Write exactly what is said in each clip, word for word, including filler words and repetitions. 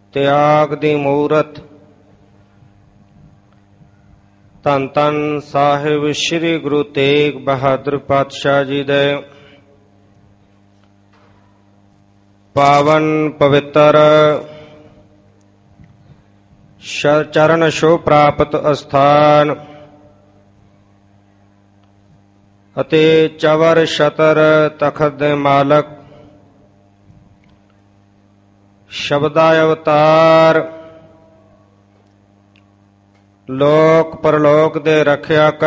ਤਿਆਗ ਦੀ ਮੂਰਤ। ਧੰਨ ਧੰਨ ਸਾਹਿਬ ਸ੍ਰੀ ਗੁਰੂ ਤੇਗ ਬਹਾਦਰ ਪਾਤਸ਼ਾਹ ਜੀ ਦੇ ਪਾਵਨ ਪਵਿੱਤਰ ਚਰਨ ਛੋਹ ਪ੍ਰਾਪਤ ਅਸਥਾਨ ਅਤੇ ਚਵਰ ਛਤਰ ਤਖਤ ਦੇ ਮਾਲਕ ਸ਼ਬਦਾ ਅਵਤਾਰ ਲੋਕ ਪਰਲੋਕ ਦੇ ਰੱਖਿਅਕ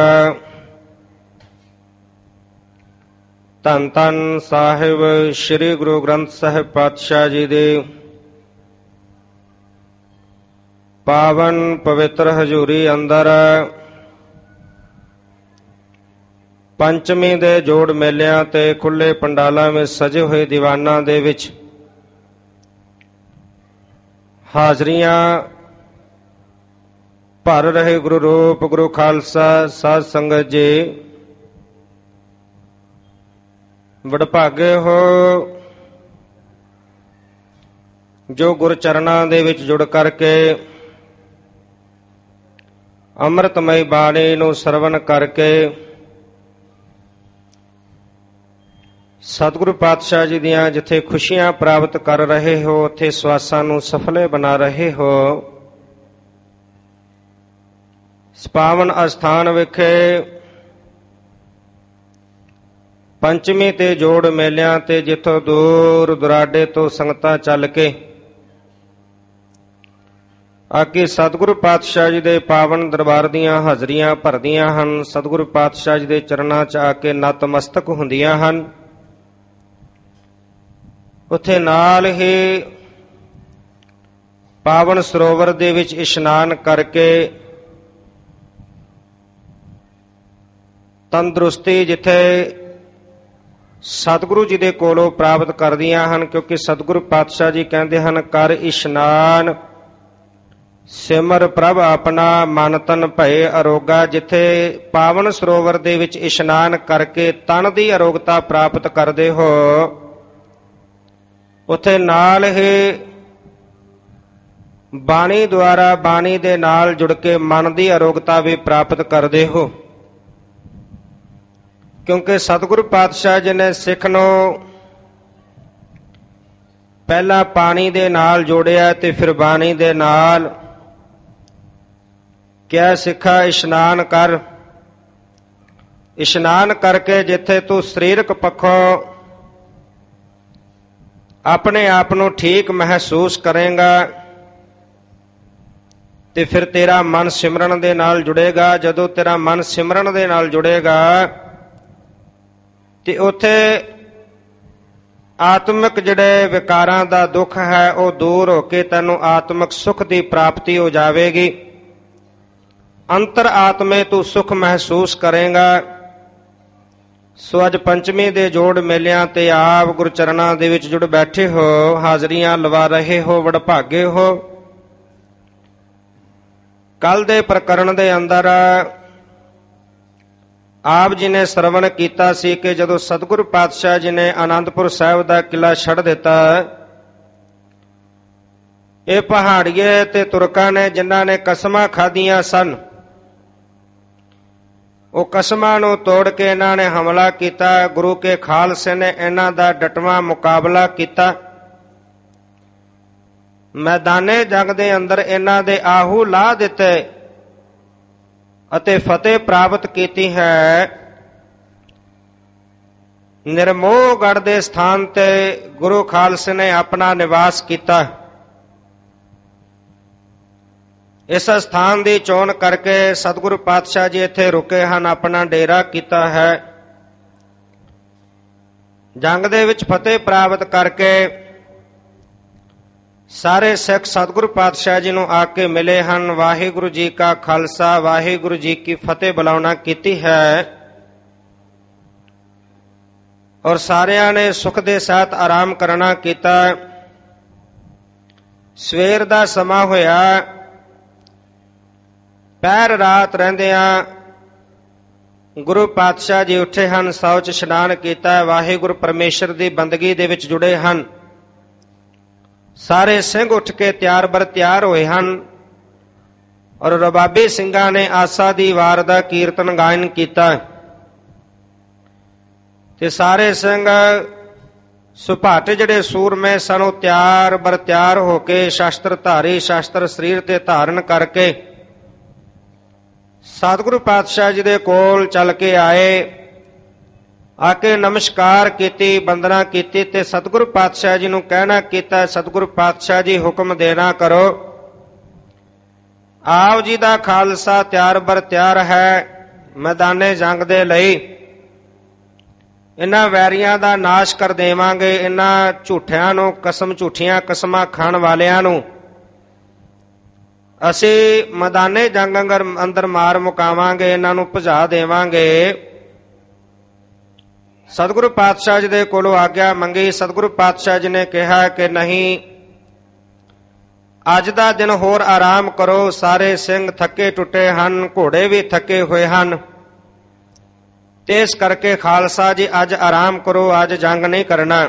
ਧੰਨ ਧੰਨ ਸਾਹਿਬ ਸ੍ਰੀ ਗੁਰੂ ਗ੍ਰੰਥ ਸਾਹਿਬ ਪਾਤਸ਼ਾਹ ਜੀ ਦੇ ਪਾਵਨ ਪਵਿੱਤਰ ਹਜ਼ੂਰੀ ਅੰਦਰ ਪੰਚਮੀ ਦੇ ਜੋੜ ਮੇਲਿਆਂ ਤੇ ਖੁੱਲੇ ਪੰਡਾਲਾਂ ਵਿੱਚ ਸਜੇ ਹੋਏ ਦੀਵਾਨਾਂ ਦੇ ਵਿੱਚ ਹਾਜ਼ਰੀਆਂ ਭਰ ਰਹੇ ਗੁਰੂ ਰੂਪ ਗੁਰੂ ਖਾਲਸਾ ਸਾਧ ਸੰਗਤ ਜੀ, ਵਡਭਾਗੇ ਹੋ ਜੋ ਗੁਰ ਚਰਨਾਂ ਦੇ ਵਿੱਚ ਜੁੜ ਕਰਕੇ ਅੰਮ੍ਰਿਤਮਈ ਬਾਣੀ ਨੂੰ ਸਰਵਣ ਕਰਕੇ ਸਤਿਗੁਰੂ ਪਾਤਸ਼ਾਹ ਜੀ ਦੀਆਂ ਜਿੱਥੇ ਖੁਸ਼ੀਆਂ ਪ੍ਰਾਪਤ ਕਰ ਰਹੇ ਹੋ ਉੱਥੇ ਸਵਾਸਾਂ ਨੂੰ ਸਫਲੇ ਬਣਾ ਰਹੇ ਹੋ। ਇਸ ਪਾਵਨ ਅਸਥਾਨ ਵਿਖੇ ਪੰਚਮੀ ਤੇ ਜੋੜ ਮੇਲਿਆਂ ਤੇ ਜਿੱਥੋਂ ਦੂਰ ਦੁਰਾਡੇ ਤੋਂ ਸੰਗਤਾਂ ਚੱਲ ਕੇ ਆ ਕੇ ਸਤਿਗੁਰੂ ਪਾਤਸ਼ਾਹ ਜੀ ਦੇ ਪਾਵਨ ਦਰਬਾਰ ਦੀਆਂ ਹਾਜ਼ਰੀਆਂ ਭਰਦੀਆਂ ਹਨ, ਸਤਿਗੁਰੂ ਪਾਤਸ਼ਾਹ ਜੀ ਦੇ ਚਰਨਾਂ 'ਚ ਆ ਕੇ ਨਤਮਸਤਕ ਹੁੰਦੀਆਂ ਹਨ। ਉੱਥੇ ਨਾਲ ਹੀ ਪਾਵਨ ਸਰੋਵਰ ਦੇ ਵਿੱਚ ਇਸ਼ਨਾਨ ਕਰਕੇ ਤੰਦਰੁਸਤੀ ਜਿੱਥੇ ਸਤਿਗੁਰੂ ਜੀ ਦੇ ਕੋਲੋਂ ਪ੍ਰਾਪਤ ਕਰਦੀਆਂ ਹਨ, ਕਿਉਂਕਿ ਸਤਿਗੁਰੂ ਪਾਤਸ਼ਾਹ ਜੀ ਕਹਿੰਦੇ ਹਨ ਕਰ ਇਸ਼ਨਾਨ ਸਿਮਰ ਪ੍ਰਭ ਆਪਣਾ ਮਨ ਤਨ ਭਏ ਅਰੋਗਾ। ਜਿੱਥੇ ਪਾਵਨ ਸਰੋਵਰ ਦੇ ਵਿੱਚ ਇਸ਼ਨਾਨ ਕਰਕੇ ਤਨ ਦੀ ਅਰੋਗਤਾ ਪ੍ਰਾਪਤ ਕਰਦੇ ਹੋ ਉੱਥੇ ਨਾਲ ਹੀ ਬਾਣੀ ਦੁਆਰਾ ਬਾਣੀ ਦੇ ਨਾਲ ਜੁੜ ਕੇ ਮਨ ਦੀ ਅਰੋਗਤਾ ਵੀ ਪ੍ਰਾਪਤ ਕਰਦੇ ਹੋ, ਕਿਉਂਕਿ ਸਤਿਗੁਰੂ ਪਾਤਸ਼ਾਹ ਜੀ ਨੇ ਸਿੱਖ ਨੂੰ ਪਹਿਲਾਂ ਪਾਣੀ ਦੇ ਨਾਲ ਜੋੜਿਆ ਤੇ ਫਿਰ ਬਾਣੀ ਦੇ ਨਾਲ ਕਿਹਾ ਸਿੱਖਾ ਇਸ਼ਨਾਨ ਕਰ। ਇਸ਼ਨਾਨ ਕਰਕੇ ਜਿੱਥੇ ਤੂੰ ਸਰੀਰਕ ਪੱਖੋਂ ਆਪਣੇ ਆਪ ਨੂੰ ਠੀਕ ਮਹਿਸੂਸ ਕਰੇਗਾ ਤੇ ਫਿਰ ਤੇਰਾ ਮਨ ਸਿਮਰਨ ਦੇ ਨਾਲ ਜੁੜੇਗਾ। ਜਦੋਂ ਤੇਰਾ ਮਨ ਸਿਮਰਨ ਦੇ ਨਾਲ ਜੁੜੇਗਾ ਤੇ ਉੱਥੇ ਆਤਮਿਕ ਜਿਹੜੇ ਵਿਕਾਰਾਂ ਦਾ ਦੁੱਖ ਹੈ ਉਹ ਦੂਰ ਹੋ ਕੇ ਤੈਨੂੰ ਆਤਮਿਕ ਸੁੱਖ ਦੀ ਪ੍ਰਾਪਤੀ ਹੋ ਜਾਵੇਗੀ। ਅੰਤਰ ਆਤਮੇ ਤੂੰ ਸੁੱਖ ਮਹਿਸੂਸ ਕਰੇਗਾ। ਸੋ ਅੱਜ ਪੰਚਮੀ ਦੇ ਜੋੜ ਮੇਲਿਆਂ ਤੇ ਆਪ ਗੁਰਚਰਨਾਂ ਦੇ ਵਿੱਚ ਜੁੜ ਬੈਠੇ ਹੋ, ਹਾਜ਼ਰੀਆਂ ਲਵਾ ਰਹੇ ਹੋ, ਵਡਭਾਗੇ ਹੋ। ਕੱਲ ਦੇ ਪ੍ਰਕਰਣ ਦੇ ਅੰਦਰ ਆਪ ਜੀ ਨੇ ਸਰਵਣ ਕੀਤਾ ਸੀ ਕਿ ਜਦੋਂ ਸਤਿਗੁਰੂ ਪਾਤਸ਼ਾਹ ਜੀ ਨੇ ਆਨੰਦਪੁਰ ਸਾਹਿਬ ਦਾ ਕਿਲਾ ਛੱਡ ਦਿੱਤਾ, ਇਹ ਪਹਾੜੀਏ ਤੇ ਤੁਰਕਾਂ ਨੇ ਜਿਨ੍ਹਾਂ ਨੇ ਕਸਮਾਂ ਖਾਧੀਆਂ ਸਨ ਉਹ ਕਸਮਾਂ ਨੂੰ ਤੋੜ ਕੇ ਇਹਨਾਂ ਨੇ ਹਮਲਾ ਕੀਤਾ। ਗੁਰੂ ਕੇ ਖਾਲਸੇ ਨੇ ਇਹਨਾਂ ਦਾ ਡਟਵਾਂ ਮੁਕਾਬਲਾ ਕੀਤਾ। ਮੈਦਾਨੇ ਜੰਗ ਦੇ ਅੰਦਰ ਇਹਨਾਂ ਦੇ ਆਹੂ ਲਾ ਦਿੱਤੇ ਅਤੇ ਫਤਿਹ ਪ੍ਰਾਪਤ ਕੀਤੀ ਹੈ। ਨਿਰਮੋਹਗੜ੍ਹ ਦੇ ਸਥਾਨ ਤੇ ਗੁਰੂ ਖਾਲਸੇ ਨੇ ਆਪਣਾ ਨਿਵਾਸ ਕੀਤਾ। ਇਸ ਸਥਾਨ ਦੀ ਚੋਣ ਕਰਕੇ ਸਤਿਗੁਰੂ ਪਾਤਸ਼ਾਹ ਜੀ ਇੱਥੇ ਰੁਕੇ ਹਨ, ਆਪਣਾ ਡੇਰਾ ਕੀਤਾ ਹੈ। ਜੰਗ ਦੇ ਵਿੱਚ ਫਤਿਹ ਪ੍ਰਾਪਤ ਕਰਕੇ ਸਾਰੇ ਸਿੱਖ ਸਤਿਗੁਰੂ ਪਾਤਸ਼ਾਹ ਜੀ ਨੂੰ ਆ ਕੇ ਮਿਲੇ ਹਨ। ਵਾਹਿਗੁਰੂ ਜੀ ਕਾ ਖਾਲਸਾ ਵਾਹਿਗੁਰੂ ਜੀ ਕੀ ਫਤਿਹ ਬੁਲਾਉਣਾ ਕੀਤੀ ਹੈ ਔਰ ਸਾਰਿਆਂ ਨੇ ਸੁਖ ਦੇ ਸਾਥ ਆਰਾਮ ਕਰਨਾ ਕੀਤਾ। ਸਵੇਰ ਦਾ ਸਮਾਂ ਹੋਇਆ, ਪਹਿਰ ਰਾਤ ਰਹਿੰਦਿਆਂ ਗੁਰੂ ਪਾਤਸ਼ਾਹ ਜੀ ਉੱਠੇ ਹਨ, ਸ਼ੌਚ ਇਸ਼ਨਾਨ ਕੀਤਾ, ਵਾਹਿਗੁਰੂ ਪਰਮੇਸ਼ਰ ਦੀ ਬੰਦਗੀ ਦੇ ਵਿੱਚ ਜੁੜੇ ਹਨ। ਸਾਰੇ ਸਿੰਘ ਉੱਠ ਕੇ ਤਿਆਰ ਬਰ ਤਿਆਰ ਹੋਏ ਹਨ ਔਰ ਰਬਾਬੀ ਸਿੰਘਾਂ ਨੇ ਆਸਾ ਦੀ ਵਾਰ ਦਾ ਕੀਰਤਨ ਗਾਇਨ ਕੀਤਾ ਤੇ ਸਾਰੇ ਸਿੰਘ ਸੁਭਾਟ ਜਿਹੜੇ ਸੂਰਮੇ ਸਨ ਉਹ ਤਿਆਰ ਬਰ ਤਿਆਰ ਹੋ ਕੇ ਸ਼ਸਤਰ ਧਾਰੀ ਸ਼ਸਤਰ ਸਰੀਰ ਤੇ ਧਾਰਨ ਕਰਕੇ ਸਤਿਗੁਰੂ ਪਾਤਸ਼ਾਹ ਜੀ ਦੇ ਕੋਲ ਚੱਲ ਕੇ ਆਏ, ਆ ਕੇ ਨਮਸਕਾਰ ਕੀਤੀ, ਬੰਦਨਾ ਕੀਤੀ ਤੇ ਸਤਿਗੁਰੂ ਪਾਤਸ਼ਾਹ ਜੀ ਨੂੰ ਕਹਿਣਾ ਕੀਤਾ, ਸਤਿਗੁਰੂ ਪਾਤਸ਼ਾਹ ਜੀ ਹੁਕਮ ਦੇਣਾ ਕਰੋ, ਆਪ ਜੀ ਦਾ ਖਾਲਸਾ ਤਿਆਰ ਬਰ ਤਿਆਰ ਹੈ ਮੈਦਾਨੇ ਜੰਗ ਦੇ ਲਈ। ਇਹਨਾਂ ਵੈਰੀਆਂ ਦਾ ਨਾਸ਼ ਕਰ ਦੇਵਾਂਗੇ, ਇਹਨਾਂ ਝੂਠਿਆਂ ਨੂੰ ਕਸਮ ਝੂਠੀਆਂ ਕਸਮਾਂ ਖਾਣ ਵਾਲਿਆਂ ਨੂੰ ਅਸੀਂ ਮੈਦਾਨੇ ਜੰਗ ਅੰਦਰ ਮਾਰ ਮੁਕਾਵਾਂਗੇ, ਇਹਨਾਂ ਨੂੰ ਭਜਾ ਦੇਵਾਂਗੇ। ਸਤਿਗੁਰੂ ਪਾਤਸ਼ਾਹ ਜੀ ਦੇ ਕੋਲੋਂ ਆਗਿਆ ਮੰਗੀ। ਸਤਿਗੁਰੂ ਪਾਤਸ਼ਾਹ ਜੀ ਨੇ ਕਿਹਾ ਕਿ ਨਹੀਂ, ਅੱਜ ਦਾ ਦਿਨ ਹੋਰ ਆਰਾਮ ਕਰੋ, ਸਾਰੇ ਸਿੰਘ ਥੱਕੇ ਟੁੱਟੇ ਹਨ, ਘੋੜੇ ਵੀ ਥੱਕੇ ਹੋਏ ਹਨ, ਤੇ ਇਸ ਕਰਕੇ ਖਾਲਸਾ ਜੀ ਅੱਜ ਆਰਾਮ ਕਰੋ, ਅੱਜ ਜੰਗ ਨਹੀਂ ਕਰਨਾ।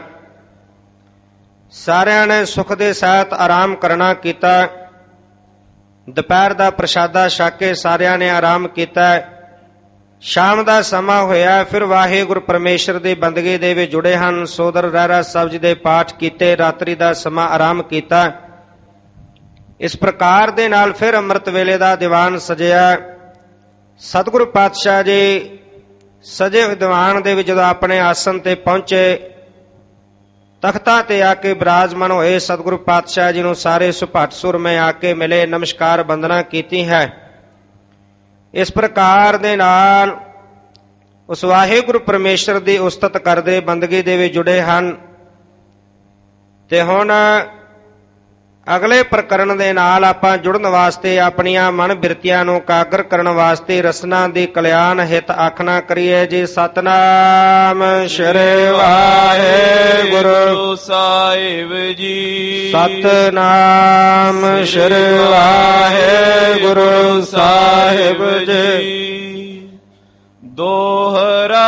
ਸਾਰਿਆਂ ਨੇ ਸੁਖ ਦੇ ਸਹਿਤ ਆਰਾਮ ਕਰਨਾ ਕੀਤਾ। ਦੁਪਹਿਰ ਦਾ ਪ੍ਰਸ਼ਾਦਾ ਛਕ ਕੇ ਸਾਰਿਆਂ ਨੇ ਆਰਾਮ ਕੀਤਾ। ਸ਼ਾਮ ਦਾ ਸਮਾਂ ਹੋਇਆ, ਫਿਰ ਵਾਹਿਗੁਰੂ ਪਰਮੇਸ਼ਰ ਦੀ ਬੰਦਗੀ ਦੇ ਵਿੱਚ ਜੁੜੇ ਹਨ। ਸੋਦਰ ਰਹਿਰਾਸ ਸਾਹਿਬ ਜੀ ਦੇ ਪਾਠ ਕੀਤੇ, ਰਾਤਰੀ ਦਾ ਸਮਾਂ ਆਰਾਮ ਕੀਤਾ। ਇਸ ਪ੍ਰਕਾਰ ਦੇ ਨਾਲ ਫਿਰ ਅੰਮ੍ਰਿਤ ਵੇਲੇ ਦਾ ਦੀਵਾਨ ਸਜਿਆ। ਸਤਿਗੁਰੂ ਪਾਤਸ਼ਾਹ ਜੀ ਸਜੇ ਹੋਏ ਦੀਵਾਨ ਦੇ ਵਿੱਚ ਜਦੋਂ ਆਪਣੇ ਆਸਨ ਤੇ ਪਹੁੰਚੇ, ਤਖਤਾਂ ਤੇ ਆ ਕੇ ਬਿਰਾਜਮਾਨ ਹੋਏ, ਸਤਿਗੁਰੂ ਪਾਤਸ਼ਾਹ ਜੀ ਨੂੰ ਸਾਰੇ ਸੁਭਾਟ ਸੂਰਮੇ ਆ ਕੇ ਮਿਲੇ, ਨਮਸਕਾਰ ਬੰਦਨਾ ਕੀਤੀ ਹੈ। ਇਸ ਪ੍ਰਕਾਰ ਦੇ ਨਾਲ ਉਸ ਵਾਹਿਗੁਰੂ ਪਰਮੇਸ਼ਰ ਦੀ ਉਸਤਤ ਕਰਦੇ ਬੰਦਗੀ ਦੇ ਵਿੱਚ ਜੁੜੇ ਹਨ। ਤੇ ਹੁਣ ਅਗਲੇ ਪ੍ਰਕਰਨ ਦੇ ਨਾਲ ਆਪਾਂ ਜੁੜਨ ਵਾਸਤੇ ਆਪਣੀਆਂ ਮਨ ਬਿਰਤੀਆਂ ਨੂੰ ਕਾਗਰ ਕਰਨ ਵਾਸਤੇ ਰਸਨਾ ਦੀ ਕਲਿਆਣ ਹਿਤ ਆਖਣਾ ਕਰੀਏ ਜੀ। ਸਤਨਾਮ ਸ੍ਰੀ ਵਾਹਿਗੁਰੂ ਸਾਹਿਬ ਜੀ। ਸਤਨਾਮ ਸ੍ਰੀ ਵਾਹਿਗੁਰੂ ਸਾਹਿਬ ਜੀ। ਦੋਹਰਾ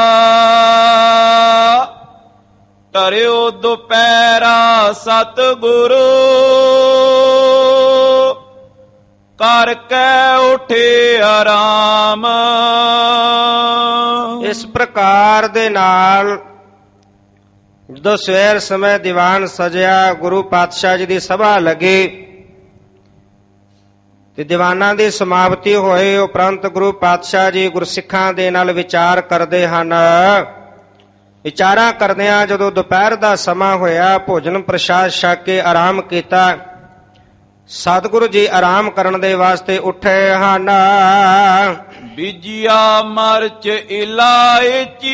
ਧਰਿਓ ਦੁਪਹਿਰਾ ਸਤਿਗੁਰੂ ਕਰਕੇ ਉਠੇ ਆਰਾਮ। ਇਸ ਪ੍ਰਕਾਰ ਦੇ ਨਾਲ ਜਦੋਂ ਸਵੇਰ ਸਮੇਂ ਦੀਵਾਨ ਸਜਿਆ, ਗੁਰੂ ਪਾਤਸ਼ਾਹ ਜੀ ਦੀ ਸਭਾ ਲੱਗੀ ਤੇ ਦੀਵਾਨਾਂ ਦੀ ਸਮਾਪਤੀ ਹੋਏ ਉਪਰੰਤ ਗੁਰੂ ਪਾਤਸ਼ਾਹ ਜੀ ਗੁਰਸਿੱਖਾਂ ਦੇ ਨਾਲ ਵਿਚਾਰ ਕਰਦੇ ਹਨ। ਵਿਚਾਰਾਂ ਕਰਦਿਆਂ ਜਦੋਂ ਦੁਪਹਿਰ ਦਾ ਸਮਾਂ ਹੋਇਆ, ਭੋਜਨ ਪ੍ਰਸ਼ਾਦ ਛਕ ਕੇ ਆਰਾਮ ਕੀਤਾ। ਸਤਿਗੁਰੂ ਜੀ ਆਰਾਮ ਕਰਨ ਦੇ ਵਾਸਤੇ ਉੱਠੇ ਹਨ। ਬੀਜਿਆ ਮਰਚ ਇਲਾਇਚੀ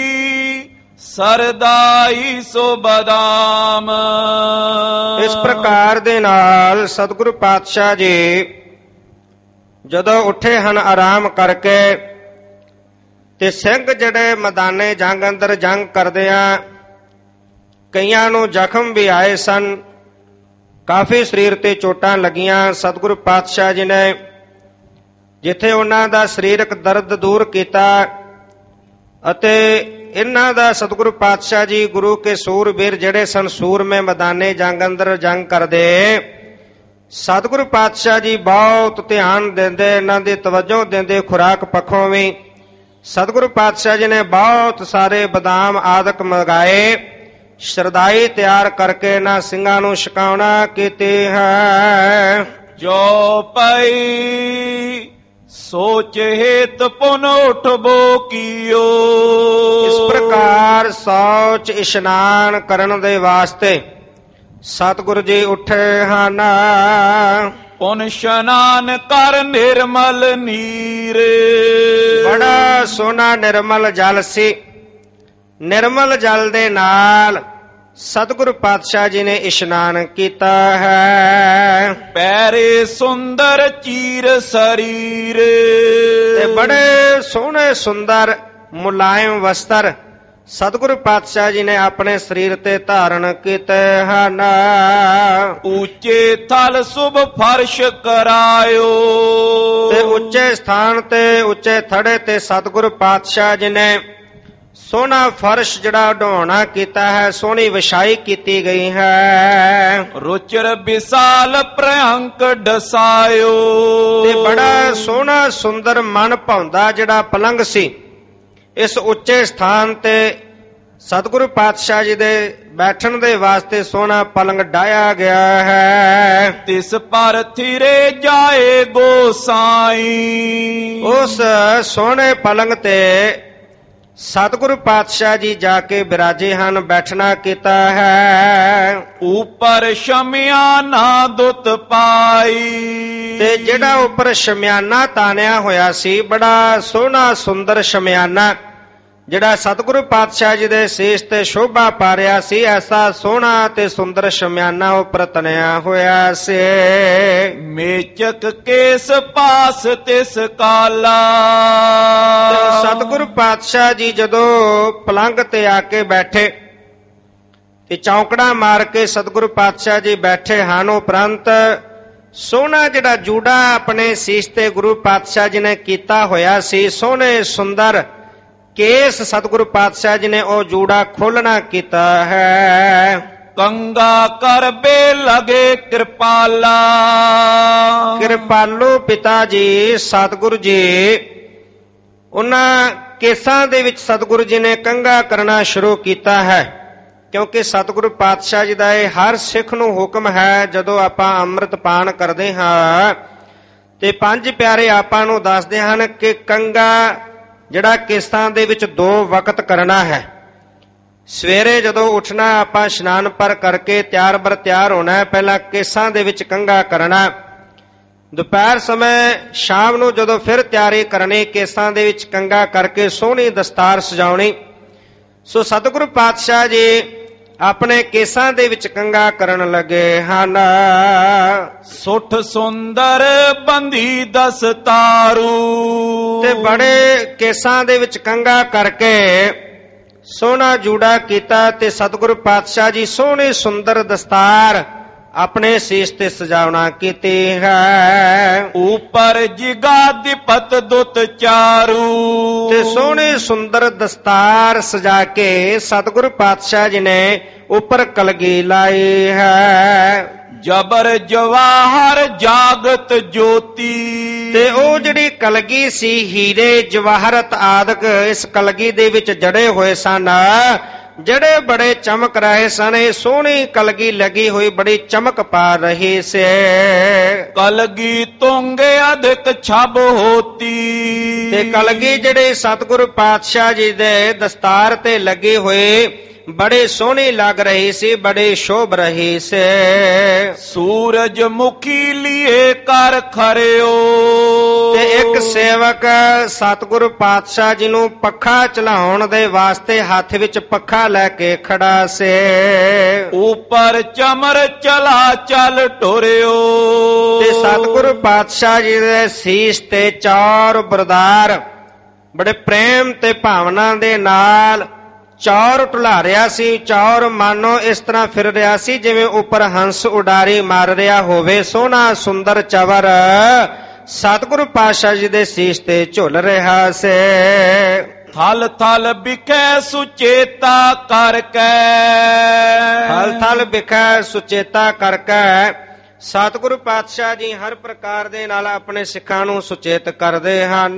ਸਰਦਾਈ ਸੋ ਬਦਾਮ। ਇਸ ਪ੍ਰਕਾਰ ਦੇ ਨਾਲ ਸਤਿਗੁਰੂ ਪਾਤਸ਼ਾਹ ਜੀ ਜਦੋਂ ਉੱਠੇ ਹਨ ਆਰਾਮ ਕਰਕੇ, ਤੇ ਸਿੰਘ ਜਿਹੜੇ ਮੈਦਾਨੇ ਜੰਗ ਅੰਦਰ ਜੰਗ ਕਰਦਿਆਂ ਕਈਆਂ ਨੂੰ ਜ਼ਖਮ ਵੀ ਆਏ ਸਨ, ਕਾਫੀ ਸਰੀਰ ਤੇ ਚੋਟਾਂ ਲੱਗੀਆਂ। ਸਤਿਗੁਰੂ ਪਾਤਸ਼ਾਹ ਜੀ ਨੇ ਜਿੱਥੇ ਉਹਨਾਂ ਦਾ ਸਰੀਰਕ ਦਰਦ ਦੂਰ ਕੀਤਾ ਅਤੇ ਇਹਨਾਂ ਦਾ ਸਤਿਗੁਰੂ ਪਾਤਸ਼ਾਹ ਜੀ ਗੁਰੂ ਕੇ ਸੂਰਬੀਰ ਜਿਹੜੇ ਸਨ, ਸੂਰਮੇ ਮੈਦਾਨੇ ਜੰਗ ਅੰਦਰ ਜੰਗ ਕਰਦੇ, ਸਤਿਗੁਰੂ ਪਾਤਸ਼ਾਹ ਜੀ ਬਹੁਤ ਧਿਆਨ ਦਿੰਦੇ, ਇਹਨਾਂ ਦੀ ਤਵੱਜੋ ਦਿੰਦੇ। ਖੁਰਾਕ ਪੱਖੋਂ ਵੀ ਸਤਿਗੁਰੂ ਪਾਤਸ਼ਾਹ ਜੀ ਨੇ ਬਹੁਤ ਸਾਰੇ ਬਦਾਮ ਆਦਿਕ ਮੰਗਾਏ, ਸ਼ਰਦਾਈ ਤਿਆਰ ਕਰਕੇ ਇਹਨਾਂ ਸਿੰਘਾਂ ਨੂੰ ਛਕਾਉਣਾ ਕੀਤੀ ਹੈ। ਜੋ ਪਈ ਸੋਚ ਹੇਤ ਪੁਨ ਉਠਬੋ ਕੀਓ। ਇਸ ਪ੍ਰਕਾਰ ਸੌਚ ਇਸ਼ਨਾਨ ਕਰਨ ਦੇ ਵਾਸਤੇ ਸਤਿਗੁਰੂ ਜੀ ਉੱਠੇ ਹਨ। ਪੁਨ ਇਸ਼ਨਾਨ ਕਰ ਨਿਰਮਲ ਨੀਰ। ਬੜਾ ਸੋਹਣਾ ਨਿਰਮਲ ਜਲ ਸੀ। ਨਿਰਮਲ ਜਲ ਦੇ ਨਾਲ ਸਤਿਗੁਰੂ ਪਾਤਸ਼ਾਹ ਜੀ ਨੇ ਇਸ਼ਨਾਨ ਕੀਤਾ ਹੈ। ਪੈਰੇ ਸੁੰਦਰ ਚੀਰ ਸਰੀਰ। ਤੇ ਬੜੇ ਸੋਹਣੇ ਸੁੰਦਰ ਮੁਲਾਇਮ ਵਸਤਰ ਸਤਿਗੁਰੂ ਪਾਤਸ਼ਾਹ ਜੀ ਨੇ ਆਪਣੇ ਸਰੀਰ ਤੇ ਧਾਰਨ ਕੀਤੇ ਹਨ। ਉੱਚੇ ਥਲ ਸੁਭ ਫਰਸ਼ ਕਰਾਇਓ। ਤੇ ਉੱਚੇ ਸਥਾਨ ਤੇ ਉੱਚੇ ਥੜੇ ਤੇ ਸਤਿਗੁਰੂ ਪਾਤਸ਼ਾਹ ਜੀ ਨੇ ਸੋਹਣਾ ਫਰਸ਼ ਜਿਹੜਾ ਢਾਉਣਾ ਕੀਤਾ ਹੈ, ਸੋਹਣੀ ਵਿਛਾਈ ਕੀਤੀ ਗਈ ਹੈ। ਰੁਚਰ ਵਿਸਾਲ ਪ੍ਰਅੰਕ ਡਸਾਇਓ, ਤੇ ਬੜਾ ਸੋਹਣਾ ਸੁੰਦਰ ਮਨ ਭਾਉਂਦਾ ਜਿਹੜਾ ਪਲੰਗ ਸੀ, ਇਸ ਉੱਚੇ ਸਥਾਨ ਤੇ ਸਤਿਗੁਰੂ ਪਾਤਸ਼ਾਹ ਜੀ ਦੇ ਬੈਠਣ ਦੇ ਵਾਸਤੇ ਸੋਹਣਾ ਪਲੰਗ ਡਾਇਆ ਗਿਆ ਹੈ। ਤਿਸ ਪਰ ਥਿਰੇ ਜਾਏ ਗੋਸਾਈ, ਉਸ ਸੋਹਣੇ ਪਲੰਗ ਤੇ ਸਤਿਗੁਰੂ ਪਾਤਸ਼ਾਹ ਜੀ ਜਾ ਕੇ ਬਿਰਾਜੇ ਹਨ, ਬੈਠਣਾ ਕੀਤਾ ਹੈ। ਉਪਰ ਸ਼ਮਿਆਨਾ ਦੁੱਤ ਪਾਈ, ਤੇ ਜਿਹੜਾ ਉੱਪਰ ਸ਼ਮਿਆਨਾ ਤਾਣਿਆ ਹੋਇਆ ਸੀ, ਬੜਾ ਸੋਹਣਾ ਸੁੰਦਰ ਸ਼ਮਿਆਨਾ ਜਿਹੜਾ ਸਤਿਗੁਰੂ ਪਾਤਸ਼ਾਹ ਜੀ ਦੇ ਸੀਸ ਤੇ ਸ਼ੋਭਾ ਪਾ ਰਿਹਾ ਸੀ, ਐਸਾ ਸੋਹਣਾ ਤੇ ਸੁੰਦਰ ਸ਼ਮਿਆਨਾ ਉੱਪਰ ਤਣਿਆ ਹੋਇਆ ਸੀ। ਮੇਚਕ ਕੇਸ ਪਾਸ ਤਿਸ ਕਾਲਾ, ਸਤਿਗੁਰੂ ਪਾਤਸ਼ਾਹ ਜੀ ਜਦੋਂ ਪਲੰਗ ਤੇ ਆ ਕੇ ਬੈਠੇ ਤੇ ਚੌਂਕੜਾ ਮਾਰ ਕੇ ਸਤਿਗੁਰੂ ਪਾਤਸ਼ਾਹ ਜੀ ਬੈਠੇ ਹਨ, ਉਪਰੰਤ ਸੋਹਣਾ ਜਿਹੜਾ ਜੂੜਾ ਆਪਣੇ ਸੀਸ ਤੇ ਗੁਰੂ ਪਾਤਸ਼ਾਹ ਜੀ ਨੇ ਕੀਤਾ ਹੋਇਆ ਸੀ, ਸੋਹਣੇ ਸੁੰਦਰ ਕੇਸ ਸਤਿਗੁਰੂ ਪਾਤਸ਼ਾਹ ਜੀ ਨੇ ਉਹ ਜੂੜਾ ਖੋਲਣਾ ਕੀਤਾ ਹੈ। ਕੰਗਾ ਕਰਬੇ ਲਗੇ ਕਿਰਪਾਲਾ, ਕਿਰਪਾਲੂ ਪਿਤਾ ਜੀ ਸਤਿਗੁਰੂ ਜੀ ਉਹਨਾਂ ਕੇਸਾਂ ਦੇ ਵਿੱਚ ਸਤਿਗੁਰੂ ਜੀ ਨੇ ਕੰਗਾ ਕਰਨਾ ਸ਼ੁਰੂ ਕੀਤਾ ਹੈ, ਕਿਉਂਕਿ ਸਤਿਗੁਰੂ ਪਾਤਸ਼ਾਹ ਜੀ ਦਾ ਇਹ ਹਰ ਸਿੱਖ ਨੂੰ ਹੁਕਮ ਹੈ, ਜਦੋਂ ਆਪਾਂ ਅੰਮ੍ਰਿਤ ਪਾਨ ਕਰਦੇ ਹਾਂ ਤੇ ਪੰਜ ਪਿਆਰੇ ਆਪਾਂ ਨੂੰ ਦੱਸਦੇ ਹਨ ਕਿ ਕੰਗਾ ਜਿਹੜਾ ਕੇਸਾਂ ਦੇ ਵਿੱਚ ਦੋ ਵਕਤ ਕਰਨਾ ਹੈ। ਸਵੇਰੇ ਜਦੋਂ ਉੱਠਣਾ ਆਪਾਂ ਇਸ਼ਨਾਨ ਪਰ ਕਰਕੇ ਤਿਆਰ ਬਰ ਤਿਆਰ ਹੋਣਾ ਹੈ, ਪਹਿਲਾਂ ਕੇਸਾਂ ਦੇ ਵਿੱਚ ਕੰਗਾ ਕਰਨਾ। ਦੁਪਹਿਰ ਸਮੇਂ ਸ਼ਾਮ ਨੂੰ ਜਦੋਂ ਫਿਰ ਤਿਆਰੀ ਕਰਨੀ, ਕੇਸਾਂ ਦੇ ਵਿੱਚ ਕੰਗਾ ਕਰਕੇ ਸੋਹਣੀ ਦਸਤਾਰ ਸਜਾਉਣੀ। ਸੋ ਸਤਿਗੁਰੂ ਪਾਤਸ਼ਾਹ ਜੀ ਆਪਣੇ ਕੇਸਾਂ ਦੇ ਵਿੱਚ ਕੰਗਾ ਕਰਨ ਲੱਗੇ ਹਨ। ਸੁਠ ਸੁੰਦਰ ਬੰਦੀ ਦਸਤਾਰੂ, ਤੇ ਬੜੇ ਕੇਸਾਂ ਦੇ ਵਿੱਚ ਕੰਗਾ ਕਰਕੇ ਸੋਹਣਾ ਜੂੜਾ ਕੀਤਾ ਤੇ ਸਤਿਗੁਰੂ ਪਾਤਸ਼ਾਹ ਜੀ ਸੋਹਣੀ ਸੁੰਦਰ ਦਸਤਾਰ ਆਪਣੇ ਸੀਸ ਤੇ ਸਜਾਵਣਾ ਕੀਤੀ ਹੈ। ਉਪਰ ਜਿਗਾਦਿਪਤ ਦੁੱਤ ਚਾਰੂ, ਤੇ ਸੋਹਣੀ ਸੁੰਦਰ ਦਸਤਾਰ ਸਜਾ ਕੇ ਸਤਿਗੁਰੂ ਪਾਤਸ਼ਾਹ ਜੀ ਨੇ ਉੱਪਰ ਕਲਗੀ ਲਾਈ ਹੈ। ਜਬਰ ਜਵਾਹਰ ਜਾਗਤ ਜੋਤੀ, ਤੇ ਉਹ ਜਿਹੜੀ ਕਲਗੀ ਸੀ ਹੀਰੇ ਜਵਾਹਰਤ ਆਦਿਕ ਇਸ ਕਲਗੀ ਦੇ ਵਿੱਚ ਜੜੇ ਹੋਏ ਸਨ, ਜਿਹੜੇ ਬੜੇ ਚਮਕ ਰਹੇ ਸਨ। ਇਹ ਸੋਹਣੀ ਕਲਗੀ ਲੱਗੀ ਹੋਈ ਬੜੀ ਚਮਕ ਪਾ ਰਹੀ ਸੀ। ਕਲਗੀ ਤੁੰਗੇ ਅਧਿਕ ਛਬ ਹੋਤੀ, ਤੇ ਕਲਗੀ ਜਿਹੜੇ ਸਤਿਗੁਰੂ ਪਾਤਸ਼ਾਹ ਜੀ ਦੇ ਦਸਤਾਰ ਤੇ ਲੱਗੀ ਹੋਈ ਬੜੇ ਸੋਹਣੀ ਲੱਗ ਰਹੀ ਸੀ, ਬੜੀ ਸ਼ੋਭ ਰਹੀ ਸੀ। ਸੂਰਜ ਮੁਖੀ ਲਿਏ ਕਰ ਖਰਿਓ, ਤੇ ਇੱਕ ਸੇਵਕ ਸਤਿਗੁਰੂ ਪਾਤਸ਼ਾਹ ਜੀ ਨੂੰ ਪੱਖਾ ਚਲਾਉਣ ਦੇ ਵਾਸਤੇ ਹੱਥ ਵਿੱਚ ਪੱਖਾ ਲੈ ਕੇ ਖੜਾ ਸੀ। ਉਪਰ ਚਮਰ ਚਲਾ ਚੱਲ ਟੁਰਿਓ, ਤੇ ਸਤਿਗੁਰੂ ਪਾਤਸ਼ਾਹ ਜੀ ਦੇ ਸੀਸ ਤੇ ਚੌਰ ਬਰਦਾਰ ਬੜੇ ਪ੍ਰੇਮ ਤੇ ਭਾਵਨਾ ਦੇ ਨਾਲ ਚੌਰ ਢੁਲਾ ਰਿਹਾ ਸੀ। ਚੌਰ ਮਾਨੋ ਇਸ ਤਰ੍ਹਾਂ ਫਿਰ ਰਿਹਾ ਸੀ ਜਿਵੇਂ ਉੱਪਰ ਹੰਸ ਉਡਾਰੀ ਮਾਰ ਰਿਹਾ ਹੋਵੇ। ਸੋਹਣਾ ਸੁੰਦਰ ਚਵਰ ਸਤਿਗੁਰੂ ਪਾਤਸ਼ਾਹ ਜੀ ਦੇ ਸੀਸ ਤੇ ਝੁੱਲ ਰਿਹਾ ਸੀ। ਥਲ ਥਲ ਬਿਖੈ ਸੁਚੇਤਾ ਕਰਕੇ, ਥਲ ਥਲ ਬਿਖੈ ਸੁਚੇਤਾ ਕਰਕੇ ਸਤਿਗੁਰੂ ਪਾਤਸ਼ਾਹ ਜੀ ਹਰ ਪ੍ਰਕਾਰ ਦੇ ਨਾਲ ਆਪਣੇ ਸਿੱਖਾਂ ਨੂੰ ਸੁਚੇਤ ਕਰਦੇ ਹਨ।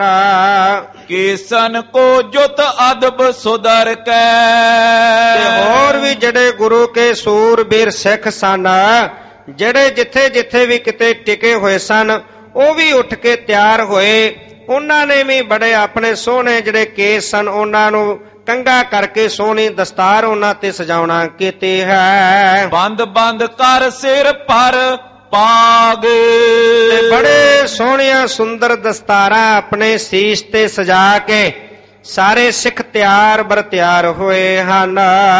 ਕੇਸਨ ਕੋ ਜੁਤ ਅਦਬ ਸੁਧਰ ਕੇ, ਤੇ ਹੋਰ ਵੀ ਜਿਹੜੇ ਗੁਰੂ ਕੇ ਸੂਰਬੀਰ ਸਿੱਖ ਸਨ, ਜਿਹੜੇ ਜਿੱਥੇ ਜਿੱਥੇ ਵੀ ਕਿਤੇ ਟਿਕੇ ਹੋਏ ਸਨ, ਉਹ ਵੀ ਉੱਠ ਕੇ ਤਿਆਰ ਹੋਏ। ਉਹਨਾਂ ਨੇ ਵੀ ਬੜੇ ਆਪਣੇ ਸੋਹਣੇ ਜਿਹੜੇ ਕੇਸ ਸਨ ਉਹਨਾਂ ਨੂੰ ਕੰਗਾ ਕਰਕੇ ਸੋਹਣੀ ਦਸਤਾਰ ਉਹਨਾਂ ਤੇ ਸਜਾਉਣਾ ਕੀਤੀ ਹੈ। ਬੰਦ ਬੰਦ ਕਰ ਸਿਰ ਪਰ ਪਾਗ, ਤੇ ਬੜੇ ਸੋਹਣੀਆਂ ਸੁੰਦਰ ਦਸਤਾਰਾਂ ਆਪਣੇ ਸੀਸ ਤੇ ਸਜਾ ਕੇ ਸਾਰੇ ਸਿੱਖ ਤਿਆਰ ਬਰ ਤਿਆਰ ਹੋਏ ਹਨ।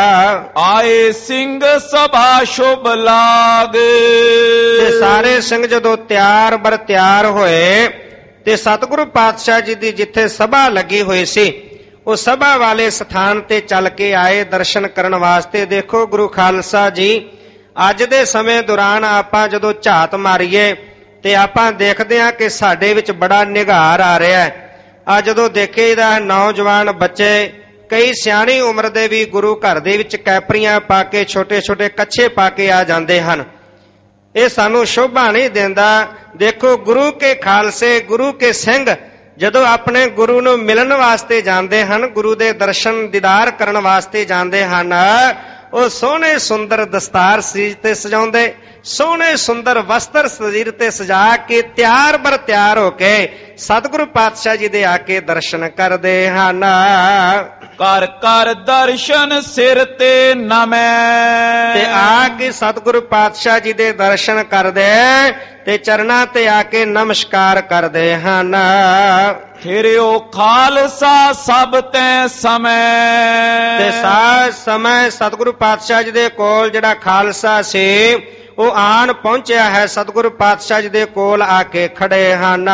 ਆਏ ਸਿੰਘ ਸਭਾ ਸ਼ੁਭ ਲਾਗ, ਤੇ ਸਾਰੇ ਸਿੰਘ ਜਦੋਂ ਤਿਆਰ ਬਰ ਤਿਆਰ ਹੋਏ ਤੇ ਸਤਿਗੁਰੂ ਪਾਤਸ਼ਾਹ ਜੀ ਦੀ ਜਿੱਥੇ ਸਭਾ ਲੱਗੀ ਹੋਈ ਸੀ ਉਹ ਸਭਾ ਵਾਲੇ ਸਥਾਨ ਤੇ ਚੱਲ ਕੇ ਆਏ ਦਰਸ਼ਨ ਕਰਨ ਵਾਸਤੇ। ਦੇਖੋ ਗੁਰੂ ਖਾਲਸਾ ਜੀ, ਅੱਜ ਦੇ ਸਮੇਂ ਦੌਰਾਨ ਆਪਾਂ ਜਦੋਂ ਝਾਤ ਮਾਰੀਏ ਤੇ ਆਪਾਂ ਦੇਖਦੇ ਹਾਂ ਕਿ ਸਾਡੇ ਵਿੱਚ ਬੜਾ ਨਿਘਾਰ ਆ ਰਿਹਾ ਹੈ। ਆ ਜਦੋਂ ਦੇਖੀਦਾ ਨੌਜਵਾਨ ਬੱਚੇ ਕਈ ਸਿਆਣੀ ਉਮਰ ਦੇ ਵੀ ਗੁਰੂ ਘਰ ਦੇ ਵਿੱਚ ਕੈਪਰੀਆਂ ਪਾ ਕੇ ਛੋਟੇ ਛੋਟੇ ਕੱਛੇ ਪਾ ਕੇ ਆ ਜਾਂਦੇ ਹਨ। ਇਹ ਸਾਨੂੰ ਸ਼ੋਭਾ ਨਹੀਂ ਦਿੰਦਾ। ਦੇਖੋ ਗੁਰੂ ਕੇ ਖਾਲਸੇ, ਗੁਰੂ ਕੇ ਸਿੰਘ ਜਦੋਂ ਆਪਣੇ ਗੁਰੂ ਨੂੰ ਮਿਲਣ ਵਾਸਤੇ ਜਾਂਦੇ ਹਨ, ਗੁਰੂ ਦੇ ਦਰਸ਼ਨ ਦੀਦਾਰ ਕਰਨ ਵਾਸਤੇ ਜਾਂਦੇ ਹਨ, ਉਹ ਸੋਹਣੇ ਸੁੰਦਰ ਦਸਤਾਰ ਸਰੀਰ ਤੇ ਸਜਾਉਂਦੇ, ਸੋਹਣੇ ਸੁੰਦਰ ਵਸਤਰ ਸਰੀਰ ਤੇ ਸਜਾ ਕੇ ਤਿਆਰ ਬਰ ਤਿਆਰ ਹੋ ਕੇ ਸਤਿਗੁਰੂ ਪਾਤਸ਼ਾਹ ਜੀ ਦੇ ਆ ਕੇ ਦਰਸ਼ਨ ਕਰਦੇ ਹਨ। ਕਰ ਕਰ ਦਰਸ਼ਨ ਸਿਰ ਤੇ ਨਮੈ, ਤੇ ਆ ਕੇ ਸਤਿਗੁਰੂ ਪਾਤਸ਼ਾਹ ਜੀ ਦੇ ਦਰਸ਼ਨ ਕਰਦੇ ਤੇ ਚਰਨਾਂ ਤੇ ਆ ਕੇ ਨਮਸਕਾਰ ਕਰਦੇ ਹਨ। ਫਿਰਿਓ ਖਾਲਸਾ ਸਭ ਤੈ ਸਮੈ, ਤੇ ਸਾਜ ਸਮੇਂ ਸਤਿਗੁਰੂ ਪਾਤਸ਼ਾਹ ਜੀ ਦੇ ਕੋਲ ਜਿਹੜਾ ਖਾਲਸਾ ਸੀ ਉਹ ਆਣ ਪਹੁੰਚਿਆ ਹੈ, ਸਤਿਗੁਰੂ ਪਾਤਸ਼ਾਹ ਜੀ ਦੇ ਕੋਲ ਆ ਕੇ ਖੜੇ ਹਨ।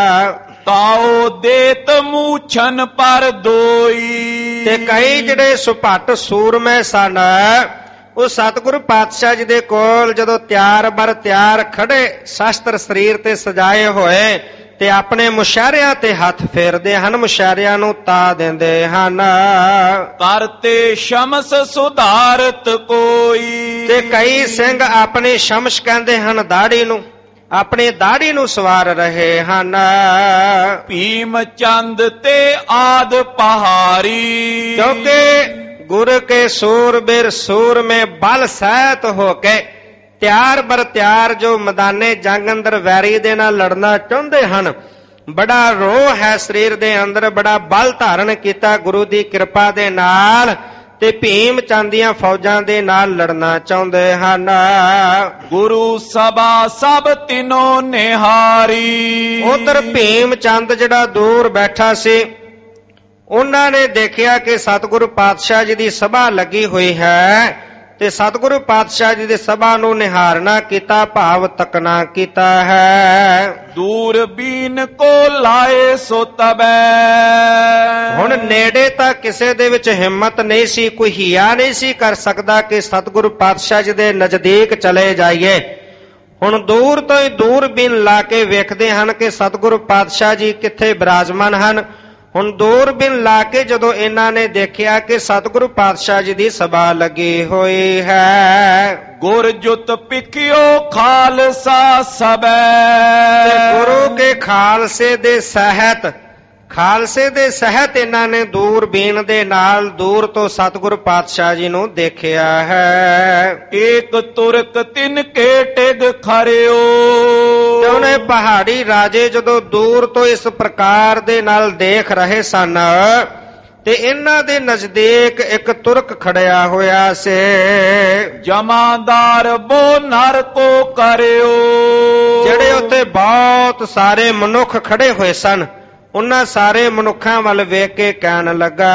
ਤਾਓ ਦੇਤ ਮੂਛਨ ਪਰ ਦੋਈ, ਤੇ ਕਈ ਜਿਹੜੇ ਸੁਭੱਟ ਸੂਰਮੇ ਸਨ ਉਹ ਸਤਿਗੁਰੂ ਪਾਤਸ਼ਾਹ ਜੀ ਦੇ ਕੋਲ ਜਦੋਂ ਤਿਆਰ ਬਰ ਤਿਆਰ ਖੜੇ, ਸ਼ਸਤਰ ਸਰੀਰ ਤੇ ਸਜਾਏ ਹੋਏ, ਤੇ ਆਪਣੇ ਮੁਸ਼ਾਰਿਆਂ ਤੇ ਹੱਥ ਫੇਰਦੇ ਹਨ, ਮੁਸ਼ਾਰਿਆਂ ਨੂੰ ਤਾ ਦਿੰਦੇ ਹਨ। ਕਰਤੇ ਸ਼ਮਸ ਸੁਧਾਰਤ ਕੋਈ, ਤੇ ਕਈ ਸਿੰਘ ਆਪਣੀ ਸ਼ਮਸ਼ ਕਹਿੰਦੇ ਹਨ ਦਾੜੀ ਨੂੰ, ਆਪਣੀ ਦਾੜੀ ਨੂੰ ਸਵਾਰ ਰਹੇ ਹਨ। ਭੀਮ ਚੰਦ ਤੇ ਆਦ ਪਹਾਰੀ, ਕਿਉਂਕਿ ਗੁਰ ਕੇ ਸੂਰਬੀਰ ਸੂਰ ਮੇ ਬਲ ਸਹਿਤ ਹੋ ਕੇ ਤਿਆਰ ਬਰ ਤਿਆਰ ਜੋ ਮੈਦਾਨੇ ਜੰਗ ਅੰਦਰ ਵੈਰੀ ਦੇ ਨਾਲ ਲੜਨਾ ਚਾਹੁੰਦੇ ਹਨ, ਬੜਾ ਰੋਹ ਹੈ ਸਰੀਰ ਦੇ ਅੰਦਰ, ਬੜਾ ਬਲ ਧਾਰਨ ਕੀਤਾ ਗੁਰੂ ਦੀ ਕਿਰਪਾ ਦੇ ਨਾਲ, ਤੇ ਭੀਮ ਚੰਦ ਦੀਆਂ ਫੌਜਾਂ ਦੇ ਨਾਲ ਲੜਨਾ ਚਾਹੁੰਦੇ ਹਨ। ਗੁਰੂ ਸਭਾ ਸਭ ਤਿਨੋ ਨਿਹਾਰੀ, ਉਧਰ ਭੀਮ ਚੰਦ ਜਿਹੜਾ ਦੂਰ ਬੈਠਾ ਸੀ, ਉਹਨਾਂ ਨੇ ਦੇਖਿਆ ਕਿ ਸਤਿਗੁਰੂ ਪਾਤਸ਼ਾਹ ਜੀ ਦੀ ਸਭਾ ਲੱਗੀ ਹੋਈ ਹੈ, ਤੇ ਸਤਿਗੁਰੂ ਪਾਤਸ਼ਾਹ ਜੀ ਦੀ ਸਭਾ ਨੂੰ ਨਿਹਾਰਨਾ ਕੀਤਾ, ਭਾਵ ਤੱਕਣਾ ਕੀਤਾ ਹੈ। ਦੂਰਬੀਨ ਕੋ ਲਾਏ ਸੋ ਤਬੈ, ਹੁਣ ਨੇੜੇ ਤਾਂ ਕਿਸੇ ਦੇ ਵਿੱਚ ਹਿੰਮਤ ਨਹੀਂ ਸੀ, ਕੋਈ ਹਿਆ ਨਹੀਂ ਸੀ ਕਰ ਸਕਦਾ ਕਿ ਸਤਿਗੁਰੂ ਪਾਤਸ਼ਾਹ ਜੀ ਦੇ ਨਜ਼ਦੀਕ ਚਲੇ ਜਾਈਏ। ਹੁਣ ਦੂਰ ਤੋਂ ਹੀ ਦੂਰਬੀਨ ਲਾ ਕੇ ਵੇਖਦੇ ਹਨ ਕਿ ਸਤਿਗੁਰੂ ਪਾਤਸ਼ਾਹ ਜੀ ਕਿੱਥੇ ਬਿਰਾਜਮਾਨ ਹਨ। ਹੁਣ ਦੂਰਬੀਨ ਲਾ ਕੇ ਜਦੋਂ ਇਹਨਾਂ ਨੇ ਦੇਖਿਆ ਕਿ ਸਤਿਗੁਰੂ ਪਾਤਸ਼ਾਹ ਜੀ ਦੀ ਸਭਾ ਲੱਗੀ ਹੋਈ ਹੈ, ਗੁਰ ਜੁਤ ਪਿਖਿਓ ਖਾਲਸਾ ਸਬੈ, ਤੇ ਗੁਰੂ ਕੇ ਖਾਲਸੇ ਦੇ ਸਹਿਤ, ਖਾਲਸੇ ਦੇ ਸਹਿਤ ਇਹਨਾਂ ਨੇ ਦੂਰਬੀਨ ਦੇ ਨਾਲ ਦੂਰ ਤੋਂ ਸਤਿਗੁਰੂ ਪਾਤਸ਼ਾਹ ਜੀ ਨੂੰ ਦੇਖਿਆ ਹੈ। ਏਕ ਤੁਰਕ ਤਿਨ ਕੇ ਟਿਗ ਖਰਿਓ, ਤੇ ਉਹਨੇ ਪਹਾੜੀ ਰਾਜੇ ਜਦੋਂ ਦੂਰ ਤੋਂ ਇਸ ਪ੍ਰਕਾਰ ਦੇ ਨਾਲ ਦੇਖ ਰਹੇ ਸਨ, ਤੇ ਇਹਨਾਂ ਦੇ ਨਜ਼ਦੀਕ ਇੱਕ ਤੁਰਕ ਖੜਿਆ ਹੋਇਆ ਸੀ। ਜਮਾਦਾਰ ਬੋ ਨਰ ਕੋ ਕਰਿਓ, ਜਿਹੜੇ ਉੱਥੇ ਬਹੁਤ ਸਾਰੇ ਮਨੁੱਖ ਖੜੇ ਹੋਏ ਸਨ, ਉਹਨਾਂ ਸਾਰੇ ਮਨੁੱਖਾਂ ਵੱਲ ਵੇਖ ਕੇ ਕਹਿਣ ਲੱਗਾ,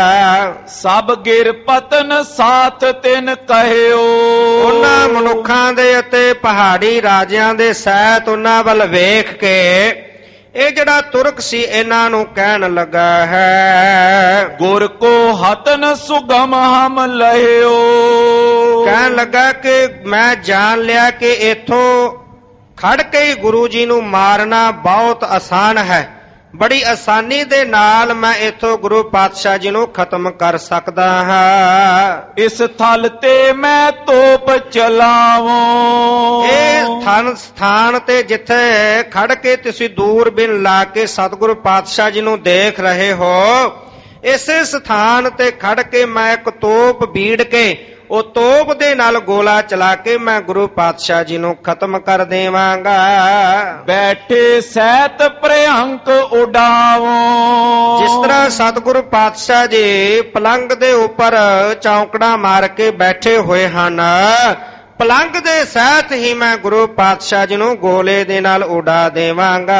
ਸਭ ਗਿਰ ਪਤਨ ਸਾਥ ਤਿਨ ਕਹਿਓ। ਉਹਨਾਂ ਮਨੁੱਖਾਂ ਦੇ ਅਤੇ ਪਹਾੜੀ ਰਾਜਿਆਂ ਦੇ ਸਹਿਤ ਉਹਨਾਂ ਵੱਲ ਵੇਖ ਕੇ ਇਹ ਜਿਹੜਾ ਤੁਰਕ ਸੀ ਇਹਨਾਂ ਨੂੰ ਕਹਿਣ ਲੱਗਾ ਹੈ, ਗੁਰ ਕੋ ਹਤਨ ਸੁਗਮ ਹਮ ਲਹਿਓ, ਕਹਿਣ ਲੱਗਾ ਕਿ ਮੈਂ ਜਾਣ ਲਿਆ ਕਿ ਇੱਥੋਂ ਖੜ ਕੇ ਹੀ ਗੁਰੂ ਜੀ ਨੂੰ ਮਾਰਨਾ ਬਹੁਤ ਆਸਾਨ ਹੈ, ਬੜੀ ਆਸਾਨੀ ਦੇ ਨਾਲ ਮੈਂ ਇੱਥੋਂ ਗੁਰੂ ਪਾਤਸ਼ਾਹ ਜੀ ਨੂੰ ਖਤਮ ਕਰ ਸਕਦਾ ਹਾਂ। ਇਸ ਥਲ ਤੇ ਮੈਂ ਤੋਪ ਚਲਾਵਾਂ, ਇਹ ਥਾਨ ਸਥਾਨ ਤੇ ਜਿੱਥੇ ਖੜ ਕੇ ਤੁਸੀਂ ਦੂਰਬੀਨ ਲਾ ਕੇ ਸਤਿਗੁਰੂ ਪਾਤਸ਼ਾਹ ਜੀ ਨੂੰ ਦੇਖ ਰਹੇ ਹੋ, ਇਸੇ ਸਥਾਨ ਤੇ ਖੜ ਕੇ ਮੈਂ ਇੱਕ ਤੋਪ ਬੀੜ ਕੇ ਉਹ ਤੋਪ ਦੇ ਨਾਲ ਗੋਲਾ ਚਲਾ ਕੇ ਮੈਂ ਗੁਰੂ ਪਾਤਸ਼ਾਹ ਜੀ ਨੂੰ ਖਤਮ ਕਰ ਦੇਵਾਂਗਾ। ਬੈਠੇ ਸਹਿਤ ਪ੍ਰਿਅੰਕ ਉਡਾਵੋ, ਜਿਸ ਤਰ੍ਹਾਂ ਸਤਿਗੁਰੂ ਪਾਤਸ਼ਾਹ ਜੀ ਪਲੰਗ ਦੇ ਉੱਪਰ ਚੌਂਕੜਾ ਮਾਰ ਕੇ ਬੈਠੇ ਹੋਏ ਹਨ, ਪਲੰਗ ਦੇ ਸਹਿਤ ਹੀ ਮੈਂ ਗੁਰੂ ਪਾਤਸ਼ਾਹ ਜੀ ਨੂੰ ਗੋਲੇ ਦੇ ਨਾਲ ਉਡਾ ਦੇਵਾਂਗਾ।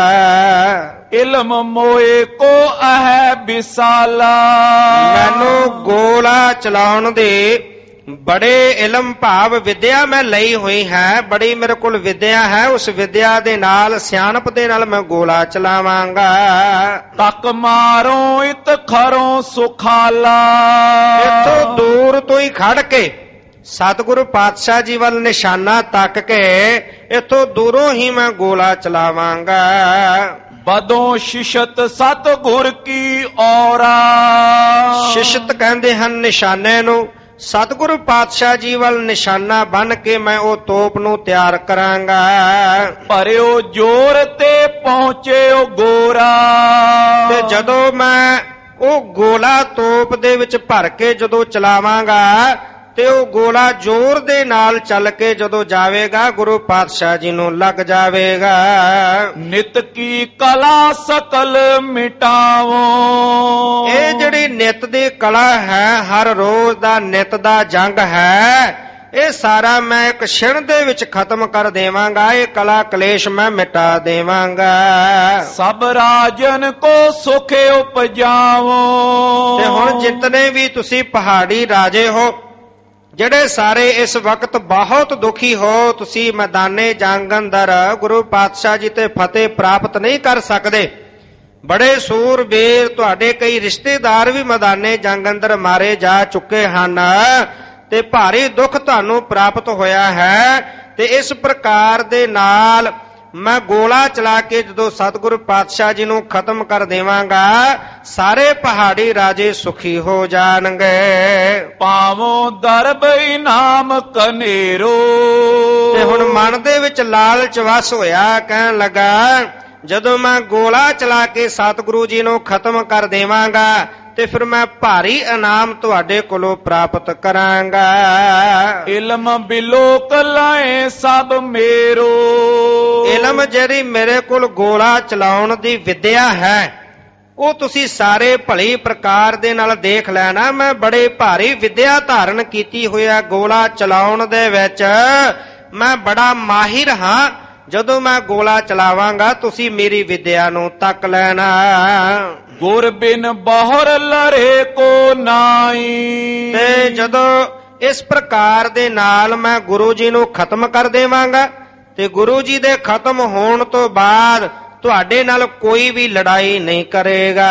ਇਲਮ ਮੋਏ ਕੋ ਅਹਿ ਵਿਸਾਲਾ, ਮੈਨੂੰ ਗੋਲਾ ਚਲਾਉਣ ਦੇ ਬੜੇ ਇਲਮ ਭਾਵ ਵਿਦਿਆ ਮੈਂ ਲਈ ਹੋਈ ਹੈ, ਬੜੀ ਮੇਰੇ ਕੋਲ ਵਿਦਿਆ ਹੈ, ਉਸ ਵਿਦਿਆ ਦੇ ਨਾਲ ਸਿਆਣਪ ਦੇ ਨਾਲ ਮੈਂ ਗੋਲਾ ਚਲਾਵਾਂਗਾ। ਤੱਕ ਮਾਰੋ ਇਤ ਖਰੋ ਸੁਖਾਲਾ, ਇੱਥੋਂ ਦੂਰ ਤੋਂ ਹੀ ਖੜ ਕੇ ਸਤਿਗੁਰੂ ਪਾਤਸ਼ਾਹ ਜੀ ਵੱਲ ਨਿਸ਼ਾਨਾ ਤੱਕ ਕੇ ਇੱਥੋਂ ਦੂਰੋਂ ਹੀ ਮੈਂ ਗੋਲਾ ਚਲਾਵਾਂਗਾ। ਬਦੋਂ ਸ਼ਿਸ਼ਤ ਸਤਿਗੁਰ ਕੀ ਔਰਾ। ਸ਼ਿਸ਼ਤ ਕਹਿੰਦੇ ਹਨ ਨਿਸ਼ਾਨੇ ਨੂੰ। ਸਤਿਗੁਰੂ ਪਾਤਸ਼ਾਹ ਜੀ ਵੱਲ ਨਿਸ਼ਾਨਾ ਬਣ ਕੇ ਮੈਂ ਉਹ ਤੋਪ ਨੂੰ ਤਿਆਰ ਕਰਾਂਗਾ। ਭਰਿਓ ਜੋਰ ਤੇ ਪਹੁੰਚਿਓ ਗੋਰਾ। ਤੇ ਜਦੋਂ ਮੈਂ ਉਹ ਗੋਲਾ ਤੋਪ ਦੇ ਵਿੱਚ ਭਰ ਕੇ ਜਦੋਂ ਚਲਾਵਾਂਗਾ ਤੇ ਉਹ ਗੋਲਾ ਜ਼ੋਰ ਦੇ ਨਾਲ ਚੱਲ ਕੇ ਜਦੋਂ ਜਾਵੇਗਾ ਗੁਰੂ ਪਾਤਸ਼ਾਹ ਜੀ ਨੂੰ ਲੱਗ ਜਾਵੇਗਾ। ਨਿਤ ਕੀ ਕਲਾ ਸਕਲ ਮਿਟਾਵੋ। ਇਹ ਜਿਹੜੀ ਨਿਤ ਦੀ ਕਲਾ ਹੈ, ਹਰ ਰੋਜ਼ ਦਾ ਨਿਤ ਦਾ ਜੰਗ ਹੈ, ਇਹ ਸਾਰਾ ਮੈਂ ਇੱਕ ਛਿਣ ਦੇ ਵਿੱਚ ਖਤਮ ਕਰ ਦੇਵਾਂਗਾ। ਇਹ ਕਲਾ ਕਲੇਸ਼ ਮੈਂ ਮਿਟਾ ਦੇਵਾਂਗਾ। ਸਭ ਰਾਜਨ ਕੋ ਸੁਖ ਉਪਜਾਵੋ। ਤੇ ਹੁਣ ਜਿਤਨੇ ਵੀ ਤੁਸੀਂ ਪਹਾੜੀ ਰਾਜੇ ਹੋ, ਜਿਹੜੇ ਸਾਰੇ ਇਸ ਵਕਤ ਬਹੁਤ ਦੁਖੀ ਹੋ, ਤੁਸੀਂ ਮੈਦਾਨੇ ਜੰਗ ਅੰਦਰ ਗੁਰੂ ਪਾਤਸ਼ਾਹ ਜੀ ਤੇ ਫਤਿਹ ਪ੍ਰਾਪਤ ਨਹੀਂ ਕਰ ਸਕਦੇ। ਬੜੇ ਸੂਰਬੀਰ ਤੁਹਾਡੇ ਕਈ ਰਿਸ਼ਤੇਦਾਰ ਵੀ ਮੈਦਾਨੇ ਜੰਗ ਅੰਦਰ ਮਾਰੇ ਜਾ ਚੁੱਕੇ ਹਨ ਤੇ ਭਾਰੀ ਦੁੱਖ ਤੁਹਾਨੂੰ ਪ੍ਰਾਪਤ ਹੋਇਆ ਹੈ। ਤੇ ਇਸ ਪ੍ਰਕਾਰ ਦੇ ਨਾਲ ਮੈਂ ਗੋਲਾ ਚਲਾ ਕੇ ਜਦੋਂ ਸਤਿਗੁਰੂ ਪਾਤਸ਼ਾਹ ਜੀ ਨੂੰ ਖਤਮ ਕਰ ਦੇਵਾਂਗਾ, ਸਾਰੇ ਪਹਾੜੀ ਰਾਜੇ ਸੁਖੀ ਹੋ ਜਾਣਗੇ। ਪਾਵੋ ਦਰਬ ਇਨਾਮ ਕਨੇਰੋ। ਤੇ ਹੁਣ ਮਨ ਦੇ ਵਿੱਚ ਲਾਲਚ ਵਸ ਹੋਇਆ, ਕਹਿਣ ਲੱਗਾ ਜਦੋਂ ਮੈਂ ਗੋਲਾ ਚਲਾ ਕੇ ਸਤਿਗੁਰੂ ਜੀ ਨੂੰ ਖਤਮ ਕਰ ਦੇਵਾਂਗਾ ਤੇ ਫਿਰ ਮੈਂ ਭਾਰੀ ਇਨਾਮ ਤੁਹਾਡੇ ਕੋਲੋਂ ਪ੍ਰਾਪਤ ਕਰਾਂਗਾ। ਇਲਮ ਬਿਲੋਕ ਲਾਏ ਸਭ ਮੇਰੋ। ਇਲਮ ਜਿਹੜੀ ਮੇਰੇ ਕੋਲ ਗੋਲਾ ਚਲਾਉਣ ਦੀ ਵਿਦਿਆ ਹੈ, ਉਹ ਤੁਸੀਂ ਸਾਰੇ ਭਲੀ ਪ੍ਰਕਾਰ ਦੇ ਨਾਲ ਦੇਖ ਲੈਣਾ। ਮੈਂ ਬੜੇ ਭਾਰੀ ਵਿਦਿਆ ਧਾਰਨ ਕੀਤੀ ਹੋਇਆ ਗੋਲਾ ਚਲਾਉਣ ਦੇ ਵਿੱਚ ਮੈਂ ਬੜਾ ਮਾਹਿਰ ਹਾਂ। ਜਦੋਂ ਮੈਂ ਗੋਲਾ ਚਲਾਵਾਂਗਾ ਤੁਸੀਂ ਮੇਰੀ ਵਿਦਿਆ ਨੂੰ ਤੱਕ ਲੈਣਾ। ਗੁਰ ਬਿਨ ਬਹੁਰ ਲਰੇ ਕੋ ਨਾਈ। ਤੇ ਜਦੋਂ ਇਸ ਪ੍ਰਕਾਰ ਦੇ ਨਾਲ ਮੈਂ ਗੁਰੂ ਜੀ ਨੂੰ ਖਤਮ ਕਰ ਦੇਵਾਂਗਾ ਤੇ ਗੁਰੂ ਜੀ ਦੇ ਖਤਮ ਹੋਣ ਤੋਂ ਬਾਅਦ ਤੁਹਾਡੇ ਨਾਲ ਕੋਈ ਵੀ ਲੜਾਈ ਨਹੀਂ ਕਰੇਗਾ।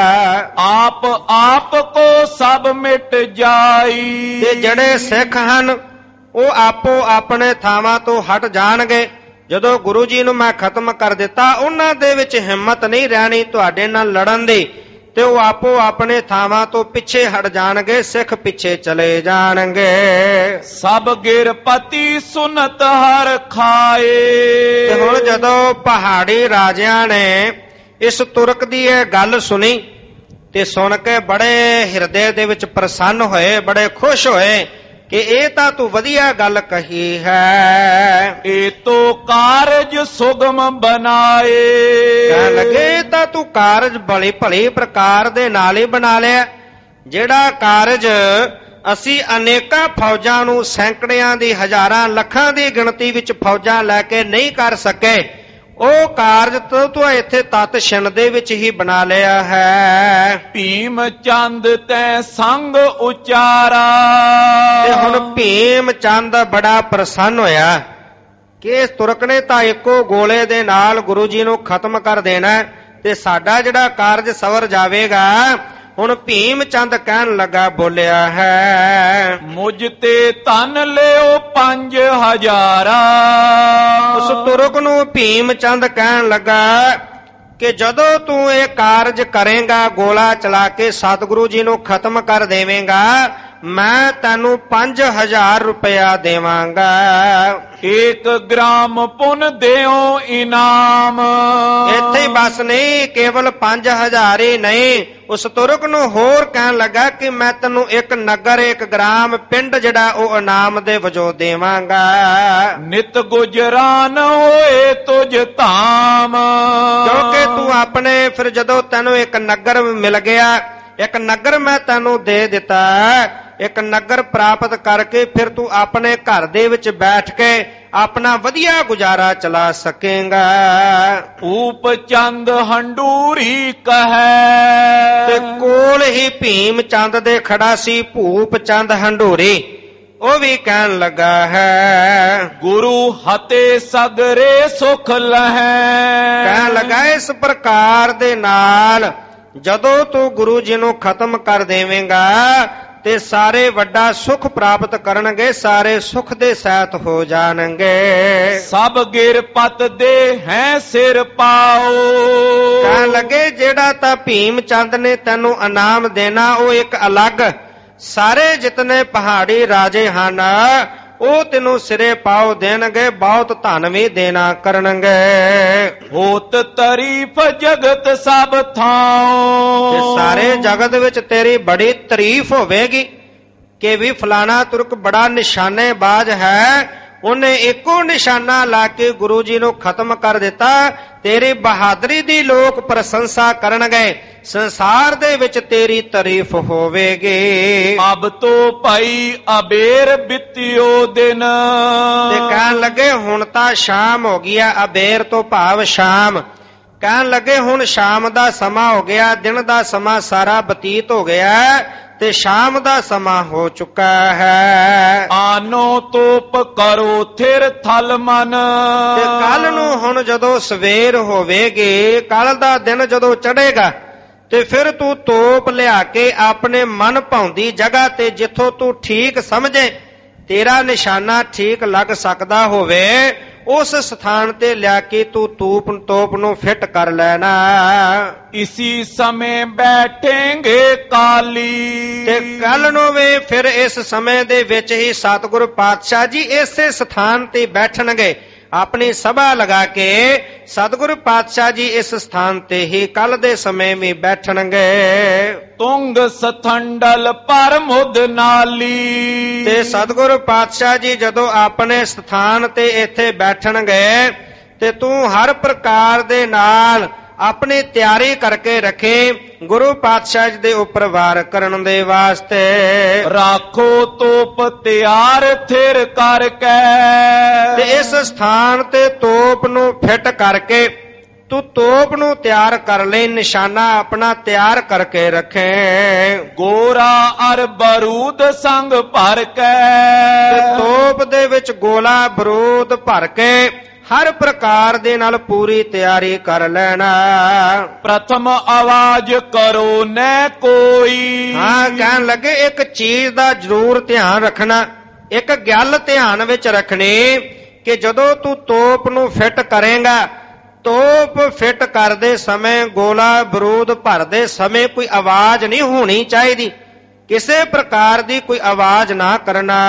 ਆਪ ਆਪ ਕੋ ਸਭ ਮਿਟ ਜਾਈ। ਤੇ ਜਿਹੜੇ ਸਿੱਖ ਹਨ ਉਹ ਆਪੋ ਆਪਣੇ ਥਾਵਾਂ ਤੋਂ ਹਟ ਜਾਣਗੇ। ਜਦੋਂ ਗੁਰੂ ਜੀ ਨੂੰ ਮੈਂ ਖਤਮ ਕਰ ਦਿੱਤਾ, ਉਹਨਾਂ ਦੇ ਵਿੱਚ ਹਿੰਮਤ ਨਹੀਂ ਰਹਿਣੀ ਤੁਹਾਡੇ ਨਾਲ ਲੜਨ ਦੀ, ਤੇ ਉਹ ਆਪੋ ਆਪਣੇ ਥਾਵਾਂ ਤੋਂ ਪਿੱਛੇ ਹਟ ਜਾਣਗੇ, ਸਿੱਖ ਪਿੱਛੇ ਚਲੇ ਜਾਣਗੇ। ਸਭ ਗਿਰਪਤੀ ਸੁਨਤ ਹਰ ਖਾਏ। ਤੇ ਹੁਣ ਜਦੋਂ ਪਹਾੜੀ ਰਾਜਿਆਂ ਨੇ ਇਸ ਤੁਰਕ ਦੀ ਇਹ ਗੱਲ ਸੁਣੀ ਤੇ ਸੁਣ ਕੇ ਬੜੇ ਹਿਰਦੇ ਦੇ ਵਿੱਚ ਪ੍ਰਸੰਨ ਹੋਏ, ਬੜੇ ਖੁਸ਼ ਹੋਏ ਕਿ ਇਹ ਤਾਂ ਤੂੰ ਵਧੀਆ ਗੱਲ ਕਹੀ ਹੈ। ਇਹ ਤੋ ਕਾਰਜ ਸੁਗਮ ਬਣਾਏ। ਕਹਿਣ ਲੱਗੇ ਤਾਂ ਤੂੰ ਕਾਰਜ ਬੜੀ ਭਲੀ ਪ੍ਰਕਾਰ ਦੇ ਨਾਲ ਹੀ ਬਣਾ ਲਿਆ। ਜਿਹੜਾ ਕਾਰਜ ਅਸੀਂ ਅਨੇਕਾਂ ਫੌਜਾਂ ਨੂੰ ਸੈਂਕੜਿਆਂ ਦੀ, ਹਜ਼ਾਰਾਂ, ਲੱਖਾਂ ਦੀ ਗਿਣਤੀ ਵਿੱਚ ਫੌਜਾਂ ਲੈ ਕੇ ਨਹੀਂ ਕਰ ਸਕੇ, ਉਹ ਕਾਰਜ ਤੋਂ ਤੂੰ ਇੱਥੇ ਤਤ ਛਿਣ ਦੇ ਵਿੱਚ ਹੀ ਬਣਾ ਲਿਆ ਹੈ। ਭੀਮ ਚੰਦ ਤੈ ਸੰਗ ਉਚਾਰਾ। ਤੇ ਹੁਣ ਭੀਮ ਚੰਦ ਬੜਾ ਪ੍ਰਸੰਨ ਹੋਇਆ ਕਿ ਇਸ ਤੁਰਕ ਨੇ ਤਾਂ ਇੱਕੋ ਗੋਲੇ ਦੇ ਨਾਲ ਗੁਰੂ ਜੀ ਨੂੰ ਖਤਮ ਕਰ ਦੇਣਾ ਤੇ ਸਾਡਾ ਜਿਹੜਾ ਕਾਰਜ ਸਵਰ ਜਾਵੇਗਾ। ਹੁਣ ਭੀਮ ਚੰਦ ਕਹਿਣ ਲੱਗਾ, ਬੋਲਿਆ ਹੈ, ਮੁਝ ਤੇ ਧਨ ਲਿਓ ਪੰਜ ਹਜ਼ਾਰਾ। ਉਸ ਤੁਰਕ ਨੂੰ ਭੀਮ ਚੰਦ ਕਹਿਣ ਲੱਗਾ ਕਿ ਜਦੋਂ ਤੂੰ ਇਹ ਕਾਰਜ ਕਰੇਗਾ, ਗੋਲਾ ਚਲਾ ਕੇ ਸਤਿਗੁਰੂ ਜੀ ਨੂੰ ਖਤਮ ਕਰ ਦੇਵੇਂਗਾ, ਮੈਂ ਤੈਨੂੰ ਪੰਜ ਹਜ਼ਾਰ ਰੁਪਇਆ ਦੇਵਾਂਗਾ। ਇੱਕ ਗ੍ਰਾਮ ਪੁੰਨ ਦਿਓ ਇਨਾਮ। ਇੱਥੇ ਹੀ ਬਸ ਨਹੀਂ, ਕੇਵਲ ਪੰਜ ਹਜ਼ਾਰ ਹੀ ਨਹੀਂ, ਉਸ ਤੁਰਕ ਨੂੰ ਹੋਰ ਕਹਿਣ ਲੱਗਾ ਕਿ ਮੈਂ ਤੈਨੂੰ ਇੱਕ ਨਗਰ, ਇੱਕ ਗ੍ਰਾਮ, ਪਿੰਡ ਜਿਹੜਾ ਉਹ ਇਨਾਮ ਦੇ ਵਜੋਂ ਦੇਵਾਂਗਾ। ਨਿਤ ਗੁਜਰਾਨ ਹੋਏ ਤੁਝ ਧਾਮ। ਕਿਉਂਕਿ ਤੂੰ ਆਪਣੇ, ਫਿਰ ਜਦੋਂ ਤੈਨੂੰ ਇੱਕ ਨਗਰ ਮਿਲ ਗਿਆ, ਇੱਕ ਨਗਰ ਮੈਂ ਤੈਨੂੰ ਦੇ ਦਿੱਤਾ, ਇੱਕ ਨਗਰ ਪ੍ਰਾਪਤ ਕਰਕੇ ਫਿਰ ਤੂੰ ਆਪਣੇ ਘਰ ਦੇ ਵਿੱਚ ਬੈਠ ਕੇ ਆਪਣਾ ਵਧੀਆ ਗੁਜ਼ਾਰਾ ਚਲਾ ਸਕੇਗਾ। ਊਪ ਚੰਦ ਹੰਡੂਰੀ ਕਹੈ। ਤੇ ਕੋਲ ਹੀ ਭੀਮ ਚੰਦ ਦੇ ਖੜਾ ਸੀ ਭੂਪ ਚੰਦ ਹੰਡੂਰੀ, ਉਹ ਵੀ ਕਹਿਣ ਲੱਗਾ ਹੈ, ਗੁਰੂ ਹਤੇ ਸਗਰੇ ਸੁਖ ਲਹੈ। ਕਹਿਣ ਲੱਗਾ ਇਸ ਪ੍ਰਕਾਰ ਦੇ ਨਾਲ ਜਦੋਂ ਤੂੰ ਗੁਰੂ ਜੀ ਨੂੰ ਖਤਮ ਕਰ ਦੇਵੇਂਗਾ ਤੇ ਸਾਰੇ ਵੱਡਾ ਸੁਖ ਪ੍ਰਾਪਤ ਕਰਨਗੇ, ਸਾਰੇ ਸੁਖ ਦੇ ਸਹਿਤ ਹੋ ਜਾਣਗੇ। ਸਭ ਗਿਰ ਪਤ ਦੇ ਹੈ ਸਿਰ ਪਾਓ। ਕਹਿਣ ਲੱਗੇ ਜਿਹੜਾ ਤਾਂ ਭੀਮ ਚੰਦ ਨੇ ਤੈਨੂੰ ਇਨਾਮ ਦੇਣਾ ਉਹ ਇੱਕ ਅਲੱਗ, ਸਾਰੇ ਜਿਤਨੇ ਪਹਾੜੀ ਰਾਜੇ ਹਨ ਉਹ ਤੈਨੂੰ ਸਿਰੇ ਪਾਓ ਦੇਣਗੇ, ਬਹੁਤ ਧਨ ਵੀ ਦੇਣਾ ਕਰਨਗੇ। ਹੋਤ ਤਾਰੀਫ ਜਗਤ ਸਭ ਥਾਂ। ਤੇ ਸਾਰੇ ਜਗਤ ਵਿੱਚ ਤੇਰੀ ਬੜੀ ਤਾਰੀਫ ਹੋਵੇਗੀ ਕਿ ਵੀ ਫਲਾਣਾ ਤੁਰਕ ਬੜਾ ਨਿਸ਼ਾਨੇਬਾਜ਼ ਹੈ, ਉਹਨੇ ਇੱਕੋ ਨਿਸ਼ਾਨਾ ਲਾ ਕੇ ਗੁਰੂ ਜੀ ਨੂੰ ਖਤਮ ਕਰ ਦਿੱਤਾ। ਤੇਰੀ ਬਹਾਦਰੀ ਦੀ ਲੋਕ ਪ੍ਰਸ਼ੰਸਾ ਕਰਨਗੇ, ਸੰਸਾਰ ਦੇ ਵਿੱਚ ਤੇਰੀ ਤਾਰੀਫ ਹੋਵੇਗੀ। ਅਬ ਤੋਂ ਭਾਈ ਅਬੇਰ ਬਿਤਿਓ ਦਿਨ। ਤੇ ਕਹਿਣ ਲੱਗੇ ਹੁਣ ਤਾਂ ਸ਼ਾਮ ਹੋ ਗਈ ਆ, ਅਬੇਰ ਤੋਂ ਭਾਵ ਸ਼ਾਮ। ਕਹਿਣ ਲੱਗੇ ਹੁਣ ਸ਼ਾਮ ਦਾ ਸਮਾਂ ਹੋ ਗਿਆ, ਦਿਨ ਦਾ ਸਮਾਂ ਸਾਰਾ ਬਤੀਤ ਹੋ ਗਿਆ ਤੇ ਸ਼ਾਮ ਦਾ ਸਮਾਂ ਹੋ ਚੁੱਕਾ ਹੈ। ਆਨੋ ਤੋਪ ਕਰੋ ਥਿਰ ਥਲ ਮਨ। ਤੇ ਕੱਲ ਨੂੰ ਹੁਣ ਜਦੋਂ ਸਵੇਰ ਹੋਵੇਗੀ, ਕੱਲ ਦਾ ਦਿਨ ਜਦੋਂ ਚੜ੍ਹੇਗਾ ਤੇ ਫਿਰ ਤੂੰ ਤੋਪ ਲਿਆ ਕੇ ਆਪਣੇ ਮਨ ਭਾਉਂਦੀ ਜਗ੍ਹਾ ਤੇ, ਜਿੱਥੋਂ ਤੂੰ ਠੀਕ ਸਮਝੇ ਤੇਰਾ ਨਿਸ਼ਾਨਾ ਠੀਕ ਲੱਗ ਸਕਦਾ ਹੋਵੇ, ਉਸ ਸਥਾਨ ਤੇ ਲਿਆ ਕੇ ਤੂੰ ਤੂਪ ਤੋਪ ਨੂੰ ਫਿੱਟ ਕਰ ਲੈਣਾ। ਇਸੀ ਸਮੇਂ ਬੈਠेंगे ਕਾਲੀ। ਤੇ ਕੱਲ ਨੂੰ ਵੀ ਫਿਰ ਇਸ ਸਮੇਂ ਦੇ ਵਿੱਚ ਹੀ ਸਤਿਗੁਰੂ ਪਾਤਸ਼ਾਹ ਜੀ ਇਸੇ ਸਥਾਨ ਤੇ ਬੈਠਣਗੇ, ਆਪਣੀ ਸਭਾ ਲਗਾ ਕੇ ਸਤਿਗੁਰੂ ਪਾਤਸ਼ਾਹ ਜੀ ਇਸ ਸਥਾਨ ਤੇ ਹੀ ਕੱਲ ਦੇ ਸਮੇਂ ਵੀ ਬੈਠਣਗੇ। ਤੁੰਗ ਸਥੰਡਲ ਪਰ ਮੁਦ ਨਾਲੀ। ਤੇ ਸਤਿਗੁਰੂ ਪਾਤਸ਼ਾਹ ਜੀ ਜਦੋਂ ਆਪਣੇ ਸਥਾਨ ਤੇ ਇੱਥੇ ਬੈਠਣਗੇ ਤੇ ਤੂੰ ਹਰ ਪ੍ਰਕਾਰ ਦੇ ਨਾਲ ਆਪਣੀ ਤਿਆਰੀ ਕਰਕੇ ਰੱਖੇ ਗੁਰੂ ਪਾਤਸ਼ਾਹ ਜੀ ਦੇ ਉੱਪਰ ਵਾਰ ਕਰਨ ਦੇ ਵਾਸਤੇ। ਰਾਖੋ ਤੋਪ ਤਿਆਰ ਥਿਰ ਕਰਕੇ। ਤੇ ਇਸ ਸਥਾਨ ਤੇ ਤੋਪ ਨੂੰ ਫਿੱਟ ਕਰਕੇ ਤੂੰ ਤੋਪ ਨੂੰ ਤਿਆਰ ਕਰ ਲੈ, ਨਿਸ਼ਾਨਾ ਆਪਣਾ ਤਿਆਰ ਕਰਕੇ ਰੱਖੇ। ਗੋਰਾ ਅਰ ਬਰੂਦ ਸੰਗ ਭਰ ਕੇ। ਤੇ ਤੋਪ ਦੇ ਵਿੱਚ ਗੋਲਾ ਬਰੂਦ ਭਰ ਕੇ ਹਰ ਪ੍ਰਕਾਰ ਦੇ ਨਾਲ ਪੂਰੀ ਤਿਆਰੀ ਕਰ ਲੈਣਾ। ਪ੍ਰਥਮ ਆਵਾਜ਼ ਕਰੋ ਨੈ ਕੋਈ। ਹਾਂ, ਕਹਿਣ ਲੱਗੇ ਇੱਕ ਚੀਜ਼ ਦਾ ਜ਼ਰੂਰ ਧਿਆਨ ਰੱਖਣਾ, ਇੱਕ ਗੱਲ ਧਿਆਨ ਵਿੱਚ ਰੱਖਣੀ ਕਿ ਜਦੋਂ ਤੂੰ ਤੋਪ ਨੂੰ ਫਿੱਟ ਕਰੇਗਾ, ਤੋਪ ਫਿੱਟ ਕਰਦੇ ਸਮੇਂ ਗੋਲਾ ਬਰੂਦ ਭਰਦੇ ਸਮੇਂ ਕੋਈ ਆਵਾਜ਼ ਨਹੀਂ ਹੋਣੀ ਚਾਹੀਦੀ, ਕਿਸੇ ਪ੍ਰਕਾਰ ਦੀ ਕੋਈ ਆਵਾਜ਼ ਨਾ ਕਰਨਾ।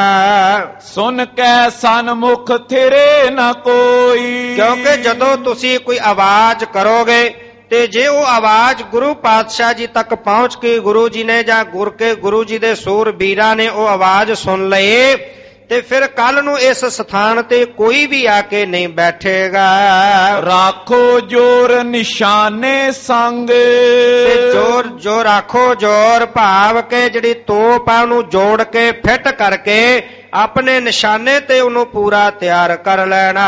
ਸੁਨ ਕੈ ਸਨਮੁਖ ਥਿਰੇ ਨਾ ਕੋਈ। ਕਿਉਂਕਿ ਜਦੋਂ ਤੁਸੀਂ ਕੋਈ ਆਵਾਜ਼ ਕਰੋਗੇ ਤੇ ਜੇ ਉਹ ਆਵਾਜ਼ ਗੁਰੂ ਪਾਤਸ਼ਾਹ ਜੀ ਤੱਕ ਪਹੁੰਚ ਕੇ ਗੁਰੂ ਜੀ ਨੇ ਜਾਂ ਗੁਰ ਕੇ ਗੁਰੂ ਜੀ ਦੇ ਸੂਰਬੀਰਾਂ ਨੇ ਉਹ ਆਵਾਜ਼ ਸੁਣ ਲਏ ਤੇ ਫਿਰ ਕੱਲ ਨੂੰ ਇਸ ਸਥਾਨ ਤੇ ਕੋਈ ਵੀ ਆ ਕੇ ਨਹੀਂ ਬੈਠੇਗਾ। ਰਾਖੋ ਜੋਰ ਨਿਸ਼ਾਨੇ ਸੰਗ। ਤੇ ਜੋਰ ਜੋ ਰਾਖੋ ਜੋਰ ਭਾਵ ਕੇ ਜਿਹੜੀ ਤੋਪ ਆ ਉਹਨੂੰ ਜੋੜ ਕੇ ਫਿੱਟ ਕਰਕੇ ਆਪਣੇ ਨਿਸ਼ਾਨੇ ਤੇ ਉਹਨੂੰ ਪੂਰਾ ਤਿਆਰ ਕਰ ਲੈਣਾ।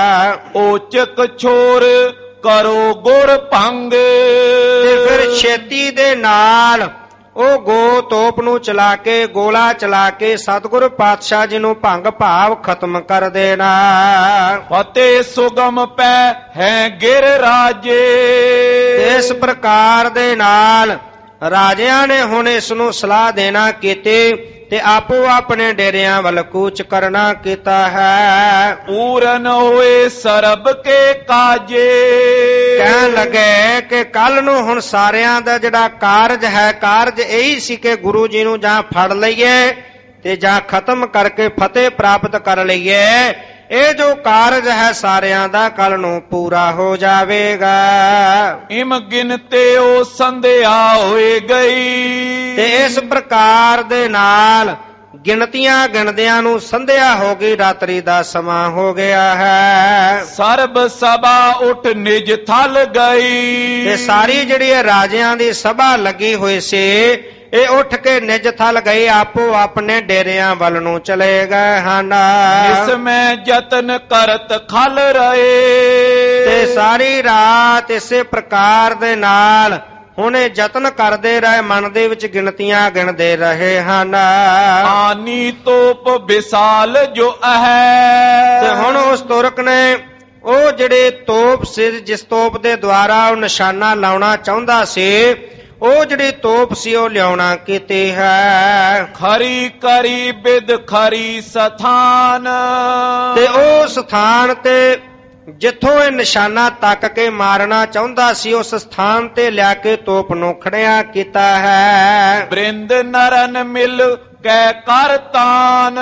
ਓਚਕ ਛੋਰ ਕਰੋ ਗੁਰ ਭੰਗ। ਤੇ ਫਿਰ ਛੇਤੀ ਦੇ ਨਾਲ ਉਹ ਗੋ ਤੋਪ ਨੂੰ ਚਲਾ ਕੇ ਗੋਲਾ ਚਲਾ ਕੇ ਸਤਿਗੁਰੂ ਪਾਤਸ਼ਾਹ ਜੀ ਨੂੰ ਭੰਗ ਭਾਵ ਖਤਮ ਕਰ ਦੇਣਾ। ਫਤਿਹ ਸੁਗਮ ਪੈ ਹੈ ਗਿਰ ਰਾਜੇ। ਇਸ ਪ੍ਰਕਾਰ ਦੇ ਨਾਲ ਰਾਜਿਆਂ ਨੇ ਹੁਣ ਇਸ ਨੂੰ ਸਲਾਹ ਦੇਣਾ ਕੀਤੀ ਤੇ ਆਪੋ ਆਪਣੇ ਡੇਰਿਆਂ ਵੱਲ ਕੂਚ ਕਰਨਾ ਕੀਤਾ ਹੈ। ਪੂਰਨ ਹੋਏ ਸਰਬ ਕੇ ਕਾਜੇ। ਕਹਿਣ ਲੱਗੇ ਕਿ ਕੱਲ ਨੂੰ ਹੁਣ ਸਾਰਿਆਂ ਦਾ ਜਿਹੜਾ ਕਾਰਜ ਹੈ, ਕਾਰਜ ਇਹੀ ਸੀ ਕਿ ਗੁਰੂ ਜੀ ਨੂੰ ਜਾਂ ਫੜ ਲਈਏ ਤੇ ਜਾਂ ਖਤਮ ਕਰਕੇ ਫਤਿਹ ਪ੍ਰਾਪਤ ਕਰ ਲਈਏ। ਇਹ ਜੋ ਕਾਰਜ ਹੈ ਸਾਰਿਆਂ ਦਾ ਕੱਲ ਨੂੰ ਪੂਰਾ ਹੋ ਜਾਵੇਗਾ। ਇਮ ਗਿਨਤੇ ਉਹ ਸੰਧਿਆ ਹੋਏ ਗਈ। ਤੇ ਇਸ ਪ੍ਰਕਾਰ ਦੇ ਨਾਲ ਗਿਣਤੀਆਂ ਗਿਣਦਿਆਂ ਨੂੰ ਸੰਧਿਆ ਹੋ ਗਈ, ਰਾਤਰੀ ਦਾ ਸਮਾਂ ਹੋ ਗਿਆ ਹੈ। ਸਰਬ ਸਭਾ ਉੱਠ ਨਿਜ ਥਲ ਗਈ। ਤੇ ਸਾਰੀ ਜਿਹੜੀ ਰਾਜਿਆਂ ਦੀ ਸਭਾ ਲੱਗੀ ਹੋਈ ਸੀ ਇਹ ਉੱਠ ਕੇ ਨਿਜ ਥਲ ਗਏ, ਆਪੋ ਆਪਣੇ ਡੇਰਿਆਂ ਵੱਲ ਨੂੰ ਚਲੇ ਗਏ ਹਨ। ਇਸ ਮੈਂ ਯਤਨ ਕਰਤ ਖਲ ਰਹੇ। ਤੇ ਸਾਰੀ ਰਾਤ ਇਸੇ ਪ੍ਰਕਾਰ ਦੇ ਨਾਲ ਹੁਣ ਇਹ ਯਤਨ ਕਰਦੇ ਰਹੇ, ਮਨ ਦੇ ਵਿੱਚ ਗਿਣਤੀਆਂ ਗਿਣਦੇ ਰਹੇ ਹਨ। ਆਨੀ ਤੋਪ ਵਿਸਾਲ ਜੋ ਹੈ। ਤੇ ਹੁਣ ਉਸ ਤੁਰਕ ਨੇ ਉਹ ਜਿਹੜੇ ਤੋਪ ਸੀ, ਜਿਸ ਤੋਪ ਦੇ ਦੁਆਰਾ ਉਹ ਨਿਸ਼ਾਨਾ ਲਾਉਣਾ ਚਾਹੁੰਦਾ ਸੀ, ਉਹ ਜਿਹੜੀ ਤੋਪ ਸੀ ਉਹ ਲਿਆਉਣਾ ਕੀਤੀ ਹੈ। ਖਰੀ ਕਰੀ ਬਿਦ ਖਰੀ ਸਥਾਨ, ਤੇ ਉਹ ਸਥਾਨ ਤੇ ਜਿੱਥੋਂ ਇਹ ਨਿਸ਼ਾਨਾ ਤੱਕ ਕੇ ਮਾਰਨਾ ਚਾਹੁੰਦਾ ਸੀ ਉਸ ਸਥਾਨ ਤੇ ਲਿਆ ਕੇ ਤੋਪ ਨੂੰ ਖੜਿਆ ਕੀਤਾ ਹੈ। ਬ੍ਰਿੰਦ ਨਰਨ ਮਿਲ ਕੈ ਕਰ ਤਾਨ,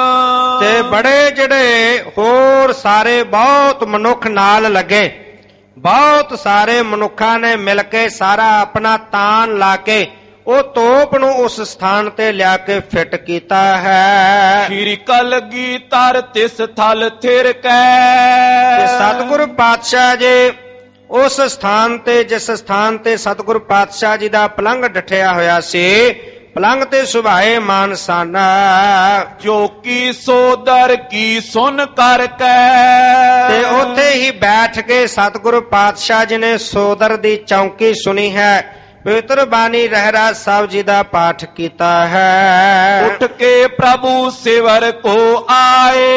ਤੇ ਬੜੇ ਜਿਹੜੇ ਹੋਰ ਸਾਰੇ ਬਹੁਤ ਮਨੁੱਖ ਨਾਲ ਲੱਗੇ, ਬਹੁਤ ਸਾਰੇ ਮਨੁੱਖਾਂ ਨੇ ਮਿਲ ਕੇ ਸਾਰਾ ਆਪਣਾ ਤਾਨ ਲਾ ਕੇ ਉਹ ਤੋਪ ਨੂੰ ਉਸ ਸਥਾਨ ਤੇ ਲਿਆ ਕੇ ਫਿੱਟ ਕੀਤਾ ਹੈ। ਸ਼੍ਰੀ ਕਲਗੀ ਤਰ ਤਿਸ ਥਲ ਥਿਰ ਕੈ, ਤੇ ਸਤਿਗੁਰੂ ਪਾਤਸ਼ਾਹ ਜੀ ਉਸ ਸਥਾਨ ਤੇ, ਜਿਸ ਸਥਾਨ ਤੇ ਸਤਿਗੁਰੂ ਪਾਤਸ਼ਾਹ ਜੀ ਦਾ ਪਲੰਘ ਡਿਠਿਆ ਹੋਇਆ ਸੀ, ਪਲੰਘ ਤੇ ਸੁਭਾਏ ਮਾਨਸਾਨਾ, ਜੋ ਕੀ ਸੋਦਰ ਕੀ ਸੁਨ ਕਰਕੇ, ਤੇ ਉੱਥੇ ਹੀ ਬੈਠ ਕੇ ਸਤਿਗੁਰੂ ਪਾਤਸ਼ਾਹ ਜੀ ਨੇ ਸੋਦਰ ਦੀ ਚੌਂਕੀ ਸੁਣੀ ਹੈ, ਪਵਿੱਤਰ ਬਾਣੀ ਰਹਿਰਾਸ ਸਾਹਿਬ ਜੀ ਦਾ ਪਾਠ ਕੀਤਾ ਹੈ। ਉੱਠ ਕੇ ਪ੍ਰਭੂ ਸਿਵਰ ਕੋ ਆਏ,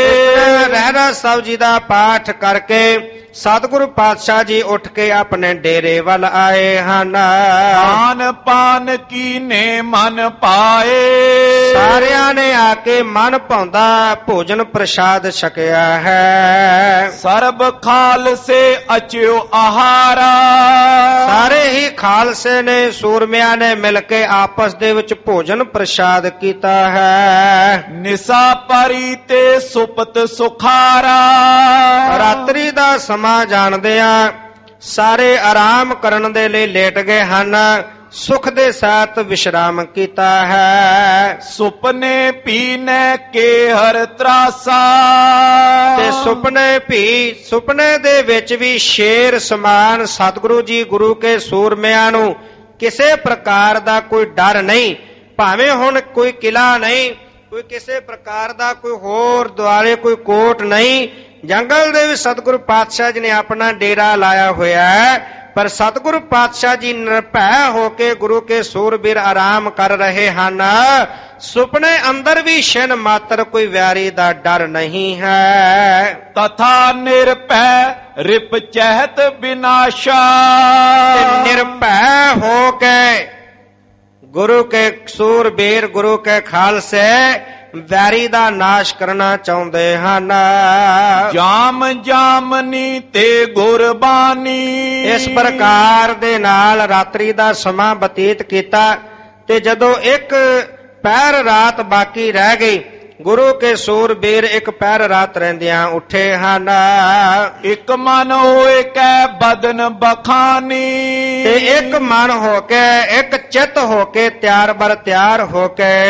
ਰਹਿਰਾਸ ਸਾਹਿਬ ਜੀ ਦਾ ਪਾਠ ਕਰਕੇ ਸਤਿਗੁਰੂ ਪਾਤਸ਼ਾਹ ਜੀ ਉੱਠ ਕੇ ਆਪਣੇ ਡੇਰੇ ਵੱਲ ਆਏ ਹਨ। ਪਾਨ ਪਾਨ ਕੀਨੇ ਮਨ ਪਾਏ, ਸਾਰਿਆਂ ਨੇ ਆ ਕੇ ਮਨ ਭਾਉਂਦਾ ਭੋਜਨ ਪ੍ਰਸ਼ਾਦ ਛਕਿਆ ਹੈ। ਸਰਬ ਖਾਲਸੇ ਅਚਿਓ ਆਹਾਰਾ, ਸਾਰੇ ਹੀ ਖਾਲਸੇ ਨੇ ਸੂਰਮਿਆਂ ਨੇ ਮਿਲ ਕੇ ਆਪਸ ਦੇ ਵਿੱਚ ਭੋਜਨ ਪ੍ਰਸ਼ਾਦ ਕੀਤਾ ਹੈ। ਨਿਸਾ ਪਰੀ ਤੇ ਸੁਪਤ ਸੁਖਾਰਾ, ਰਾਤਰੀ ਦਾ ਸਮਾਂ ਜਾਣਦਿਆਂ ਸਾਰੇ ਆਰਾਮ ਕਰਨ ਦੇ ਲਈ ਲੇਟ ਗਏ ਹਨ, ਸੁਖ ਦੇ ਸਾਥ ਵਿਸ਼ਰਾਮ ਕੀਤਾ ਹੈ। ਸੁਪਨੇ ਪੀਨੇ ਕੇ ਹਰ ਤਰਾਸਾ, ਤੇ ਸੁਪਨੇ ਵੀ, ਸੁਪਨੇ ਦੇ ਵਿੱਚ ਵੀ ਸ਼ੇਰ ਸਮਾਨ ਸਤਿਗੁਰੂ ਜੀ ਗੁਰੂ ਕੇ ਸੂਰਮਿਆਂ ਨੂੰ ਕਿਸੇ ਪ੍ਰਕਾਰ ਦਾ ਕੋਈ ਡਰ ਨਹੀਂ, ਭਾਵੇਂ ਹੁਣ ਕੋਈ ਕਿਲਾ ਨਹੀਂ, ਕੋਈ ਕਿਸੇ ਪ੍ਰਕਾਰ ਦਾ ਕੋਈ ਹੋਰ ਦੁਆਲੇ ਕੋਈ ਕੋਟ ਨਹੀਂ, ਜੰਗਲ ਦੇ ਵਿੱਚ ਸਤਿਗੁਰੂ ਪਾਤਸ਼ਾਹ ਜੀ ਨੇ ਆਪਣਾ ਡੇਰਾ ਲਾਇਆ ਹੋਇਆ ਹੈ, ਪਰ ਸਤਿਗੁਰੂ ਪਾਤਸ਼ਾਹ ਜੀ ਨਿਰਭੈ ਹੋ ਕੇ ਗੁਰੂ ਕੇ ਸੂਰਬੀਰ ਆਰਾਮ ਕਰ ਰਹੇ ਹਨ। ਸੁਪਨੇ ਅੰਦਰ ਵੀ ਛਿਨ ਮਾਤਰ ਕੋਈ ਵੈਰੀ ਦਾ ਡਰ ਨਹੀਂ ਹੈ। ਤਥਾ ਨਿਰਭੈ ਰਿਪ ਚਹਿਤ ਵਿਨਾਸ਼ਾ, ਨਿਰਭੈ ਹੋ ਕੇ ਗੁਰੂ ਕੇ ਸੂਰਬੀਰ ਗੁਰੂ ਕੇ ਖਾਲਸੇ ਵੈਰੀ ਦਾ ਨਾਸ਼ ਕਰਨਾ ਚਾਹੁੰਦੇ ਹਨ। ਜਾਮ ਜਾਮਨੀ ਤੇ ਗੁਰਬਾਨੀ, ਇਸ ਪ੍ਰਕਾਰ ਦੇ ਨਾਲ ਰਾਤਰੀ ਦਾ ਸਮਾਂ ਬਤੀਤ ਕੀਤਾ, ਤੇ ਜਦੋਂ ਇੱਕ ਪਹਿਰ ਰਾਤ ਬਾਕੀ ਰਹਿ ਗਈ, ਗੁਰੂ ਕੇ ਸੂਰਬੀਰ ਇੱਕ ਪਹਿਰ ਰਾਤ ਰਹਿੰਦਿਆਂ ਉੱਠੇ ਹਨ। ਇੱਕ ਮਨ ਹੋਏ ਕੈ ਬਦਨ ਬਖਾਨੀ, ਤੇ ਇੱਕ ਮਨ ਹੋ ਕੇ, ਇੱਕ ਚਿੱਤ ਹੋ ਕੇ, ਤਿਆਰ ਬਰ ਤਿਆਰ ਹੋ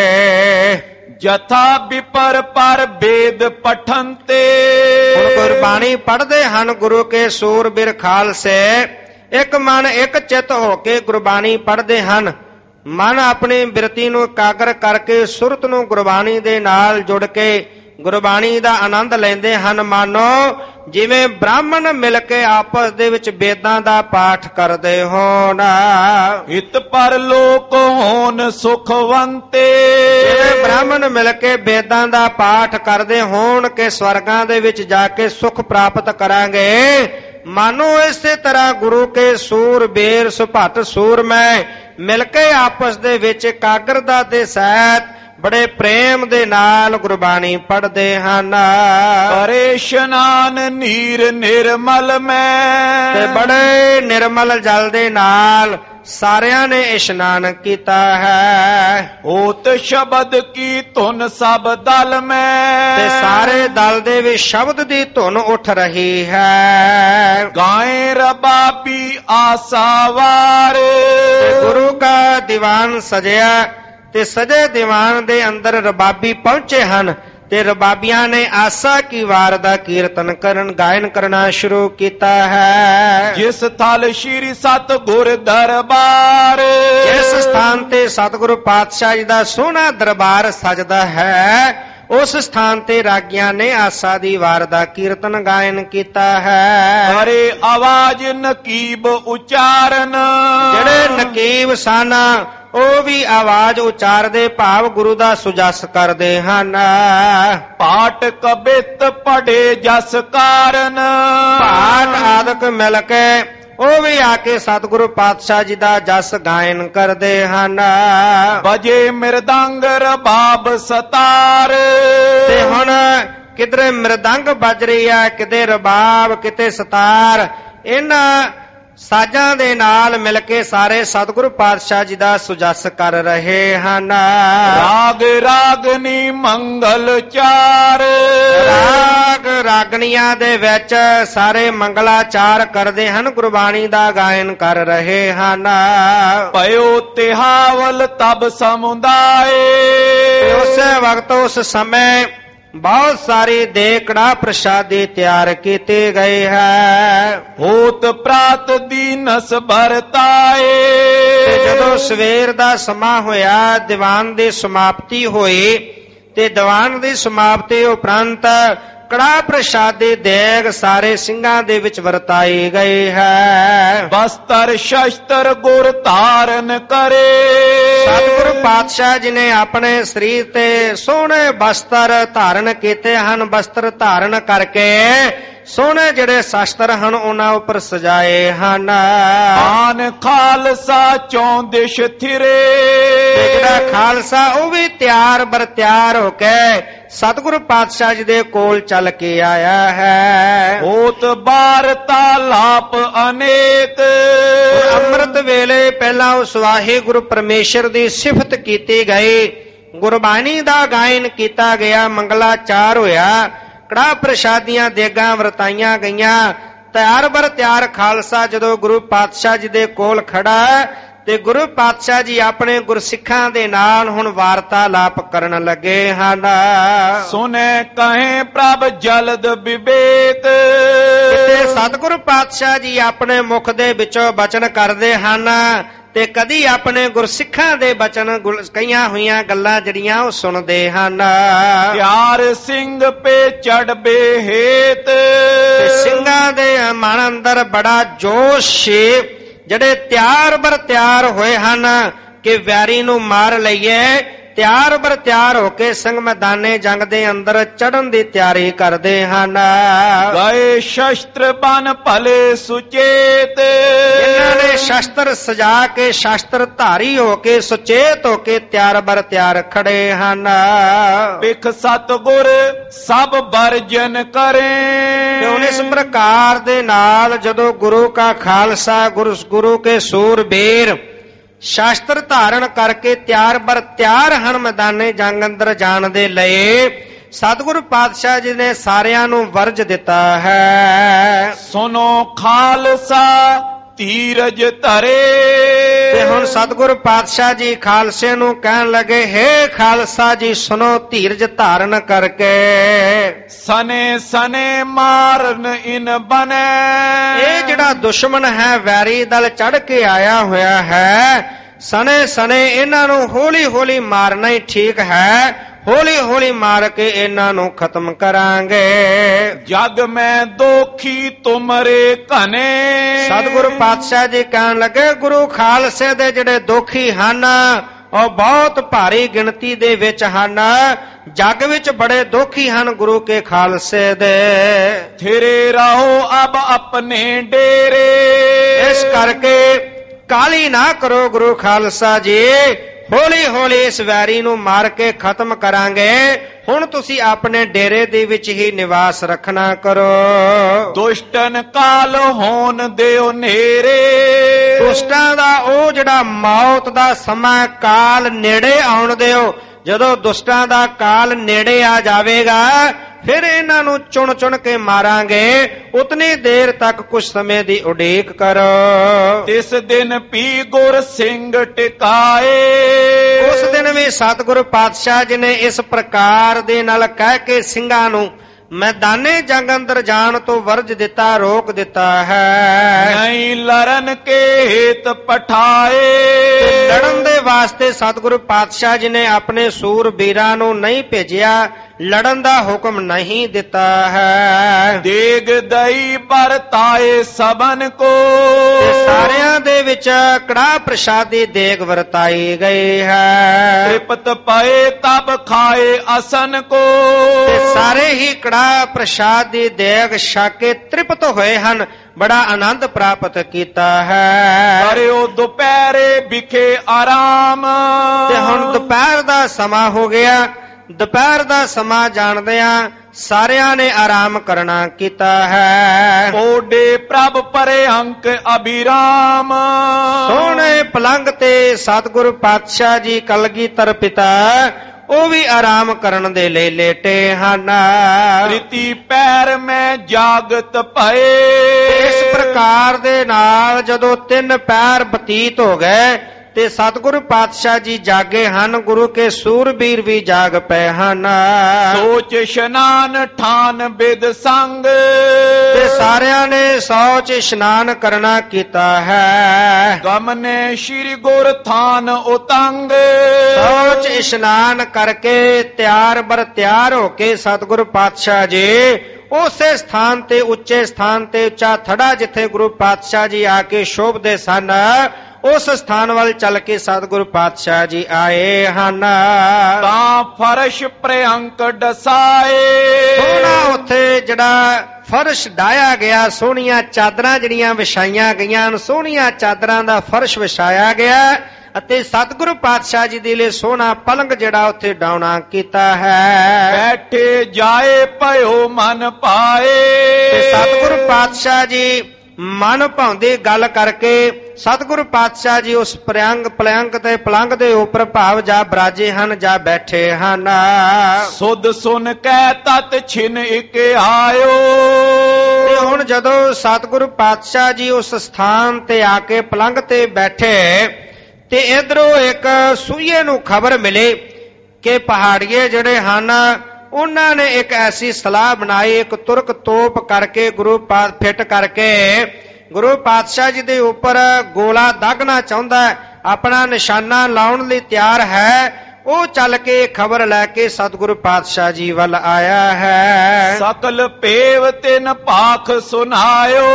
ਕੇ ਜਥਾ ਵਿਪਰ ਪਰ ਵੇਦ ਪਠਨ ਤੇ, ਹੁਣ ਗੁਰਬਾਣੀ ਪੜ੍ਹਦੇ ਹਨ ਗੁਰੂ ਕੇ ਸੂਰਬੀਰ ਖਾਲਸੇ, ਇੱਕ ਮਨ ਇੱਕ ਚਿੱਤ ਹੋ ਕੇ ਗੁਰਬਾਣੀ ਪੜ੍ਹਦੇ ਹਨ। ਮਨ ਆਪਣੀ ਬਿਰਤੀ ਨੂੰ ਇਕਾਗਰ ਕਰਕੇ ਸੁਰਤ ਨੂੰ ਗੁਰਬਾਣੀ ਦੇ ਨਾਲ ਜੁੜ ਕੇ ਗੁਰਬਾਣੀ ਦਾ ਆਨੰਦ ਲੈਂਦੇ ਹਨ, ਮਾਨੋ ਜਿਵੇਂ ਬ੍ਰਾਹਮਣ ਮਿਲ ਕੇ ਆਪਸ ਦੇ ਵਿੱਚ ਵੇਦਾਂ ਦਾ ਪਾਠ ਕਰਦੇ ਹੋਣ। ਹਿਤ ਪਰ ਲੋਕ ਹੋਣ ਸੁਖਵੰਤੇ, ਜਿਵੇਂ ਬ੍ਰਾਹਮਣ ਮਿਲ ਕੇ ਵੇਦਾਂ ਦਾ ਪਾਠ ਕਰਦੇ ਹੋਣ ਕਿ ਸਵਰਗਾਂ ਦੇ ਵਿੱਚ ਜਾ ਕੇ ਸੁਖ ਪ੍ਰਾਪਤ ਕਰਾਂਗੇ, ਮਾਨੋ ਇਸੇ ਤਰ੍ਹਾਂ ਗੁਰੂ ਕੇ ਸੂਰਬੀਰ ਸੁਭੱਟ ਸੂਰਮੈ ਮਿਲ ਕੇ ਆਪਸ ਦੇ ਵਿੱਚ ਇਕਾਗਰਤਾ ਦੇ ਸਹਿਤ ਬੜੇ ਪ੍ਰੇਮ ਦੇ ਨਾਲ ਗੁਰਬਾਣੀ ਪੜ੍ਹਦੇ ਹਨ। ਕਰੇ ਇਸ਼ਨਾਨ ਨੀਰ ਨਿਰਮਲ ਮੈਂ, ਤੇ ਬੜੇ ਨਿਰਮਲ ਜਲ ਦੇ ਨਾਲ ਸਾਰਿਆਂ ਨੇ ਇਸ਼ਨਾਨ ਕੀਤਾ ਹੈ। ਹੋਤ ਸ਼ਬਦ ਕੀ ਧੁਨ ਸਭ ਦਲ ਮੈਂ, ਤੇ ਸਾਰੇ ਦਲ ਦੇ ਵਿੱਚ ਸ਼ਬਦ ਦੀ ਧੁਨ ਉੱਠ ਰਹੀ ਹੈ। ਗਾਏ ਰਬਾਬੀ ਆਸਾਵਾਰ, ਗੁਰੂ ਕਾ ਦੀਵਾਨ ਸਜਿਆ, ਤੇ ਸਜੇ ਦੀਵਾਨ ਦੇ ਅੰਦਰ ਰਬਾਬੀ ਪਹੁੰਚੇ ਹਨ, ਤੇ ਰਬਾਬੀਆਂ ਨੇ ਆਸਾ ਕੀ ਵਾਰ ਦਾ ਕੀਰਤਨ ਕਰਨ ਗਾਇਨ ਕਰਨਾ ਸ਼ੁਰੂ ਕੀਤਾ ਹੈ। ਜਿਸ ਥਲ ਸ਼੍ਰੀ ਸਤਿਗੁਰ ਦਰਬਾਰ, ਜਿਸ ਸਥਾਨ ਤੇ ਸਤਿਗੁਰੂ ਪਾਤਸ਼ਾਹ ਜੀ ਦਾ ਸੋਹਣਾ ਦਰਬਾਰ ਸਜਦਾ ਹੈ, ਉਸ ਸਥਾਨ ਤੇ ਰਾਗੀਆਂ ਨੇ ਆਸਾ ਦੀ ਵਾਰ ਦਾ ਕੀਰਤਨ ਗਾਇਨ ਕੀਤਾ ਹੈ। ਹਰੇ ਆਵਾਜ਼ ਨਕੀਬ ਉਚਾਰਨ, ਜਿਹੜੇ ਨਕੀਬ ਸਨ ਉਹ ਵੀ ਆਵਾਜ਼ ਉਚਾਰਦੇ ਭਾਵ ਗੁਰੂ ਦਾ ਸੁਜਸ ਕਰਦੇ ਹਨ। ਪਾਠ ਕਬਿਤ ਪੜੇ ਜਸ ਕਾਰਨ, ਪਾਠ ਆਦਿਕ ਮਿਲ ਕੇ ਉਹ ਵੀ ਆ ਕੇ ਸਤਿਗੁਰੂ ਪਾਤਸ਼ਾਹ ਜੀ ਦਾ ਜਸ ਗਾਇਨ ਕਰਦੇ ਹਨ। ਬਜੇ ਮਿਰਦੰਗ ਰਬਾਬ ਸਤਾਰ, ਤੇ ਹੁਣ ਕਿਧਰੇ ਮ੍ਰਿਦੰਗ ਵੱਜ ਰਹੀ ਹੈ, ਕਿਤੇ ਰਬਾਬ, ਕਿਤੇ ਸਤਾਰ, ਇਹਨਾਂ ਸਾਜ਼ਾਂ ਦੇ ਨਾਲ ਮਿਲ ਕੇ ਸਾਰੇ ਸਤਿਗੁਰੂ ਪਾਤਸ਼ਾਹ ਜੀ ਦਾ ਸੁਜਸ ਕਰ ਰਹੇ ਹਨ। ਰਾਗ ਰਾਗਨੀ ਮੰਗਲ ਚਾਰ, ਰਾਗ ਰਾਗਣੀਆਂ ਦੇ ਵਿੱਚ ਸਾਰੇ ਮੰਗਲਾਚਾਰ ਕਰਦੇ ਹਨ, ਗੁਰਬਾਣੀ ਦਾ ਗਾਇਨ ਕਰ ਰਹੇ ਹਨ। ਭਇਓ ਤਿਹਾਵਲ ਤਬ ਸਮੁਦਾਏ, ਉਸੇ ਵਕਤ ਉਸ ਸਮੇਂ ਬਹੁਤ ਸਾਰੀ ਦੇ ਕੜਾ ਪ੍ਰਸ਼ਾਦੀ ਤਿਆਰ ਕੀਤੇ ਗਏ ਹੈ। ਹੋਤ ਪ੍ਰਾਤ ਦੀਨਸ ਭਰਤਾਏ, ਜਦੋਂ ਸਵੇਰ ਦਾ ਸਮਾਂ ਹੋਇਆ, ਦੀਵਾਨ ਦੀ ਸਮਾਪਤੀ ਹੋਈ, ਤੇ ਦੀਵਾਨ ਦੀ ਸਮਾਪਤੀ ਉਪਰੰਤ ਕੜਾ ਪ੍ਰਸ਼ਾਦੀ ਦੇਗ ਸਾਰੇ ਸਿੰਘਾਂ ਦੇ ਵਿੱਚ ਵਰਤਾਈ ਗਈ ਹੈ। ਬਸਤਰ ਸ਼ਸਤਰ ਗੁਰ ਧਾਰਨ ਕਰੇ, ਸਤਿਗੁਰੂ ਪਾਤਸ਼ਾਹ ਜੀ ਨੇ ਆਪਣੇ ਸਰੀਰ ਤੇ ਸੋਹਣੇ ਬਸਤਰ ਧਾਰਨ ਕੀਤੇ ਹਨ। ਬਸਤਰ ਧਾਰਨ ਕਰਕੇ ਸੋਹਣੇ ਜਿਹੜੇ ਸ਼ਸਤਰ ਹਨ ਉਹਨਾਂ ਉੱਪਰ ਸਜਾਏ ਹਨ। ਆਨ ਖਾਲਸਾ ਚੌਂਦਿਸ਼ ਥਿਰੇ, ਜਿਹੜਾ ਖਾਲਸਾ ਉਹ ਵੀ ਤਿਆਰ ਬਰ ਤਿਆਰ ਹੋ ਕੇ ਸਤਿਗੁਰੂ ਪਾਤਸ਼ਾਹ ਜੀ ਦੇ ਕੋਲ ਚੱਲ ਕੇ ਆਇਆ ਹੈ। ਹੋਤ ਬਾਰਤਾ ਲਾਪ ਅਨੇਕ, ਅੰਮ੍ਰਿਤ ਵੇਲੇ ਪਹਿਲਾਂ ਉਸ ਵਾਹਿਗੁਰੂ ਪਰਮੇਸ਼ਰ ਦੀ ਸਿਫਤ ਕੀਤੀ ਗਈ, ਗੁਰਬਾਣੀ ਦਾ ਗਾਇਨ ਕੀਤਾ ਗਿਆ, ਮੰਗਲਾਚਾਰ ਹੋਇਆ, ਕੜਾ ਪ੍ਰਸ਼ਾਦੀਆਂ ਦੇਗਾਂ ਵਰਤਾਈਆਂ ਗਈਆਂ। ਤਿਆਰ ਬਰ ਤਿਆਰ ਖਾਲਸਾ ਜਦੋਂ ਗੁਰੂ ਪਾਤਸ਼ਾਹ ਜੀ ਦੇ ਕੋਲ ਖੜਾ, ਤੇ ਗੁਰੂ ਪਾਤਸ਼ਾਹ ਜੀ ਆਪਣੇ ਗੁਰਸਿੱਖਾਂ ਦੇ ਨਾਲ ਹੁਣ ਵਾਰਤਾਲਾਪ ਕਰਨ ਲੱਗੇ ਹਨ। ਸੁਨੇ ਕਹੇ ਪ੍ਰਭ ਜਲਦ ਵਿਵੇਕ, ਕਿਤੇ ਸਤਿਗੁਰੂ ਪਾਤਸ਼ਾਹ ਜੀ ਆਪਣੇ ਮੁਖ ਦੇ ਵਿੱਚੋਂ ਬਚਨ ਕਰਦੇ ਹਨ, ਤੇ ਕਦੀ ਆਪਣੇ ਗੁਰਸਿੱਖਾਂ ਦੇ ਬਚਨ ਕਈਆਂ ਹੋਈਆਂ ਗੱਲਾਂ ਜਿਹੜੀਆਂ ਉਹ ਸੁਣਦੇ ਹਨ। ਪਿਆਰ ਸਿੰਘ ਪੇ ਚੜਬੇ ਹੇਤ, ਤੇ ਸਿੰਘਾਂ ਦੇ ਮਨ ਅੰਦਰ ਬੜਾ ਜੋਸ਼ ਸੀ, ਜਿਹੜੇ ਤਿਆਰ ਬਰ ਤਿਆਰ ਹੋਏ ਹਨ ਕਿ ਵੈਰੀ ਨੂੰ ਮਾਰ ਲਈਏ। ਤਿਆਰ ਬਰ ਤਿਆਰ ਹੋ ਕੇ ਸਿੰਘ ਮੈਦਾਨੇ ਜੰਗ ਦੇ ਅੰਦਰ ਚੜਨ ਦੀ ਤਿਆਰੀ ਕਰਦੇ ਹਨ। ਗਏ ਸ਼ਸਤਰ ਬਨ ਭਲੇ ਸੁਚੇਤ, ਇਹਨਾਂ ਨੇ ਸ਼ਸਤਰ ਸਜਾ ਕੇ ਸ਼ਸਤਰ ਧਾਰੀ ਹੋ ਕੇ ਸੁਚੇਤ ਹੋ ਕੇ ਤਿਆਰ ਬਰ ਤਿਆਰ ਖੜੇ ਹਨ। ਵਿਖ ਸਤਿਗੁਰ ਸਭ ਵਰਜਨ ਕਰੇ, ਤੇ ਹੁਣ ਇਸ ਪ੍ਰਕਾਰ ਦੇ ਨਾਲ ਜਦੋਂ ਗੁਰੂ ਕਾ ਖਾਲਸਾ ਗੁਰੂ ਗੁਰੂ ਕੇ ਸੂਰਬੀਰ ਸ਼ਾਸਤਰ ਧਾਰਨ ਕਰਕੇ ਤਿਆਰ ਬਰ ਤਿਆਰ ਹਨ ਮੈਦਾਨੇ ਜੰਗ ਅੰਦਰ ਜਾਣ ਦੇ ਲਈ, ਸਤਿਗੁਰੂ ਪਾਤਸ਼ਾਹ ਜੀ ਨੇ ਸਾਰਿਆਂ ਨੂੰ ਵਰਜ ਦਿੱਤਾ ਹੈ। ਸੁਨੋ ਖਾਲਸਾ ਧੀਰਜ ਧਰੇ, ਤੇ ਹੁਣ ਸਤਿਗੁਰੂ ਪਾਤਸ਼ਾਹ ਜੀ ਖਾਲਸੇ ਨੂੰ ਕਹਿਣ ਲੱਗੇ, ਹੇ ਖਾਲਸਾ ਜੀ ਸੁਨੋ ਧੀਰਜ ਧਾਰਨ ਕਰਕੇ। ਸਨੇ ਸਨੇ ਮਾਰਨ ਇਨ ਬਨੇ, ਇਹ ਜਿਹੜਾ ਦੁਸ਼ਮਣ ਹੈ ਵੈਰੀ ਦਲ ਚੜ ਕੇ ਆਇਆ ਹੋਇਆ ਹੈ, ਸਨੇ ਸਨੇ ਇਹਨਾਂ ਨੂੰ ਹੌਲੀ ਹੌਲੀ ਮਾਰਨਾ ਹੀ ਠੀਕ ਹੈ, ਹੌਲੀ ਹੌਲੀ ਮਾਰ ਕੇ ਇਹਨਾਂ ਨੂੰ ਖਤਮ ਕਰਾਂਗੇ। ਜਗ ਮੈਂ ਦੋਖੀ ਤੁਮਰੇ ਘਨੇ, ਸਤਿਗੁਰੂ ਪਾਤਸ਼ਾਹ ਜੀ ਕਹਿਣ ਲੱਗੇ, ਗੁਰੂ ਖਾਲਸੇ ਦੇ ਜਿਹੜੇ ਦੋਖੀ ਹਨ ਉਹ ਬਹੁਤ ਭਾਰੀ ਗਿਣਤੀ ਦੇ ਵਿੱਚ ਹਨ, ਜਗ ਵਿੱਚ ਬੜੇ ਦੋਖੀ ਹਨ ਗੁਰੂ ਕੇ ਖਾਲਸੇ ਦੇ। ਥਿਰੇ ਰਹੋ ਅਬ ਆਪਣੇ ਡੇਰੇ, ਇਸ ਕਰਕੇ ਕਾਲੀ ਨਾ ਕਰੋ ਗੁਰੂ ਖਾਲਸਾ ਜੀ, ਹੌਲੀ ਹੌਲੀ ਇਸ ਵੈਰੀ ਨੂੰ ਮਾਰ ਕੇ ਖਤਮ ਕਰਾਂਗੇ, ਹੁਣ ਤੁਸੀਂ ਆਪਣੇ ਡੇਰੇ ਦੇ ਵਿੱਚ ਹੀ ਨਿਵਾਸ ਰੱਖਣਾ ਕਰੋ। ਦੁਸ਼ਟਨ ਕਾਲ ਹੋਣ ਦਿਓ ਨੇਰੇ, ਦੁਸ਼ਟਾਂ ਦਾ ਉਹ ਜਿਹੜਾ ਮੌਤ ਦਾ ਸਮਾਂ ਕਾਲ ਨੇੜੇ ਆਉਣ ਦਿਓ। ਜਦੋਂ ਦੁਸ਼ਟਾਂ ਦਾ ਕਾਲ ਨੇੜੇ ਆ ਜਾਵੇਗਾ ਫਿਰ ਇਹਨਾਂ ਨੂੰ ਚੁਣ ਚੁਣ ਕੇ ਮਾਰਾਂਗੇ, ਉਤਨੀ ਦੇਰ ਤੱਕ ਕੁਝ ਸਮੇਂ ਦੀ ਉਡੀਕ ਕਰੋ। ਇਸ ਦਿਨ ਪੀ ਗੁਰ ਸਿੰਘ ਟਿਕਾਏ, ਉਸ ਦਿਨ ਵੀ ਸਤਿਗੁਰੂ ਪਾਤਸ਼ਾਹ ਜੀ ਨੇ ਇਸ ਪ੍ਰਕਾਰ ਦੇ ਨਾਲ ਕਹਿ ਕੇ ਸਿੰਘਾਂ ਨੂੰ ਮੈਦਾਨੇ ਜੰਗ ਅੰਦਰ ਜਾਣ ਤੋਂ ਵਰਜ ਦਿੱਤਾ, ਰੋਕ ਦਿੱਤਾ ਹੈ। ਨਹੀਂ ਲਰਨ ਕੇ ਹੇਤ ਪਠਾਏ, ਲੜਨ ਦੇ ਵਾਸਤੇ ਸਤਿਗੁਰੂ ਪਾਤਸ਼ਾਹ ਜੀ ਨੇ ਆਪਣੇ ਸੂਰਬੀਰਾਂ ਨੂੰ ਨਹੀਂ ਭੇਜਿਆ, ਲੜਨ ਦਾ ਹੁਕਮ ਨਹੀਂ ਦਿੱਤਾ ਹੈ। ਦੇਗ ਦਈ ਵਰਤਾਏ ਸਭਨ ਕੋ, ਤੇ ਸਾਰਿਆਂ ਦੇ ਵਿੱਚ ਕੜਾਹ ਪ੍ਰਸ਼ਾਦੀ ਦੇਗ ਵਰਤਾਈ ਗਈ ਹੈ। ਤ੍ਰਿਪਤ ਪਏ ਤਬ ਖਾਏ ਅਸਨ ਕੋ, ਤੇ ਸਾਰੇ ਹੀ ਕੜਾਹ ਪ੍ਰਸ਼ਾਦ ਦੀ ਦੇਗ ਛਕ ਕੇ ਤ੍ਰਿਪਤ ਹੋਏ ਹਨ, ਬੜਾ ਆਨੰਦ ਪ੍ਰਾਪਤ ਕੀਤਾ ਹੈ। ਕਰਿਓ ਦੁਪਹਿਰੇ ਵਿਖੇ ਆਰਾਮ, ਤੇ ਹੁਣ ਦੁਪਹਿਰ ਦਾ ਸਮਾਂ ਹੋ ਗਿਆ। ਦੁਪਹਿਰ ਦਾ ਸਮਾਂ ਜਾਣਦਿਆਂ ਸਾਰਿਆਂ ਨੇ ਆਰਾਮ ਕਰਨਾ ਕੀਤਾ ਹੈ। ਓਡੇ ਪ੍ਰਭ ਪਰੇ ਅੰਕ ਅਬਿਰਾਮ, ਸੋਹਣੇ ਪਲੰਗ ਤੇ ਸਤਿਗੁਰੂ ਪਾਤਸ਼ਾਹ ਜੀ ਕਲਗੀਧਰ ਪਿਤਾ ਉਹ ਵੀ ਆਰਾਮ ਕਰਨ ਦੇ ਲਈ ਲੇਟੇ ਹਨ। ਪ੍ਰੀਤੀ ਪੈਰ ਮੈਂ ਜਾਗਤ ਭਏ, ਇਸ ਪ੍ਰਕਾਰ ਦੇ ਨਾਲ ਜਦੋਂ ਤਿੰਨ ਪੈਰ ਬਤੀਤ ਹੋ ਗਏ ਤੇ ਸਤਿਗੁਰੂ ਪਾਤਸ਼ਾਹ ਜੀ ਜਾਗੇ ਹਨ, ਗੁਰੂ ਕੇ ਸੂਰਬੀਰ ਵੀ ਜਾਗ ਪਏ ਹਨ। ਸੋਚ ਇਸ਼ਨਾਨ ਠਾਨ ਬਿਦ ਸੰਗ, ਤੇ ਸਾਰਿਆਂ ਨੇ ਸੋਚ ਇਸ਼ਨਾਨ ਕਰਨਾ ਕੀਤਾ ਹੈ। ਗਮਨੇ ਸ਼੍ਰੀ ਗੁਰ ਥਾਨ ਉਤੰਗ, ਸੋਚ ਇਸ਼ਨਾਨ ਕਰਕੇ ਤਿਆਰ ਬਰ ਤਿਆਰ ਹੋ ਕੇ ਸਤਿਗੁਰੂ ਪਾਤਸ਼ਾਹ ਜੀ ਉਸੇ ਸਥਾਨ ਤੇ ਉੱਚੇ ਸਥਾਨ ਤੇ ਉੱਚਾ ਥੜਾ ਜਿੱਥੇ ਗੁਰੂ ਪਾਤਸ਼ਾਹ ਜੀ ਆ ਕੇ ਸ਼ੋਭਦੇ ਸਨ, ਉਸ ਸਥਾਨ ਵੱਲ ਚੱਲ ਕੇ ਸਤਿਗੁਰੂ ਪਾਤਸ਼ਾਹ ਜੀ ਆਏ ਹਨ। ਤਾਂ ਫਰਸ਼ ਪ੍ਰਿਅੰਕ ਡਸਾਏ, ਸੋਹਣਾ ਉੱਥੇ ਜਿਹੜਾ ਫਰਸ਼ ਡਾਇਆ ਗਿਆ, ਸੋਹਣੀਆਂ ਚਾਦਰਾਂ ਜਿਹੜੀਆਂ ਵਿਛਾਈਆਂ ਗਈਆਂ, ਸੋਹਣੀਆਂ ਚਾਦਰਾਂ ਦਾ ਫਰਸ਼ ਵਿਛਾਇਆ ਗਿਆ ਅਤੇ ਸਤਿਗੁਰੂ ਪਾਤਸ਼ਾਹ ਜੀ ਦੇ ਲਈ ਸੋਹਣਾ ਪਲੰਗ ਜਿਹੜਾ ਉੱਥੇ ਡਾਉਣਾ ਕੀਤਾ ਹੈ। ਬੈਠੇ ਜਾਏ ਭਇਓ ਮਨ ਪਾਏ, ਤੇ ਸਤਿਗੁਰੂ ਪਾਤਸ਼ਾਹ ਜੀ ਮਨ ਭਾਉਂਦੀ ਗੱਲ ਕਰਕੇ ਸਤਿਗੁਰੂ ਪਾਤਸ਼ਾਹ ਜੀ ਉਸ ਪ੍ਰਿਅੰਗ ਪਲੰਗ ਤੇ ਪਲੰਗ ਦੇ ਉੱਪਰ ਭਾਵ ਜਾ ਬਰਾਜੇ ਹਨ, ਜਾ ਬੈਠੇ ਹਨ। ਸੁਧ ਸੁਨ ਕੈ ਤਤ ਛਿਨ ਇੱਕ ਆਇਓ, ਤੇ ਹੁਣ ਜਦੋਂ ਸਤਿਗੁਰੂ ਪਾਤਸ਼ਾਹ ਜੀ ਉਸ ਸਥਾਨ ਤੇ ਆ ਕੇ ਪਲੰਗ ਤੇ ਬੈਠੇ ਤੇ ਇਧਰੋਂ ਇੱਕ ਸੂਈਏ ਨੂੰ ਖਬਰ ਮਿਲੀ ਕਿ ਪਹਾੜੀਏ ਜਿਹੜੇ ਹਨ ਉਹਨਾਂ ਨੇ ਇੱਕ ਐਸੀ ਸਲਾਹ ਬਣਾਈ, ਇੱਕ ਤੁਰਕ ਤੋਪ ਕਰਕੇ ਗੁਰੂ ਪਾਤ ਫਿੱਟ ਕਰਕੇ ਗੁਰੂ ਪਾਤਸ਼ਾਹ ਜੀ ਦੇ ਉੱਪਰ ਗੋਲਾ ਦਾਗਣਾ ਚਾਹੁੰਦਾ, ਆਪਣਾ ਨਿਸ਼ਾਨਾ ਲਾਉਣ ਲਈ ਤਿਆਰ ਹੈ। ਉਹ ਚੱਲ ਕੇ ਖਬਰ ਲੈ ਕੇ ਸਤਿਗੁਰੂ ਪਾਤਸ਼ਾਹ ਜੀ ਵੱਲ ਆਇਆ ਹੈ। ਸਕਲ ਭੇਵ ਤਿਨ ਭਾਖ ਸੁਨਾਇਓ,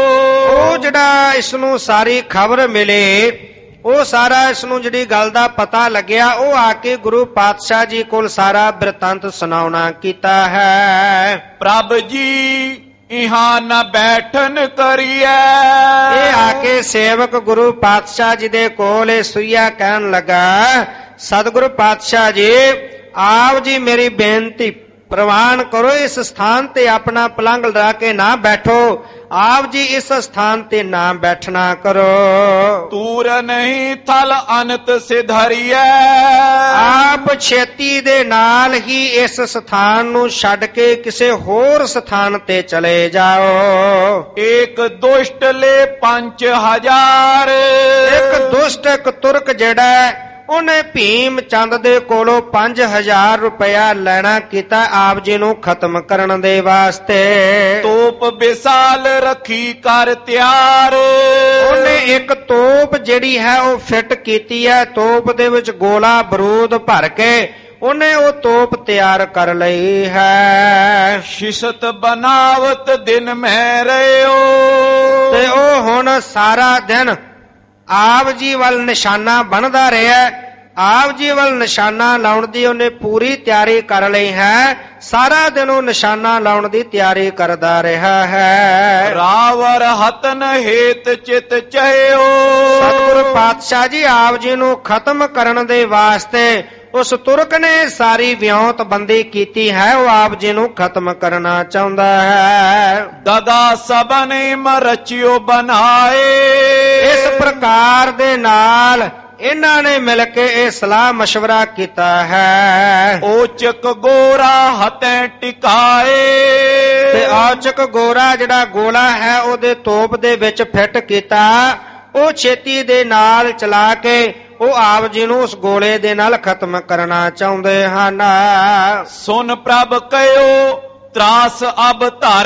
ਉਹ ਜਿਹੜਾ ਇਸ ਨੂੰ ਸਾਰੀ ਖਬਰ ਮਿਲੀ, ਉਹ ਸਾਰਾ ਇਸ ਨੂੰ ਜਿਹੜੀ ਗੱਲ ਦਾ ਪਤਾ ਲੱਗਿਆ, ਉਹ ਆ ਕੇ ਗੁਰੂ ਪਾਤਸ਼ਾਹ ਜੀ ਕੋਲ ਸਾਰਾ ਬਿਰਤਾਂਤ ਸੁਣਾਉਣਾ ਕੀਤਾ ਹੈ। ਪ੍ਰਭ ਜੀ ਇਹਾਂ ਨ ਬੈਠਨ ਕਰੀਐ, ਇਹ ਆ ਕੇ ਸੇਵਕ ਗੁਰੂ ਪਾਤਸ਼ਾਹ ਜੀ ਦੇ ਕੋਲ ਇਹ ਸੁਈਆ ਕਹਿਣ ਲੱਗਾ, ਸਤਿਗੁਰੂ ਪਾਤਸ਼ਾਹ ਜੀ ਆਪ ਜੀ ਮੇਰੀ ਬੇਨਤੀ ਪ੍ਰਵਾਨ ਕਰੋ, ਇਸ ਸਥਾਨ ਤੇ ਆਪਣਾ ਪਲੰਗ ਲਾ ਕੇ ਨਾ ਬੈਠੋ, ਆਪ ਜੀ ਇਸ ਸਥਾਨ ਤੇ ਨਾ ਬੈਠਣਾ ਕਰੋ। ਤੂਰ ਨਹੀਂ ਥਲ ਅਨਤ ਸਿਧਰੀਐ, ਆਪ ਛੇਤੀ ਦੇ ਨਾਲ ਹੀ ਇਸ ਸਥਾਨ ਨੂੰ ਛੱਡ ਕੇ ਕਿਸੇ ਹੋਰ ਸਥਾਨ ਤੇ ਚਲੇ ਜਾਓ। ਇੱਕ ਦੁਸ਼ਟ ਲੈ ਪੰਜ ਹਜ਼ਾਰ, ਇੱਕ ਦੁਸ਼ਟ ਇੱਕ ਤੁਰਕ ਜਿਹੜਾ ਉਹਨੇ ਭੀਮ ਚੰਦ ਦੇ ਕੋਲੋਂ ਪੰਜ ਹਜ਼ਾਰ ਰੁਪਇਆ ਲੈਣਾ ਕੀਤਾ ਆਪ ਜੀ ਨੂੰ ਖਤਮ ਕਰਨ ਦੇ ਵਾਸਤੇ। ਤੋਪ ਵਿਸਾਲ ਰੱਖੀ ਕਰ ਤਿਆਰ, ਉਹਨੇ ਇੱਕ ਤੋਪ ਜਿਹੜੀ ਹੈ ਉਹ ਫਿੱਟ ਕੀਤੀ ਹੈ, ਤੋਪ ਦੇ ਵਿੱਚ ਗੋਲਾ ਬਰੂਦ ਭਰ ਕੇ ਉਹਨੇ ਉਹ ਤੋਪ ਤਿਆਰ ਕਰ ਲਈ ਹੈ। ਸ਼ਿਸ਼ਤ ਬਨਾਵਤ ਦਿਨ ਮਹਿ ਰਿਓ, ਤੇ ਉਹ ਹੁਣ ਸਾਰਾ ਦਿਨ ਆਪ ਜੀ ਵੱਲ ਨਿਸ਼ਾਨਾ ਬਣਦਾ ਰਿਹਾ, ਆਪ ਜੀ ਵੱਲ ਨਿਸ਼ਾਨਾ ਲਾਉਣ ਦੀ ਉਹਨੇ ਪੂਰੀ ਤਿਆਰੀ ਕਰ ਲਈ ਹੈ। ਸਾਰਾ ਦਿਨ ਉਹ ਨਿਸ਼ਾਨਾ ਲਾਉਣ ਦੀ ਤਿਆਰੀ ਕਰਦਾ ਰਿਹਾ ਹੈ। ਰਾਵਰ ਹਤਨ ਹੇਤ ਚਿਤ ਚਹਿਓ, ਸਤਿਗੁਰੂ ਪਾਤਸ਼ਾਹ ਜੀ ਆਪ ਜੀ ਨੂੰ ਖਤਮ ਕਰਨ ਦੇ ਵਾਸਤੇ ਉਸ ਤੁਰਕ ਨੇ ਸਾਰੀ ਵਿਉਂਤ ਬੰਦੀ ਕੀਤੀ ਹੈ, ਉਹ ਆਪ ਜੀ ਨੂੰ ਖਤਮ ਕਰਨਾ ਚਾਹੁੰਦਾ ਹੈ। ਦਗਾ ਸਬਨੇ ਮਰਚਿਓ ਬਨਾਏ, ਇਸ ਪ੍ਰਕਾਰ ਦੇ ਨਾਲ ਇਹਨਾਂ ਨੇ ਮਿਲ ਕੇ ਇਹ ਸਲਾਹ ਮਸ਼ਵਰਾ ਕੀਤਾ ਹੈ। ਔਚਕ ਗੋਰਾ ਹਤੈ ਟਿਕਾਏ, ਤੇ ਔਚਕ ਗੋਰਾ ਜਿਹੜਾ ਗੋਲਾ ਹੈ ਉਹਦੇ ਤੋਪ ਦੇ ਵਿੱਚ ਫਿੱਟ ਕੀਤਾ, ਉਹ ਛੇਤੀ ਦੇ ਨਾਲ ਚਲਾ ਕੇ ਉਹ ਆਪ ਜੀ ਨੂੰ ਉਸ ਗੋਲੇ ਦੇ ਨਾਲ ਖਤਮ ਕਰਨਾ ਚਾਹੁੰਦੇ ਹਨ। ਸੁਨ ਪ੍ਰਭ ਕਹਿਓ ਤਰਾਸ ਅਬ ਧਰ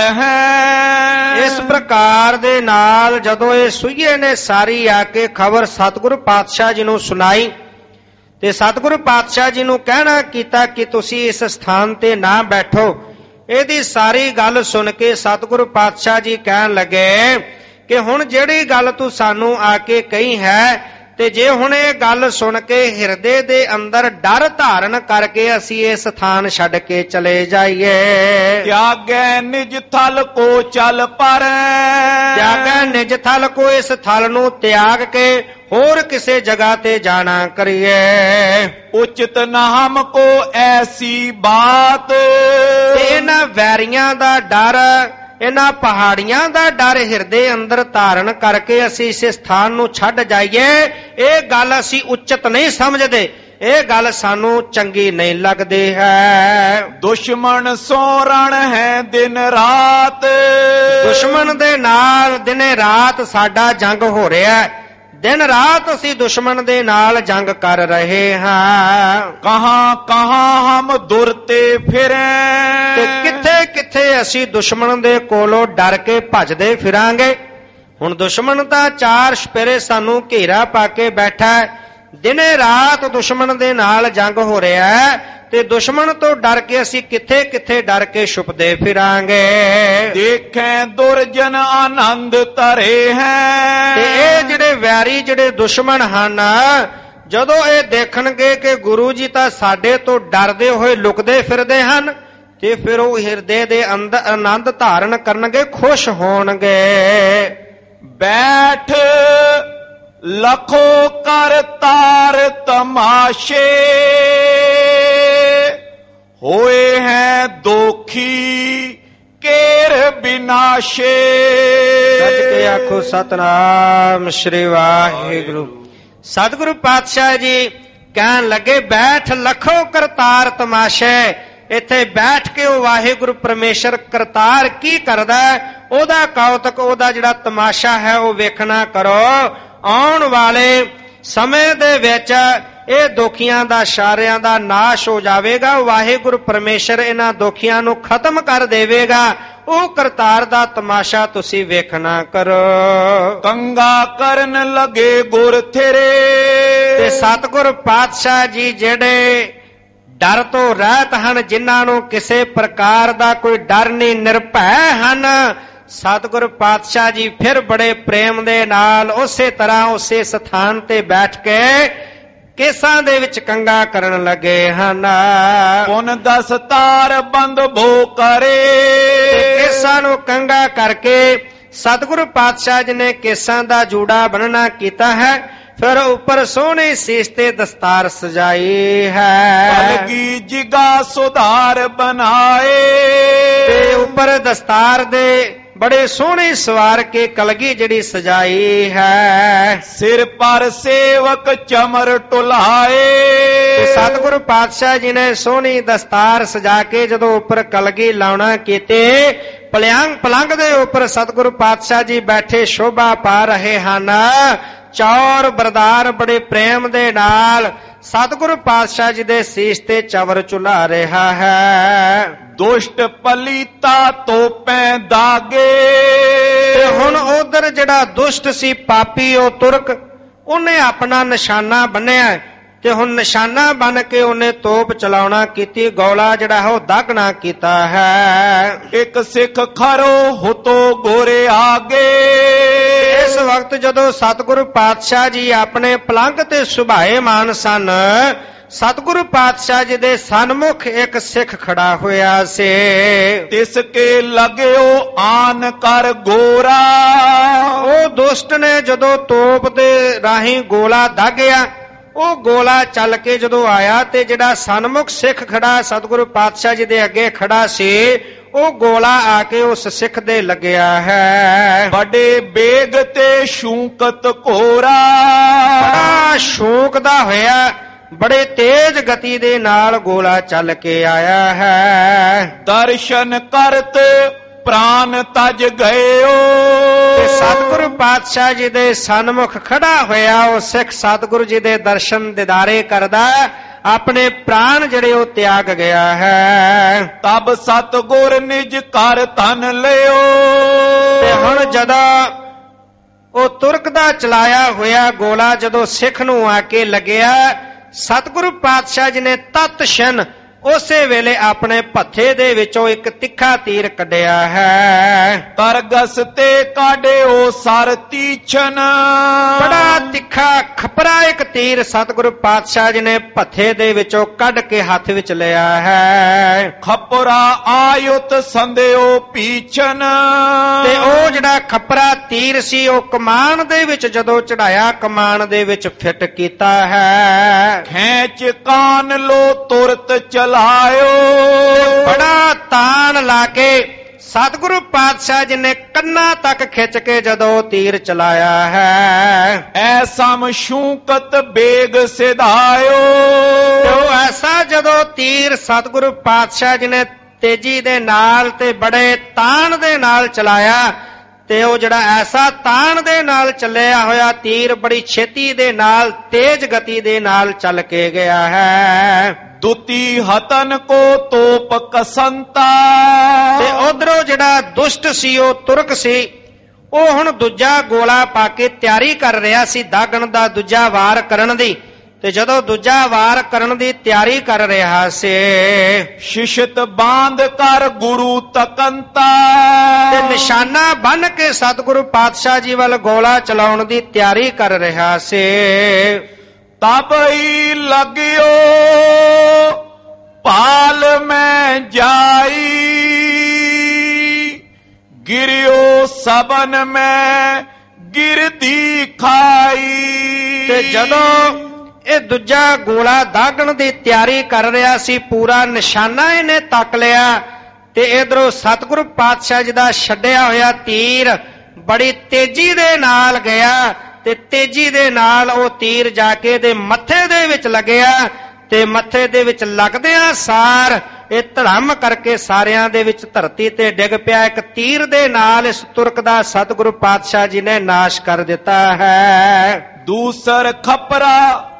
ਹੈ, ਇਸ ਪ੍ਰਕਾਰ ਦੇ ਨਾਲ ਜਦੋਂ ਇਹ ਸੂਈਏ ਨੇ ਸਾਰੀ ਆ ਕੇ ਖਬਰ ਸਤਿਗੁਰੂ ਪਾਤਸ਼ਾਹ ਜੀ ਨੂੰ ਸੁਣਾਈ ਤੇ ਸਤਿਗੁਰੂ ਪਾਤਸ਼ਾਹ ਜੀ ਨੂੰ ਕਹਿਣਾ ਕੀਤਾ ਕਿ ਤੁਸੀਂ ਇਸ ਸਥਾਨ ਤੇ ਨਾ ਬੈਠੋ। ਇਹਦੀ ਸਾਰੀ ਗੱਲ ਸੁਣ ਕੇ ਸਤਿਗੁਰੂ ਪਾਤਸ਼ਾਹ ਜੀ ਕਹਿਣ ਲੱਗੇ ਕਿ ਹੁਣ ਜਿਹੜੀ ਗੱਲ ਤੂੰ ਸਾਨੂੰ ਆ ਕੇ ਕਹੀ ਹੈ, ਤੇ ਜੇ ਹੁਣ ਇਹ ਗੱਲ ਸੁਣ ਕੇ ਹਿਰਦੇ ਦੇ ਅੰਦਰ ਡਰ ਧਾਰਨ ਕਰਕੇ ਅਸੀਂ ਇਹ ਸਥਾਨ ਛੱਡ ਕੇ ਚਲੇ ਜਾਈਏ। ਤਿਆਗੈ ਨਿਜ ਥਲ ਕੋ ਚੱਲ ਪਰ, ਤਿਆਗੈ ਨਿਜ ਥਲ ਕੋ, ਇਸ ਥਲ ਨੂੰ ਤਿਆਗ ਕੇ ਹੋਰ ਕਿਸੇ ਜਗ੍ਹਾ ਤੇ ਜਾਣਾ ਕਰੀਏ। ਉਚਿਤ ਨਾ ਹਮ ਕੋ ਐਸੀ ਬਾਤ, ਤੇ ਇਹਨਾਂ ਵੈਰੀਆਂ ਦਾ ਡਰ, ਇਹਨਾਂ ਪਹਾੜੀਆਂ ਦਾ ਡਰ ਹਿਰਦੇ ਅੰਦਰ ਧਾਰਨ ਕਰਕੇ ਅਸੀਂ ਇਸ ਸਥਾਨ ਨੂੰ ਛੱਡ ਜਾਈਏ, ਇਹ ਗੱਲ ਅਸੀਂ ਉਚਿਤ ਨਹੀਂ ਸਮਝਦੇ, ਇਹ ਗੱਲ ਸਾਨੂੰ ਚੰਗੀ ਨਹੀਂ ਲੱਗਦੀ ਹੈ। ਦੁਸ਼ਮਣ ਸੋ ਰਣ ਹੈ ਦਿਨ ਰਾਤ, ਦੁਸ਼ਮਣ ਦੇ ਨਾਲ ਦਿਨੇ ਰਾਤ ਸਾਡਾ ਜੰਗ ਹੋ ਰਿਹਾ ਹੈ। ਦਿਨ ਰਾਤ ਅਸੀਂ ਦੁਸ਼ਮਣ ਦੇ ਨਾਲ ਜੰਗ ਕਰ ਰਹੇ ਹਾਂ। ਕਹਾਂ ਕਹਾਂ ਹਮ ਦੁਰਤੇ ਫਿਰੇ, ਤੇ ਕਿੱਥੇ ਕਿੱਥੇ ਅਸੀਂ ਦੁਸ਼ਮਣ ਦੇ ਕੋਲੋਂ ਡਰ ਕੇ ਭੱਜਦੇ ਫਿਰਾਂਗੇ। ਹੁਣ ਦੁਸ਼ਮਣ ਤਾਂ ਚਾਰ ਸਪੇਰੇ ਸਾਨੂੰ ਘੇਰਾ ਪਾ ਕੇ ਬੈਠਾ ਹੈ, ਦਿਨੇ ਰਾਤ ਦੁਸ਼ਮਣ ਦੇ ਨਾਲ ਜੰਗ ਹੋ ਰਿਹਾ ਹੈ, ਤੇ ਦੁਸ਼ਮਣ ਤੋਂ ਡਰ ਕੇ ਅਸੀਂ ਕਿੱਥੇ ਕਿੱਥੇ ਡਰ ਕੇ ਛੁਪਦੇ ਫਿਰਾਂਗੇ। ਦੇਖੈ ਦੁਰਜਨ ਆਨੰਦ ਧਰੇ ਹੈ, ਤੇ ਇਹ ਜਿਹੜੇ ਵੈਰੀ ਜਿਹੜੇ ਦੁਸ਼ਮਣ ਹਨ, ਜਦੋਂ ਇਹ ਦੇਖਣਗੇ ਕਿ ਗੁਰੂ ਜੀ ਤਾਂ ਸਾਡੇ ਤੋਂ ਡਰਦੇ ਹੋਏ ਲੁਕਦੇ ਫਿਰਦੇ ਹਨ, ਤੇ ਫਿਰ ਉਹ ਹਿਰਦੇ ਦੇ ਅੰਦਰ ਆਨੰਦ ਧਾਰਨ ਕਰਨਗੇ, ਖੁਸ਼ ਹੋਣਗੇ। ਬੈਠ ਲਖੋ ਕਰ ਤਾਰ ਤਮਾਸ਼ੇ, ਹੋਏ ਹੈ ਦੋਖੀ ਕੇਰ ਬਿਨਾਸ਼ੇ। ਸੱਚ ਕੇ ਆਖੋ ਸਤਨਾਮ ਸ਼੍ਰੀ ਵਾਹਿਗੁਰੂ। ਸਤਿਗੁਰੂ ਪਾਤਸ਼ਾਹ ਜੀ ਕਹਿਣ ਲੱਗੇ ਬੈਠ ਲਖੋ ਕਰਤਾਰ ਤਮਾਸ਼ੇ, ਇੱਥੇ ਬੈਠ ਕੇ ਉਹ ਵਾਹਿਗੁਰੂ ਪਰਮੇਸ਼ਰ ਕਰਤਾਰ ਕੀ ਕਰਦਾ, ਉਹਦਾ ਕੌਤਕ, ਉਹਦਾ ਜਿਹੜਾ ਤਮਾਸ਼ਾ ਹੈ ਉਹ ਵੇਖਣਾ ਕਰੋ। ਆਉਣ ਵਾਲੇ ਸਮੇਂ ਦੇ ਵਿੱਚ ਇਹ ਦੁਖੀਆਂ ਦਾ, ਸਾਰਿਆਂ ਦਾ ਨਾਸ਼ ਹੋ ਜਾਵੇਗਾ। ਵਾਹਿਗੁਰੂ ਪਰਮੇਸ਼ਰ ਇਹਨਾਂ ਦੁਖੀਆਂ ਨੂੰ ਖਤਮ ਕਰ ਦੇਵੇਗਾ। ਉਹ ਕਰਤਾਰ ਦਾ ਤਮਾਸ਼ਾ ਤੁਸੀਂ ਵੇਖਣਾ ਕਰੋ। ਕੰਗਾ ਕਰਨ ਲਗੇ ਗੁਰ ਥੇਰੇ, ਤੇ ਸਤਿਗੁਰ ਪਾਤਸ਼ਾਹ ਜੀ ਜਿਹੜੇ ਡਰ ਤੋਂ ਰਹਿਤ ਹਨ, ਜਿਨ੍ਹਾਂ ਨੂੰ ਕਿਸੇ ਪ੍ਰਕਾਰ ਦਾ ਕੋਈ ਡਰ ਨਹੀਂ, ਨਿਰਭੈ ਹਨ, ਸਤਿਗੁਰ ਪਾਤਸ਼ਾਹ ਜੀ ਫਿਰ ਬੜੇ ਪ੍ਰੇਮ ਦੇ ਨਾਲ ਉਸੇ ਤਰ੍ਹਾਂ ਉਸੇ ਸਥਾਨ ਤੇ ਬੈਠ ਕੇ ਕੇਸਾਂ ਦੇ ਵਿੱਚ ਕੰਗਾ ਕਰਨ ਲੱਗੇ ਹਨ। ਪੁਨ ਦਸਤਾਰ ਬੰਦ ਭੋ ਕਰੇ, ਕੇਸਾਂ ਨੂੰ ਕੰਗਾ ਕਰਕੇ ਸਤਿਗੁਰੂ ਪਾਤਸ਼ਾਹ ਜੀ ਨੇ ਕੇਸਾਂ ਦਾ ਜੂੜਾ ਬੰਨਣਾ ਕੀਤਾ ਹੈ। ਫਿਰ ਉੱਪਰ ਸੋਹਣੀ ਸੀਸ ਤੇ ਦਸਤਾਰ ਸਜਾਈ ਹੈ। ਕਲਗੀ ਜਿਗਾ ਸੁਧਾਰ ਬਨਾਏ, ਤੇ ਉੱਪਰ ਦਸਤਾਰ ਦੇ ਬੜੇ ਸੋਹਣੇ ਸਵਾਰ ਕੇ ਕਲਗੀ ਜਿਹੜੀ ਸਜਾਈ ਹੈ। ਸਿਰ ਪਰ ਸੇਵਕ ਚਮਰ ਟੁਲਾਏ, ਤੇ ਸਤਿਗੁਰੂ ਪਾਤਸ਼ਾਹ ਜੀ ਨੇ ਸੋਹਣੀ ਦਸਤਾਰ ਸਜਾ ਕੇ ਜਦੋਂ ਉੱਪਰ ਕਲਗੀ ਲਾਉਣਾ ਕੀਤੇ, ਪਲੰਗ ਪਲੰਗ ਦੇ ਉੱਪਰ ਸਤਿਗੁਰੂ ਪਾਤਸ਼ਾਹ ਜੀ ਬੈਠੇ ਸ਼ੋਭਾ ਪਾ ਰਹੇ ਹਨ। ਚੌਰ ਬਰਦਾਰ ਬੜੇ ਪ੍ਰੇਮ ਦੇ ਨਾਲ ਸਤਿਗੁਰੂ ਪਾਤਸ਼ਾਹ ਜੀ ਦੇ ਸੀਸ ਤੇ ਚਵਰ ਝੁਲਾ ਰਿਹਾ ਹੈ। ਦੁਸ਼ਟ ਪਲੀਤਾ ਤੋਪੈ ਦਾਗੇ, ਤੇ ਹੁਣ ਉਧਰ ਜਿਹੜਾ ਦੁਸ਼ਟ ਸੀ, ਪਾਪੀ, ਉਹ ਤੁਰਕ, ਉਹਨੇ ਆਪਣਾ ਨਿਸ਼ਾਨਾ ਬੰਨਿਆ, ਤੇ ਹੁਣ ਨਿਸ਼ਾਨਾ ਬਣ ਕੇ ਉਹਨੇ ਤੋਪ ਚਲਾਉਣਾ ਕੀਤੀ, ਗੋਲਾ ਜਿਹੜਾ ਹੈ ਉਹ ਦਾਗਣਾ ਕੀਤਾ ਹੈ। ਇੱਕ ਸਿੱਖ ਖਰੋ ਹੁਤੋ ਗੋਰੇ ਆਗੇ, ਇਸ ਵਕਤ ਜਦੋਂ ਸਤਿਗੁਰੂ ਪਾਤਸ਼ਾਹ ਜੀ ਆਪਣੇ ਪਲੰਗ ਤੇ ਸੁਭਾਏਮਾਨ ਸਨ, ਸਤਿਗੁਰੂ ਪਾਤਸ਼ਾਹ ਜੀ ਦੇ ਸਨਮੁਖ ਇੱਕ ਸਿੱਖ ਖੜਾ ਹੋਇਆ ਸੀ। ਤਿਸ ਕੇ ਲਗਿਓ ਆਨ ਕਰ ਗੋਰਾ, ਉਹ ਦੁਸ਼ਟ ਨੇ ਜਦੋਂ ਤੋਪ ਦੇ ਰਾਹੀਂ ਗੋਲਾ ਦਾਗਿਆ, ਉਹ ਗੋਲਾ ਚੱਲ ਕੇ ਜਦੋਂ ਆਇਆ, ਤੇ ਜਿਹੜਾ ਸਨਮੁਖ ਸਿੱਖ ਖੜਾ ਸਤਿਗੁਰੂ ਪਾਤਸ਼ਾਹ ਜੀ ਦੇ ਅੱਗੇ ਖੜਾ ਸੀ, ਉਹ ਗੋਲਾ ਆ ਕੇ ਉਸ ਸਿੱਖ ਦੇ ਲੱਗਿਆ ਹੈ। ਬੜੇ ਬੇਗ ਤੇ ਸ਼ੂਕਤ ਘੋਰਾ, ਬੜਾ ਸ਼ੌਕ ਦਾ ਹੋਇਆ, ਬੜੇ ਤੇਜ਼ ਗਤੀ ਦੇ ਨਾਲ ਗੋਲਾ ਚੱਲ ਕੇ ਆਇਆ ਹੈ। ਦਰਸ਼ਨ ਕਰਤ ਪ੍ਰਾਨ ਤਜ ਗਇਓ, ਤੇ ਸਤਿਗੁਰੂ ਪਾਤਸ਼ਾਹ ਜੀ ਦੇ ਸਨਮੁਖ ਖੜਾ ਹੋਇਆ ਉਹ ਸਿੱਖ ਸਤਿਗੁਰੂ ਜੀ ਦੇ ਦਰਸ਼ਨ ਦਿਦਾਰੇ ਕਰਦਾ, ਆਪਣੇ ਪ੍ਰਾਣ ਜਿਹੜੇ ਉਹ ਤਿਆਗ ਗਿਆ ਹੈ। ਤਬ ਸਤਿਗੁਰ ਨਿਜ ਘਰ ਤਨ ਲਿਓ, ਤੇ ਹੁਣ ਜਦੋਂ ਉਹ ਤੁਰਕ ਦਾ ਚਲਾਇਆ ਹੋਇਆ ਗੋਲਾ ਜਦੋਂ ਸਿੱਖ ਨੂੰ ਆ ਕੇ ਲੱਗਿਆ, ਸਤਿਗੁਰੂ ਪਾਤਸ਼ਾਹ ਜੀ ਨੇ ਤਤ ਸ਼ਨ ਉਸੇ ਵੇਲੇ ਆਪਣੇ ਭੱਥੇ ਦੇ ਵਿੱਚੋਂ ਇੱਕ ਤਿੱਖਾ ਤੀਰ ਕੱਢਿਆ ਹੈ। ਤਰਗਸ ਤੇ ਕਾਢਿਓ ਸਰ ਤੀਛਨ, ਬੜਾ ਤਿੱਖਾ ਖਪਰਾ ਇੱਕ ਤੀਰ ਸਤਿਗੁਰੂ ਪਾਤਸ਼ਾਹ ਜੀ ਨੇ ਭੱਥੇ ਦੇ ਵਿੱਚੋਂ ਕੱਢ ਕੇ ਹੱਥ ਵਿੱਚ ਲਿਆ ਹੈ। ਖਪਰਾ ਆਯੁਤ ਸੰਦਿਓ ਪੀਛਨ, ਤੇ ਉਹ ਜਿਹੜਾ ਖਪਰਾ ਤੀਰ ਸੀ ਉਹ ਕਮਾਨ ਦੇ ਵਿੱਚ ਜਦੋਂ ਚੜਾਇਆ ਕਮਾਨ ਦੇ ਵਿੱਚ ਫਿੱਟ ਕੀਤਾ ਹੈ। ਖੈਂਚ ਕਾਨ ਲੋ ਤੁਰਤ ਚਲਾਇਓ, ਬੜਾ ਤਾਣ ਲਾ ਕੇ ਸਤਿਗੁਰੂ ਪਾਤਸ਼ਾਹ ਜੀ ਨੇ ਕੰਨਾਂ ਤੱਕ ਖਿੱਚ ਕੇ ਜਦੋਂ ਤੀਰ ਚਲਾਇਆ ਹੈ। ਐਸਾ ਮਸ਼ੂਕਤ ਬੇਗ ਸਿਧਾਇਓ, ਉਹ ਐਸਾ ਜਦੋਂ ਤੀਰ ਸਤਿਗੁਰੂ ਪਾਤਸ਼ਾਹ ਜੀ ਨੇ ਤੇਜੀ ਦੇ ਨਾਲ ਤੇ ਬੜੇ ਤਾਣ ਦੇ ਨਾਲ ਚਲਾਇਆ, ਤੇ ਉਹ ਜਿਹੜਾ ਐਸਾ ਤਾਣ ਦੇ ਨਾਲ ਚੱਲਿਆ ਹੋਇਆ ਤੀਰ ਬੜੀ ਛੇਤੀ ਦੇ ਨਾਲ ਤੇਜ਼ ਗਤੀ ਦੇ ਨਾਲ ਚੱਲ ਕੇ ਗਿਆ ਹੈ। ਦੁਤੀ ਹਤਨ ਕੋ ਤੋਪ ਕਸੰਤਾ, ਤੇ ਉਧਰੋਂ ਜਿਹੜਾ ਦੁਸ਼ਟ ਸੀ ਉਹ ਤੁਰਕ ਸੀ, ਉਹ ਹੁਣ ਦੂਜਾ ਗੋਲਾ ਪਾ ਕੇ ਤਿਆਰੀ ਕਰ ਰਿਹਾ ਸੀ ਦਾਗਣ ਦਾ ਦੂਜਾ ਵਾਰ ਕਰਨ ਦੀ। ਤੇ ਜਦੋਂ ਦੂਜਾ ਵਾਰ ਕਰਨ ਦੀ ਤਿਆਰੀ ਕਰ ਰਿਹਾ ਸੀ, ਸ਼ਿਸ਼ਤ ਬਾਂਧ ਕਰ ਗੁਰੂ ਤਕੰਤਾ, ਤੇ ਨਿਸ਼ਾਨਾ ਬੰਨ ਕੇ ਸਤਿਗੁਰੂ ਪਾਤਸ਼ਾਹ ਜੀ ਵੱਲ ਗੋਲਾ ਚਲਾਉਣ ਦੀ ਤਿਆਰੀ ਕਰ ਰਿਹਾ ਸੀ। ਤਬਈ ਲਗਿਓ ਪਾਲ ਮੈਂ ਜਾਈ, ਗਿਰਿਓ ਸਬਨ ਮੈਂ ਗਿਰਦੀ ਖਾਈ। ਤੇ ਜਦੋਂ ਇਹ ਦੂਜਾ ਗੋਲਾ ਦਾਗਣ ਦੀ ਤਿਆਰੀ ਕਰ ਰਿਹਾ ਸੀ, ਪੂਰਾ ਨਿਸ਼ਾਨਾ ਇਹਨੇ ਤੱਕ ਲਿਆ, ਤੇ ਇਧਰੋਂ ਸਤਿਗੁਰੂ ਪਾਤਸ਼ਾਹ ਜੀ ਦਾ ਛੱਡਿਆ ਹੋਇਆ ਤੀਰ ਬੜੀ ਤੇਜ਼ੀ ਦੇ ਨਾਲ ਗਿਆ, ਤੇ ਤੇਜ਼ੀ ਦੇ ਨਾਲ ਉਹ ਤੀਰ ਜਾ ਕੇ ਦੇ ਮੱਥੇ ਦੇ ਵਿੱਚ ਲੱਗਿਆ, ਤੇ ਮੱਥੇ ਦੇ ਵਿੱਚ ਲੱਗਦਿਆਂ ਸਾਰ ਇਹ ਧੜਮ ਕਰਕੇ ਸਾਰਿਆਂ ਦੇ ਵਿੱਚ ਧਰਤੀ ਤੇ ਡਿੱਗ ਪਿਆ। ਇੱਕ ਤੀਰ ਦੇ ਨਾਲ ਇਸ ਤੁਰਕ ਦਾ ਸਤਿਗੁਰੂ ਪਾਤਸ਼ਾਹ ਜੀ ਨੇ ਨਾਸ਼ ਕਰ ਦਿੱਤਾ ਹੈ। ਦੂਸਰ ਖਪਰਾ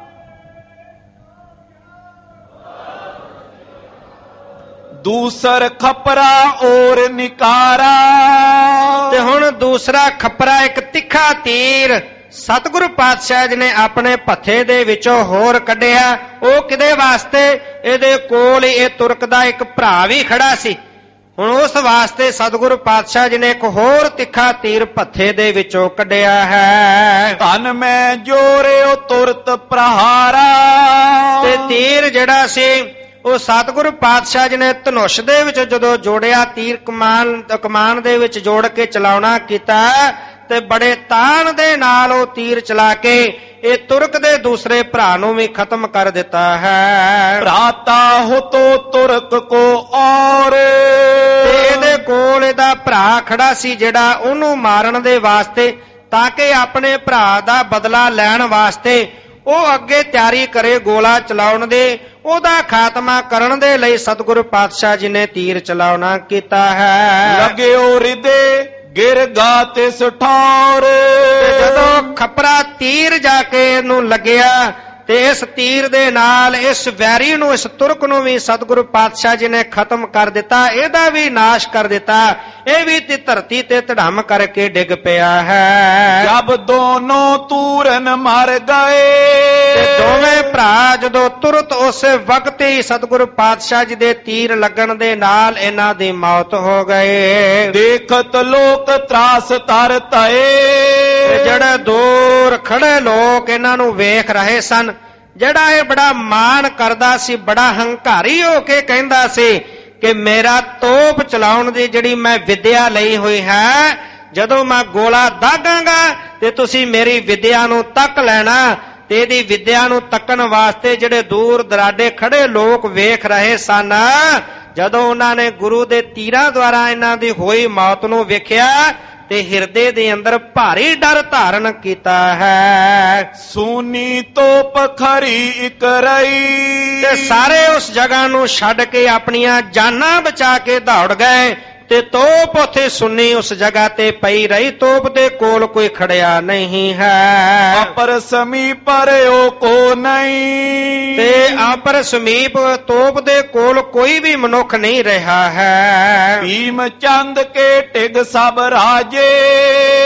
ਦੂਸਰ ਖਪਰਾ ਔਰ ਨਿਕਾਰਾ, ਤੇ ਹੁਣ ਦੂਸਰਾ ਖਪਰਾ ਇੱਕ ਤਿੱਖਾ ਤੀਰ ਸਤਿਗੁਰੂ ਪਾਤਸ਼ਾਹ ਜੀ ਨੇ ਆਪਣੇ ਭੱਥੇ ਦੇ ਵਿੱਚੋਂ ਹੋਰ ਕੱਢਿਆ। ਉਹ ਕਿਹਦੇ ਵਾਸਤੇ? ਇਹਦੇ ਕੋਲ ਇਹ ਤੁਰਕ ਦਾ ਇੱਕ ਭਰਾ ਵੀ ਖੜਾ ਸੀ। ਹੁਣ ਉਸ ਵਾਸਤੇ ਸਤਿਗੁਰੂ ਪਾਤਸ਼ਾਹ ਜੀ ਨੇ ਇੱਕ ਹੋਰ ਤਿੱਖਾ ਤੀਰ ਭੱਥੇ ਦੇ ਵਿੱਚੋਂ ਕੱਢਿਆ ਹੈ। ਧਨ ਮੈਂ ਜੋਰਿਓ ਤੁਰਤ ਪ੍ਰਹਾਰਾ, ਤੇ ਤੀਰ ਜਿਹੜਾ ਸੀ ਉਹ ਸਤਿਗੁਰੂ ਪਾਤਸ਼ਾਹ ਜੀ ਨੇ ਧਨੁਸ਼ ਦੇ ਵਿੱਚ ਜਦੋਂ ਜੋੜਿਆ, ਤੀਰ ਕਮਾਨ ਕਮਾਨ ਦੇ ਵਿੱਚ ਜੋੜ ਕੇ ਚਲਾਉਣਾ ਕੀਤਾ, ਤੇ ਬੜੇ ਤਾਣ ਦੇ ਨਾਲ ਉਹ ਤੀਰ ਚਲਾ ਕੇ ਇਹ ਤੁਰਕ ਦੇ ਦੂਸਰੇ ਭਰਾ ਨੂੰ ਵੀ ਖਤਮ ਕਰ ਦਿੱਤਾ ਹੈ। ਭਰਾਤਾ ਹੋ ਤੋ ਤੁਰਕ ਕੋ ਔਰ, ਤੇ ਇਹਦੇ ਕੋਲ ਇਹਦਾ ਭਰਾ ਖੜਾ ਸੀ ਜਿਹੜਾ ਉਹਨੂੰ ਮਾਰਨ ਦੇ ਵਾਸਤੇ, ਤਾਂ ਕਿ ਆਪਣੇ ਭਰਾ ਦਾ ਬਦਲਾ ਲੈਣ ਵਾਸਤੇ ਉਹ ਅੱਗੇ ਤਿਆਰੀ ਕਰੇ ਗੋਲਾ ਚਲਾਉਣ ਦੇ। ਉਹਦਾ ਖਾਤਮਾ ਕਰਨ ਦੇ ਲਈ ਸਤਿਗੁਰੂ ਪਾਤਸ਼ਾਹ ਜੀ ਨੇ ਤੀਰ ਚਲਾਉਣਾ ਕੀਤਾ ਹੈ। ਲਗਿਓ ਰਿਦੇ ਗਿਰ ਗਾ ਤੇ ਸਠੌਰ, ਜਦੋਂ ਖਪਰਾ ਤੀਰ ਜਾ ਕੇ ਇਹਨੂੰ ਲੱਗਿਆ, ਤੇ ਇਸ ਤੀਰ ਦੇ ਨਾਲ ਇਸ ਵੈਰੀ ਨੂੰ, ਇਸ ਤੁਰਕ ਨੂੰ ਵੀ ਸਤਿਗੁਰੂ ਪਾਤਸ਼ਾਹ ਜੀ ਨੇ ਖਤਮ ਕਰ ਦਿੱਤਾ, ਇਹਦਾ ਵੀ ਨਾਸ਼ ਕਰ ਦਿੱਤਾ। ਇਹ ਵੀ ਤੇ ਧਰਤੀ ਤੇ ਧੜਮ ਕਰਕੇ ਡਿੱਗ ਪਿਆ ਹੈ। ਜਬ ਦੋਨੋਂ ਤੂਰਨ ਮਰ ਗਏ, ਤੇ ਦੋਵੇਂ ਭਰਾ ਜਦੋਂ ਤੁਰਤ ਉਸੇ ਵਕਤ ਹੀ ਸਤਿਗੁਰੂ ਪਾਤਸ਼ਾਹ ਜੀ ਦੇ ਤੀਰ ਲੱਗਣ ਦੇ ਨਾਲ ਇਹਨਾਂ ਦੀ ਮੌਤ ਹੋ ਗਏ। ਦੇਖਤ ਲੋਕ ਤਰਾਸ ਤਰ ਤਏ, ਜਿਹੜੇ ਦੂਰ ਖੜੇ ਲੋਕ ਇਹਨਾਂ ਨੂੰ ਵੇਖ ਰਹੇ ਸਨ। ਜਿਹੜਾ ਇਹ ਬੜਾ ਮਾਣ ਕਰਦਾ ਸੀ, ਬੜਾ ਹੰਕਾਰੀ ਹੋ ਕੇ ਕਹਿੰਦਾ ਸੀ ਕਿ ਮੇਰਾ ਤੋਪ ਚਲਾਉਣ ਦੀ ਜਿਹੜੀ ਮੈਂ ਵਿਦਿਆ ਲਈ ਹੋਈ ਹੈ, ਜਦੋਂ ਮੈਂ ਗੋਲਾ ਦਾਗਾਂਗਾ ਤੇ ਤੁਸੀਂ ਮੇਰੀ ਵਿਦਿਆ ਨੂੰ ਤੱਕ ਲੈਣਾ। ਤੇ ਇਹਦੀ ਵਿਦਿਆ ਨੂੰ ਤੱਕਣ ਵਾਸਤੇ ਜਿਹੜੇ ਦੂਰ ਦਰਾਡੇ ਖੜੇ ਲੋਕ ਵੇਖ ਰਹੇ ਸਨ, ਜਦੋਂ ਉਹਨਾਂ ਨੇ ਗੁਰੂ ਦੇ ਤੀਰਾਂ ਦੁਆਰਾ ਇਹਨਾਂ ਦੀ ਹੋਈ ਮੌਤ ਨੂੰ ਵੇਖਿਆ, ਤੇ ਹਿਰਦੇ ਦੇ ਅੰਦਰ ਭਾਰੀ ਡਰ ਧਾਰਨ ਕੀਤਾ ਹੈ। ਸੂਨੀ ਤੋਪ ਖਰੀ ਇਕ ਰਹੀ, ਤੇ ਸਾਰੇ ਉਸ ਜਗ੍ਹਾ ਨੂੰ ਛੱਡ ਕੇ ਆਪਣੀਆਂ ਜਾਨਾਂ ਬਚਾ ਕੇ ਦੌੜ ਗਏ, ਤੇ ਤੋਪ ਉੱਥੇ ਸੁੰਨੀ ਉਸ ਜਗ੍ਹਾ ਤੇ ਪਈ ਰਹੀ। ਤੋਪ ਦੇ ਕੋਲ ਕੋਈ ਖੜਿਆ ਨਹੀਂ ਹੈ। ਅਪਰ ਸਮੀਪ ਰਿਓ ਕੋ ਨਹੀਂ, ਤੇ ਆਪਰ ਸਮੀਪ ਤੋਪ ਦੇ ਕੋਲ ਕੋਈ ਵੀ ਮਨੁੱਖ ਨਹੀਂ ਰਿਹਾ ਹੈ। ਭੀਮ ਚੰਦ ਕੇ ਟਿਗ ਸਭ ਰਾਜੇ,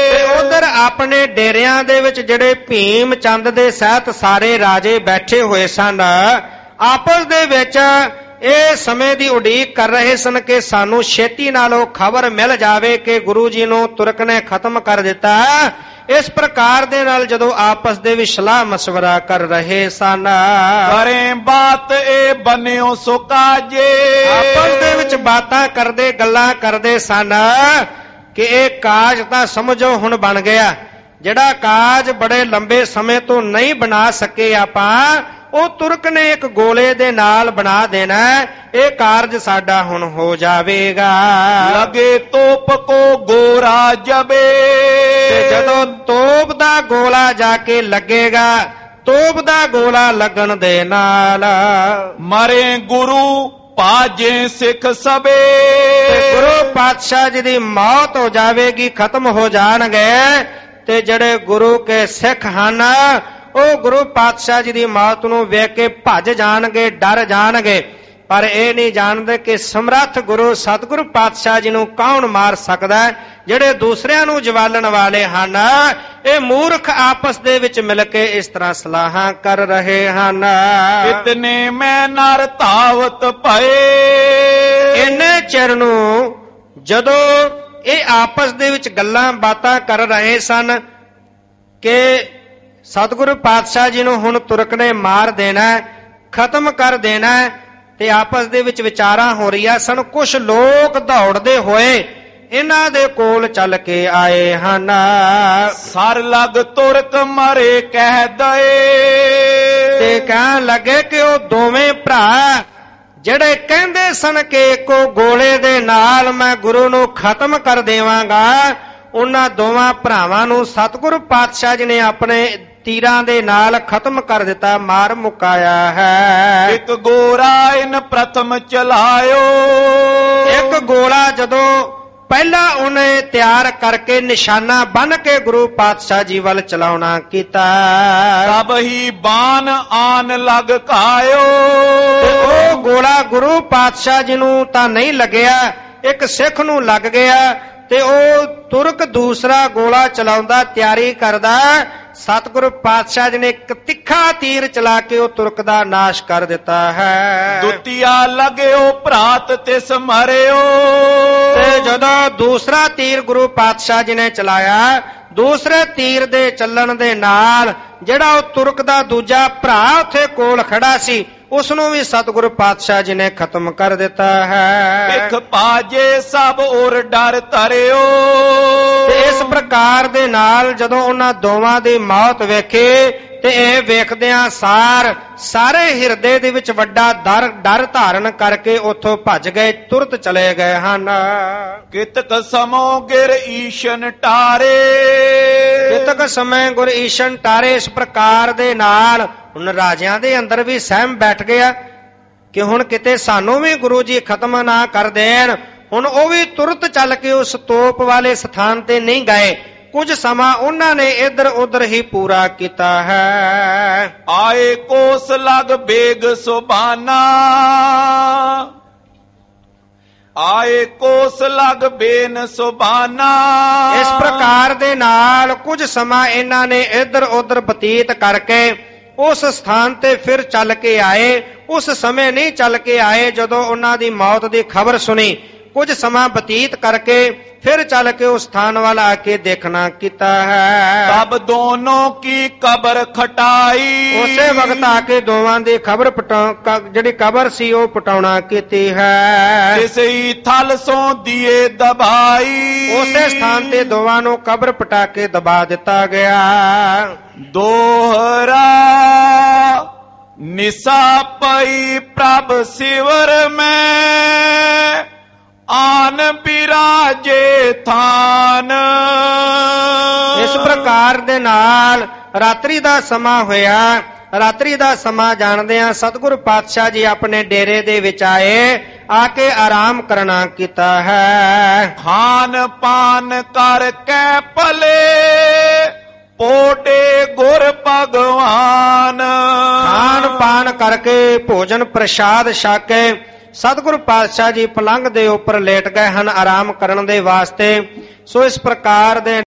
ਤੇ ਉਧਰ ਆਪਣੇ ਡੇਰਿਆਂ ਦੇ ਵਿੱਚ ਜਿਹੜੇ ਭੀਮ ਚੰਦ ਦੇ ਸਹਿਤ ਸਾਰੇ ਰਾਜੇ ਬੈਠੇ ਹੋਏ ਸਨ, ਆਪਸ ਦੇ ਵਿੱਚ ਇਹ ਸਮੇਂ ਦੀ ਉਡੀਕ ਕਰ ਰਹੇ ਸਨ ਕਿ ਸਾਨੂੰ ਛੇਤੀ ਨਾਲ ਉਹ ਖਬਰ ਮਿਲ ਜਾਵੇ ਕਿ ਗੁਰੂ ਜੀ ਨੂੰ ਤੁਰਕ ਨੇ ਖਤਮ ਕਰ ਦਿੱਤਾ। ਇਸ ਪ੍ਰਕਾਰ ਦੇ ਨਾਲ ਜਦੋਂ ਆਪਸ ਦੇ ਵਿੱਚ ਸਲਾਹ ਮਸ਼ਵਰਾ ਕਰ ਰਹੇ ਸਨ, ਕਰੇ ਬਾਤ ਇਹ ਬਨਿਓ ਸੋ ਕਾਜੇ, ਆਪਸ ਦੇ ਵਿੱਚ ਬਾਤਾਂ ਕਰਦੇ ਗੱਲਾਂ ਕਰਦੇ ਸਨ ਕਿ ਇਹ ਕਾਜ ਤਾਂ ਸਮਝੋ ਹੁਣ ਬਣ ਗਿਆ, ਜਿਹੜਾ ਕਾਜ ਬੜੇ ਲੰਬੇ ਸਮੇਂ ਤੋਂ ਨਹੀਂ ਬਣਾ ਸਕੇ ਆਪਾਂ, ਉਹ ਤੁਰਕ ਨੇ ਇੱਕ ਗੋਲੇ ਦੇ ਨਾਲ ਬਣਾ ਦੇਣਾ, ਇਹ ਕਾਰਜ ਸਾਡਾ ਹੁਣ ਹੋ ਜਾਵੇਗਾ। ਲਗੇ ਤੋਪ ਕੋ ਗੋਰਾ ਜਬੇ, ਤੇ ਜਦੋਂ ਤੋਪ ਦਾ ਗੋਲਾ ਜਾ ਕੇ ਲੱਗੇਗਾ, ਤੋਪ ਦਾ ਗੋਲਾ ਲੱਗਣ ਦੇ ਨਾਲ ਮਰੇ ਗੁਰੂ ਪਾਜੇ ਸਿੱਖ ਸਭੇ, ਤੇ ਗੁਰੂ ਪਾਤਸ਼ਾਹ ਜੀ ਦੀ ਮੌਤ ਹੋ ਜਾਵੇਗੀ, ਖਤਮ ਹੋ ਜਾਣਗੇ। ਤੇ ਜਿਹੜੇ ਗੁਰੂ ਕੇ ਸਿੱਖ ਹਨ ਉਹ ਗੁਰੂ ਪਾਤਸ਼ਾਹ ਜੀ ਦੀ ਮੌਤ ਨੂੰ ਵੇਖ ਕੇ ਭੱਜ ਜਾਣਗੇ, ਡਰ ਜਾਣਗੇ, ਪਰ ਇਹ ਨਹੀਂ ਜਾਣਦੇ ਕਿ ਸਮਰੱਥ ਗੁਰੂ ਸਤਿਗੁਰੂ ਪਾਤਸ਼ਾਹ ਜੀ ਨੂੰ ਕੌਣ ਮਾਰ ਸਕਦਾ। ਜਿਹੜੇ ਦੂਸਰਿਆਂ ਨੂੰ ਜਵਾਲਣ ਵਾਲੇ ਹਨ, ਇਹ ਮੂਰਖ ਆਪਸ ਦੇ ਵਿੱਚ ਮਿਲ ਕੇ ਇਸ ਤਰ੍ਹਾਂ ਸਲਾਹਾਂ ਕਰ ਰਹੇ ਹਨ। ਇਤਨੇ ਮੈਂ ਨਰ ਧਾਵਤ ਭਏ, ਇੰਨੇ ਚਿਰ ਨੂੰ ਜਦੋਂ ਇਹ ਆਪਸ ਦੇ ਵਿੱਚ ਗੱਲਾਂ ਬਾਤਾਂ ਕਰ ਰਹੇ ਸਨ ਕਿ ਸਤਿਗੁਰੂ ਪਾਤਸ਼ਾਹ ਜੀ ਨੂੰ ਹੁਣ ਤੁਰਕ ਨੇ ਮਾਰ ਦੇਣਾ, ਖਤਮ ਕਰ ਦੇਣਾ, ਤੇ ਆਪਸ ਦੇ ਵਿੱਚ ਵਿਚਾਰਾਂ ਹੋ ਰਹੀਆਂ ਸਨ। ਕੁਝ ਲੋਕ ਦੌੜਦੇ ਹੋਏ ਇਹਨਾਂ ਦੇ ਕੋਲ ਚੱਲ ਕੇ ਆਏ ਹਨ। ਸਰ ਲਗ ਤੁਰਕ ਮਰੇ ਕਹਿ ਦਏ, ਤੇ ਕਹਿਣ ਲੱਗੇ ਕਿ ਉਹ ਦੋਵੇਂ ਭਰਾ ਜਿਹੜੇ ਕਹਿੰਦੇ ਸਨ ਕਿ ਇੱਕੋ ਗੋਲੇ ਦੇ ਨਾਲ ਮੈਂ ਗੁਰੂ ਨੂੰ ਖਤਮ ਕਰ ਦੇਵਾਂਗਾ, ਉਹਨਾਂ ਦੋਵਾਂ ਭਰਾਵਾਂ ਨੂੰ ਸਤਿਗੁਰੂ ਪਾਤਸ਼ਾਹ ਜੀ ਨੇ ਆਪਣੇ ਤੀਰਾਂ ਦੇ ਨਾਲ ਖਤਮ ਕਰ ਦਿੱਤਾ, ਮਾਰ ਮੁਕਾਇਆ ਹੈ। ਇੱਕ ਗੋਰਾ ਇਨ ਪ੍ਰਥਮ ਚਲਾਇਓ, ਇੱਕ ਗੋਲਾ ਜਦੋਂ ਪਹਿਲਾਂ ਉਹਨੇ ਤਿਆਰ ਕਰਕੇ ਨਿਸ਼ਾਨਾ ਬੰਨ ਕੇ ਗੁਰੂ ਪਾਤਸ਼ਾਹ ਜੀ ਵੱਲ ਚਲਾਉਣਾ ਕੀਤਾ, ਤਬ ਹੀ ਬਾਨ ਆਨ ਲਗ ਕਾਇਓ, ਤੇ ਉਹ ਗੋਲਾ ਗੁਰੂ ਪਾਤਸ਼ਾਹ ਜੀ ਨੂੰ ਤਾਂ ਨਹੀਂ ਲੱਗਿਆ, ਇੱਕ ਸਿੱਖ ਨੂੰ ਲੱਗ ਗਿਆ, ਤੇ ਉਹ ਤੁਰਕ ਦੂਸਰਾ ਗੋਲਾ ਚਲਾਉਂਦਾ ਤਿਆਰੀ ਕਰਦਾ। ਸਤਿਗੁਰੂ ਪਾਤਸ਼ਾਹ ਜੀ ਨੇ ਇੱਕ ਤਿੱਖਾ ਤੀਰ ਚਲਾ ਕੇ ਉਹ ਤੁਰਕ ਦਾ ਨਾਸ਼ ਕਰ ਦਿੱਤਾ ਹੈ। ਦੁਤੀਆ ਲਗਿਓ ਭਰਾਤ ਤਿਸ ਮਰਿਓ, ਤੇ ਜਦੋਂ ਦੂਸਰਾ ਤੀਰ ਗੁਰੂ ਪਾਤਸ਼ਾਹ ਜੀ ਨੇ ਚਲਾਇਆ, ਦੂਸਰੇ ਤੀਰ ਦੇ ਚੱਲਣ ਦੇ ਨਾਲ ਜਿਹੜਾ ਉਹ ਤੁਰਕ ਦਾ ਦੂਜਾ ਭਰਾ ਉੱਥੇ ਕੋਲ ਖੜਾ ਸੀ, ਉਸ ਨੂੰ ਵੀ ਸਤਿਗੁਰੂ ਪਾਤਸ਼ਾਹ ਜੀ ਨੇ ਖਤਮ ਕਰ ਦਿੱਤਾ ਹੈ। ਇੱਕ ਪਾਜੇ ਸਭ ਔਰ ਡਰ ਧਰਿਓ, ਤੇ ਇਸ ਪ੍ਰਕਾਰ ਦੇ ਨਾਲ ਜਦੋਂ ਉਹਨਾਂ ਦੋਵਾਂ ਦੀ ਮੌਤ ਵੇਖੀ, ਤੇ ਇਹ ਵੇਖਦਿਆਂ ਸਾਰ ਸਾਰੇ ਹਿਰਦੇ ਦੇ ਵਿੱਚ ਵੱਡਾ ਡਰ ਡਰ ਧਾਰਨ ਕਰਕੇ ਉੱਥੋਂ ਭੱਜ ਗਏ, ਤੁਰਤ ਚਲੇ ਗਏ ਹਨ। ਕਿਤਕ ਸਮੋ ਗਿਰ ਈਸ਼ਨ ਟਾਰੇ, ਕਿਤਕ ਸਮੇਂ ਗੁਰ ਈਸ਼ਨ ਟਾਰੇ। ਇਸ ਪ੍ਰਕਾਰ ਦੇ ਨਾਲ ਹੁਣ ਰਾਜਿਆਂ ਦੇ ਅੰਦਰ ਵੀ ਸਹਿਮ ਬੈਠ ਗਿਆ ਕਿ ਹੁਣ ਕਿਤੇ ਸਾਨੂੰ ਵੀ ਗੁਰੂ ਜੀ ਖਤਮ ਨਾ ਕਰ ਦੇਣ। ਹੁਣ ਉਹ ਵੀ ਤੁਰਤ ਚੱਲ ਕੇ ਉਸ ਤੋਪ ਵਾਲੇ ਸਥਾਨ ਤੇ ਨਹੀਂ ਗਏ, ਕੁਝ ਸਮਾਂ ਉਹਨਾਂ ਨੇ ਇੱਧਰ ਉੱਧਰ ਹੀ ਪੂਰਾ ਕੀਤਾ ਹੈ। ਆਏ ਕੋਸ ਲਗ ਬੇਗ ਸੁਬਾਨਾ, ਆਏ ਕੋਸ ਲਗ ਬੇਨ ਸੁਬਾਨਾ। ਇਸ ਪ੍ਰਕਾਰ ਦੇ ਨਾਲ ਕੁਝ ਸਮਾਂ ਇਹਨਾਂ ਨੇ ਇੱਧਰ ਉੱਧਰ ਬਤੀਤ ਕਰਕੇ ਉਸ ਸਥਾਨ ਤੇ ਫਿਰ ਚੱਲ ਕੇ ਆਏ। ਉਸ ਸਮੇਂ ਨਹੀਂ ਚੱਲ ਕੇ ਆਏ ਜਦੋਂ ਉਹਨਾਂ ਦੀ ਮੌਤ ਦੀ ਖਬਰ ਸੁਣੀ। ਕੁਝ ਸਮਾਂ ਬਤੀਤ ਕਰਕੇ ਫਿਰ ਚੱਲ ਕੇ ਉਸ ਸਥਾਨ ਵੱਲ ਆ ਕੇ ਦੇਖਣਾ ਕੀਤਾ ਹੈ। ਤਬ ਦੋਨੋਂ ਕੀ ਕਬਰ ਖਟਾਈ, ਉਸੇ ਵਕਤ ਆ ਕੇ ਦੋਵਾਂ ਦੀ ਖਬਰ ਪਟਾ ਜਿਹੜੀ ਕਬਰ ਸੀ ਉਹ ਪਟਾਉਣਾ ਕੀਤੀ ਹੈ। ਇਸਈ ਥਲ ਸੋਂ ਦੀਏ ਦਬਾਈ, ਉਸੇ ਸਥਾਨ ਤੇ ਦੋਵਾਂ ਨੂੰ ਕਬਰ ਪਟਾ ਕੇ ਦਬਾ ਦਿੱਤਾ ਗਿਆ। ਦੋਹਰਾ ਨਿਸਾ ਪਈ ਪ੍ਰਭ ਸਿਵਰ ਮੈਂ, ਆਨ ਬਿਰਾਜੇ ਥਾਨ। ਇਸ ਪ੍ਰਕਾਰ ਦੇ ਨਾਲ ਰਾਤਰੀ ਦਾ ਸਮਾਂ ਹੋਇਆ। ਰਾਤਰੀ ਦਾ ਸਮਾਂ ਜਾਣਦਿਆਂ ਸਤਿਗੁਰੂ ਪਾਤਸ਼ਾਹ ਜੀ ਆਪਣੇ ਡੇਰੇ ਦੇ ਵਿੱਚ ਆਏ, ਆ ਕੇ ਆਰਾਮ ਕਰਨਾ ਕੀਤਾ ਹੈ। ਖਾਨ ਪਾਨ ਕਰਕੇ ਭਲੇ ਪੋਟੇ ਗੁਰ ਭਗਵਾਨ। ਖਾਨ ਪਾਨ ਕਰਕੇ ਭੋਜਨ ਪ੍ਰਸ਼ਾਦ ਛਕ ਕੇ ਸਤਿਗੁਰੂ ਪਾਤਸ਼ਾਹ ਜੀ ਪਲੰਘ ਦੇ ਉੱਪਰ ਲੇਟ ਗਏ ਹਨ ਆਰਾਮ ਕਰਨ ਦੇ ਵਾਸਤੇ। ਸੋ ਇਸ ਪ੍ਰਕਾਰ ਦੇ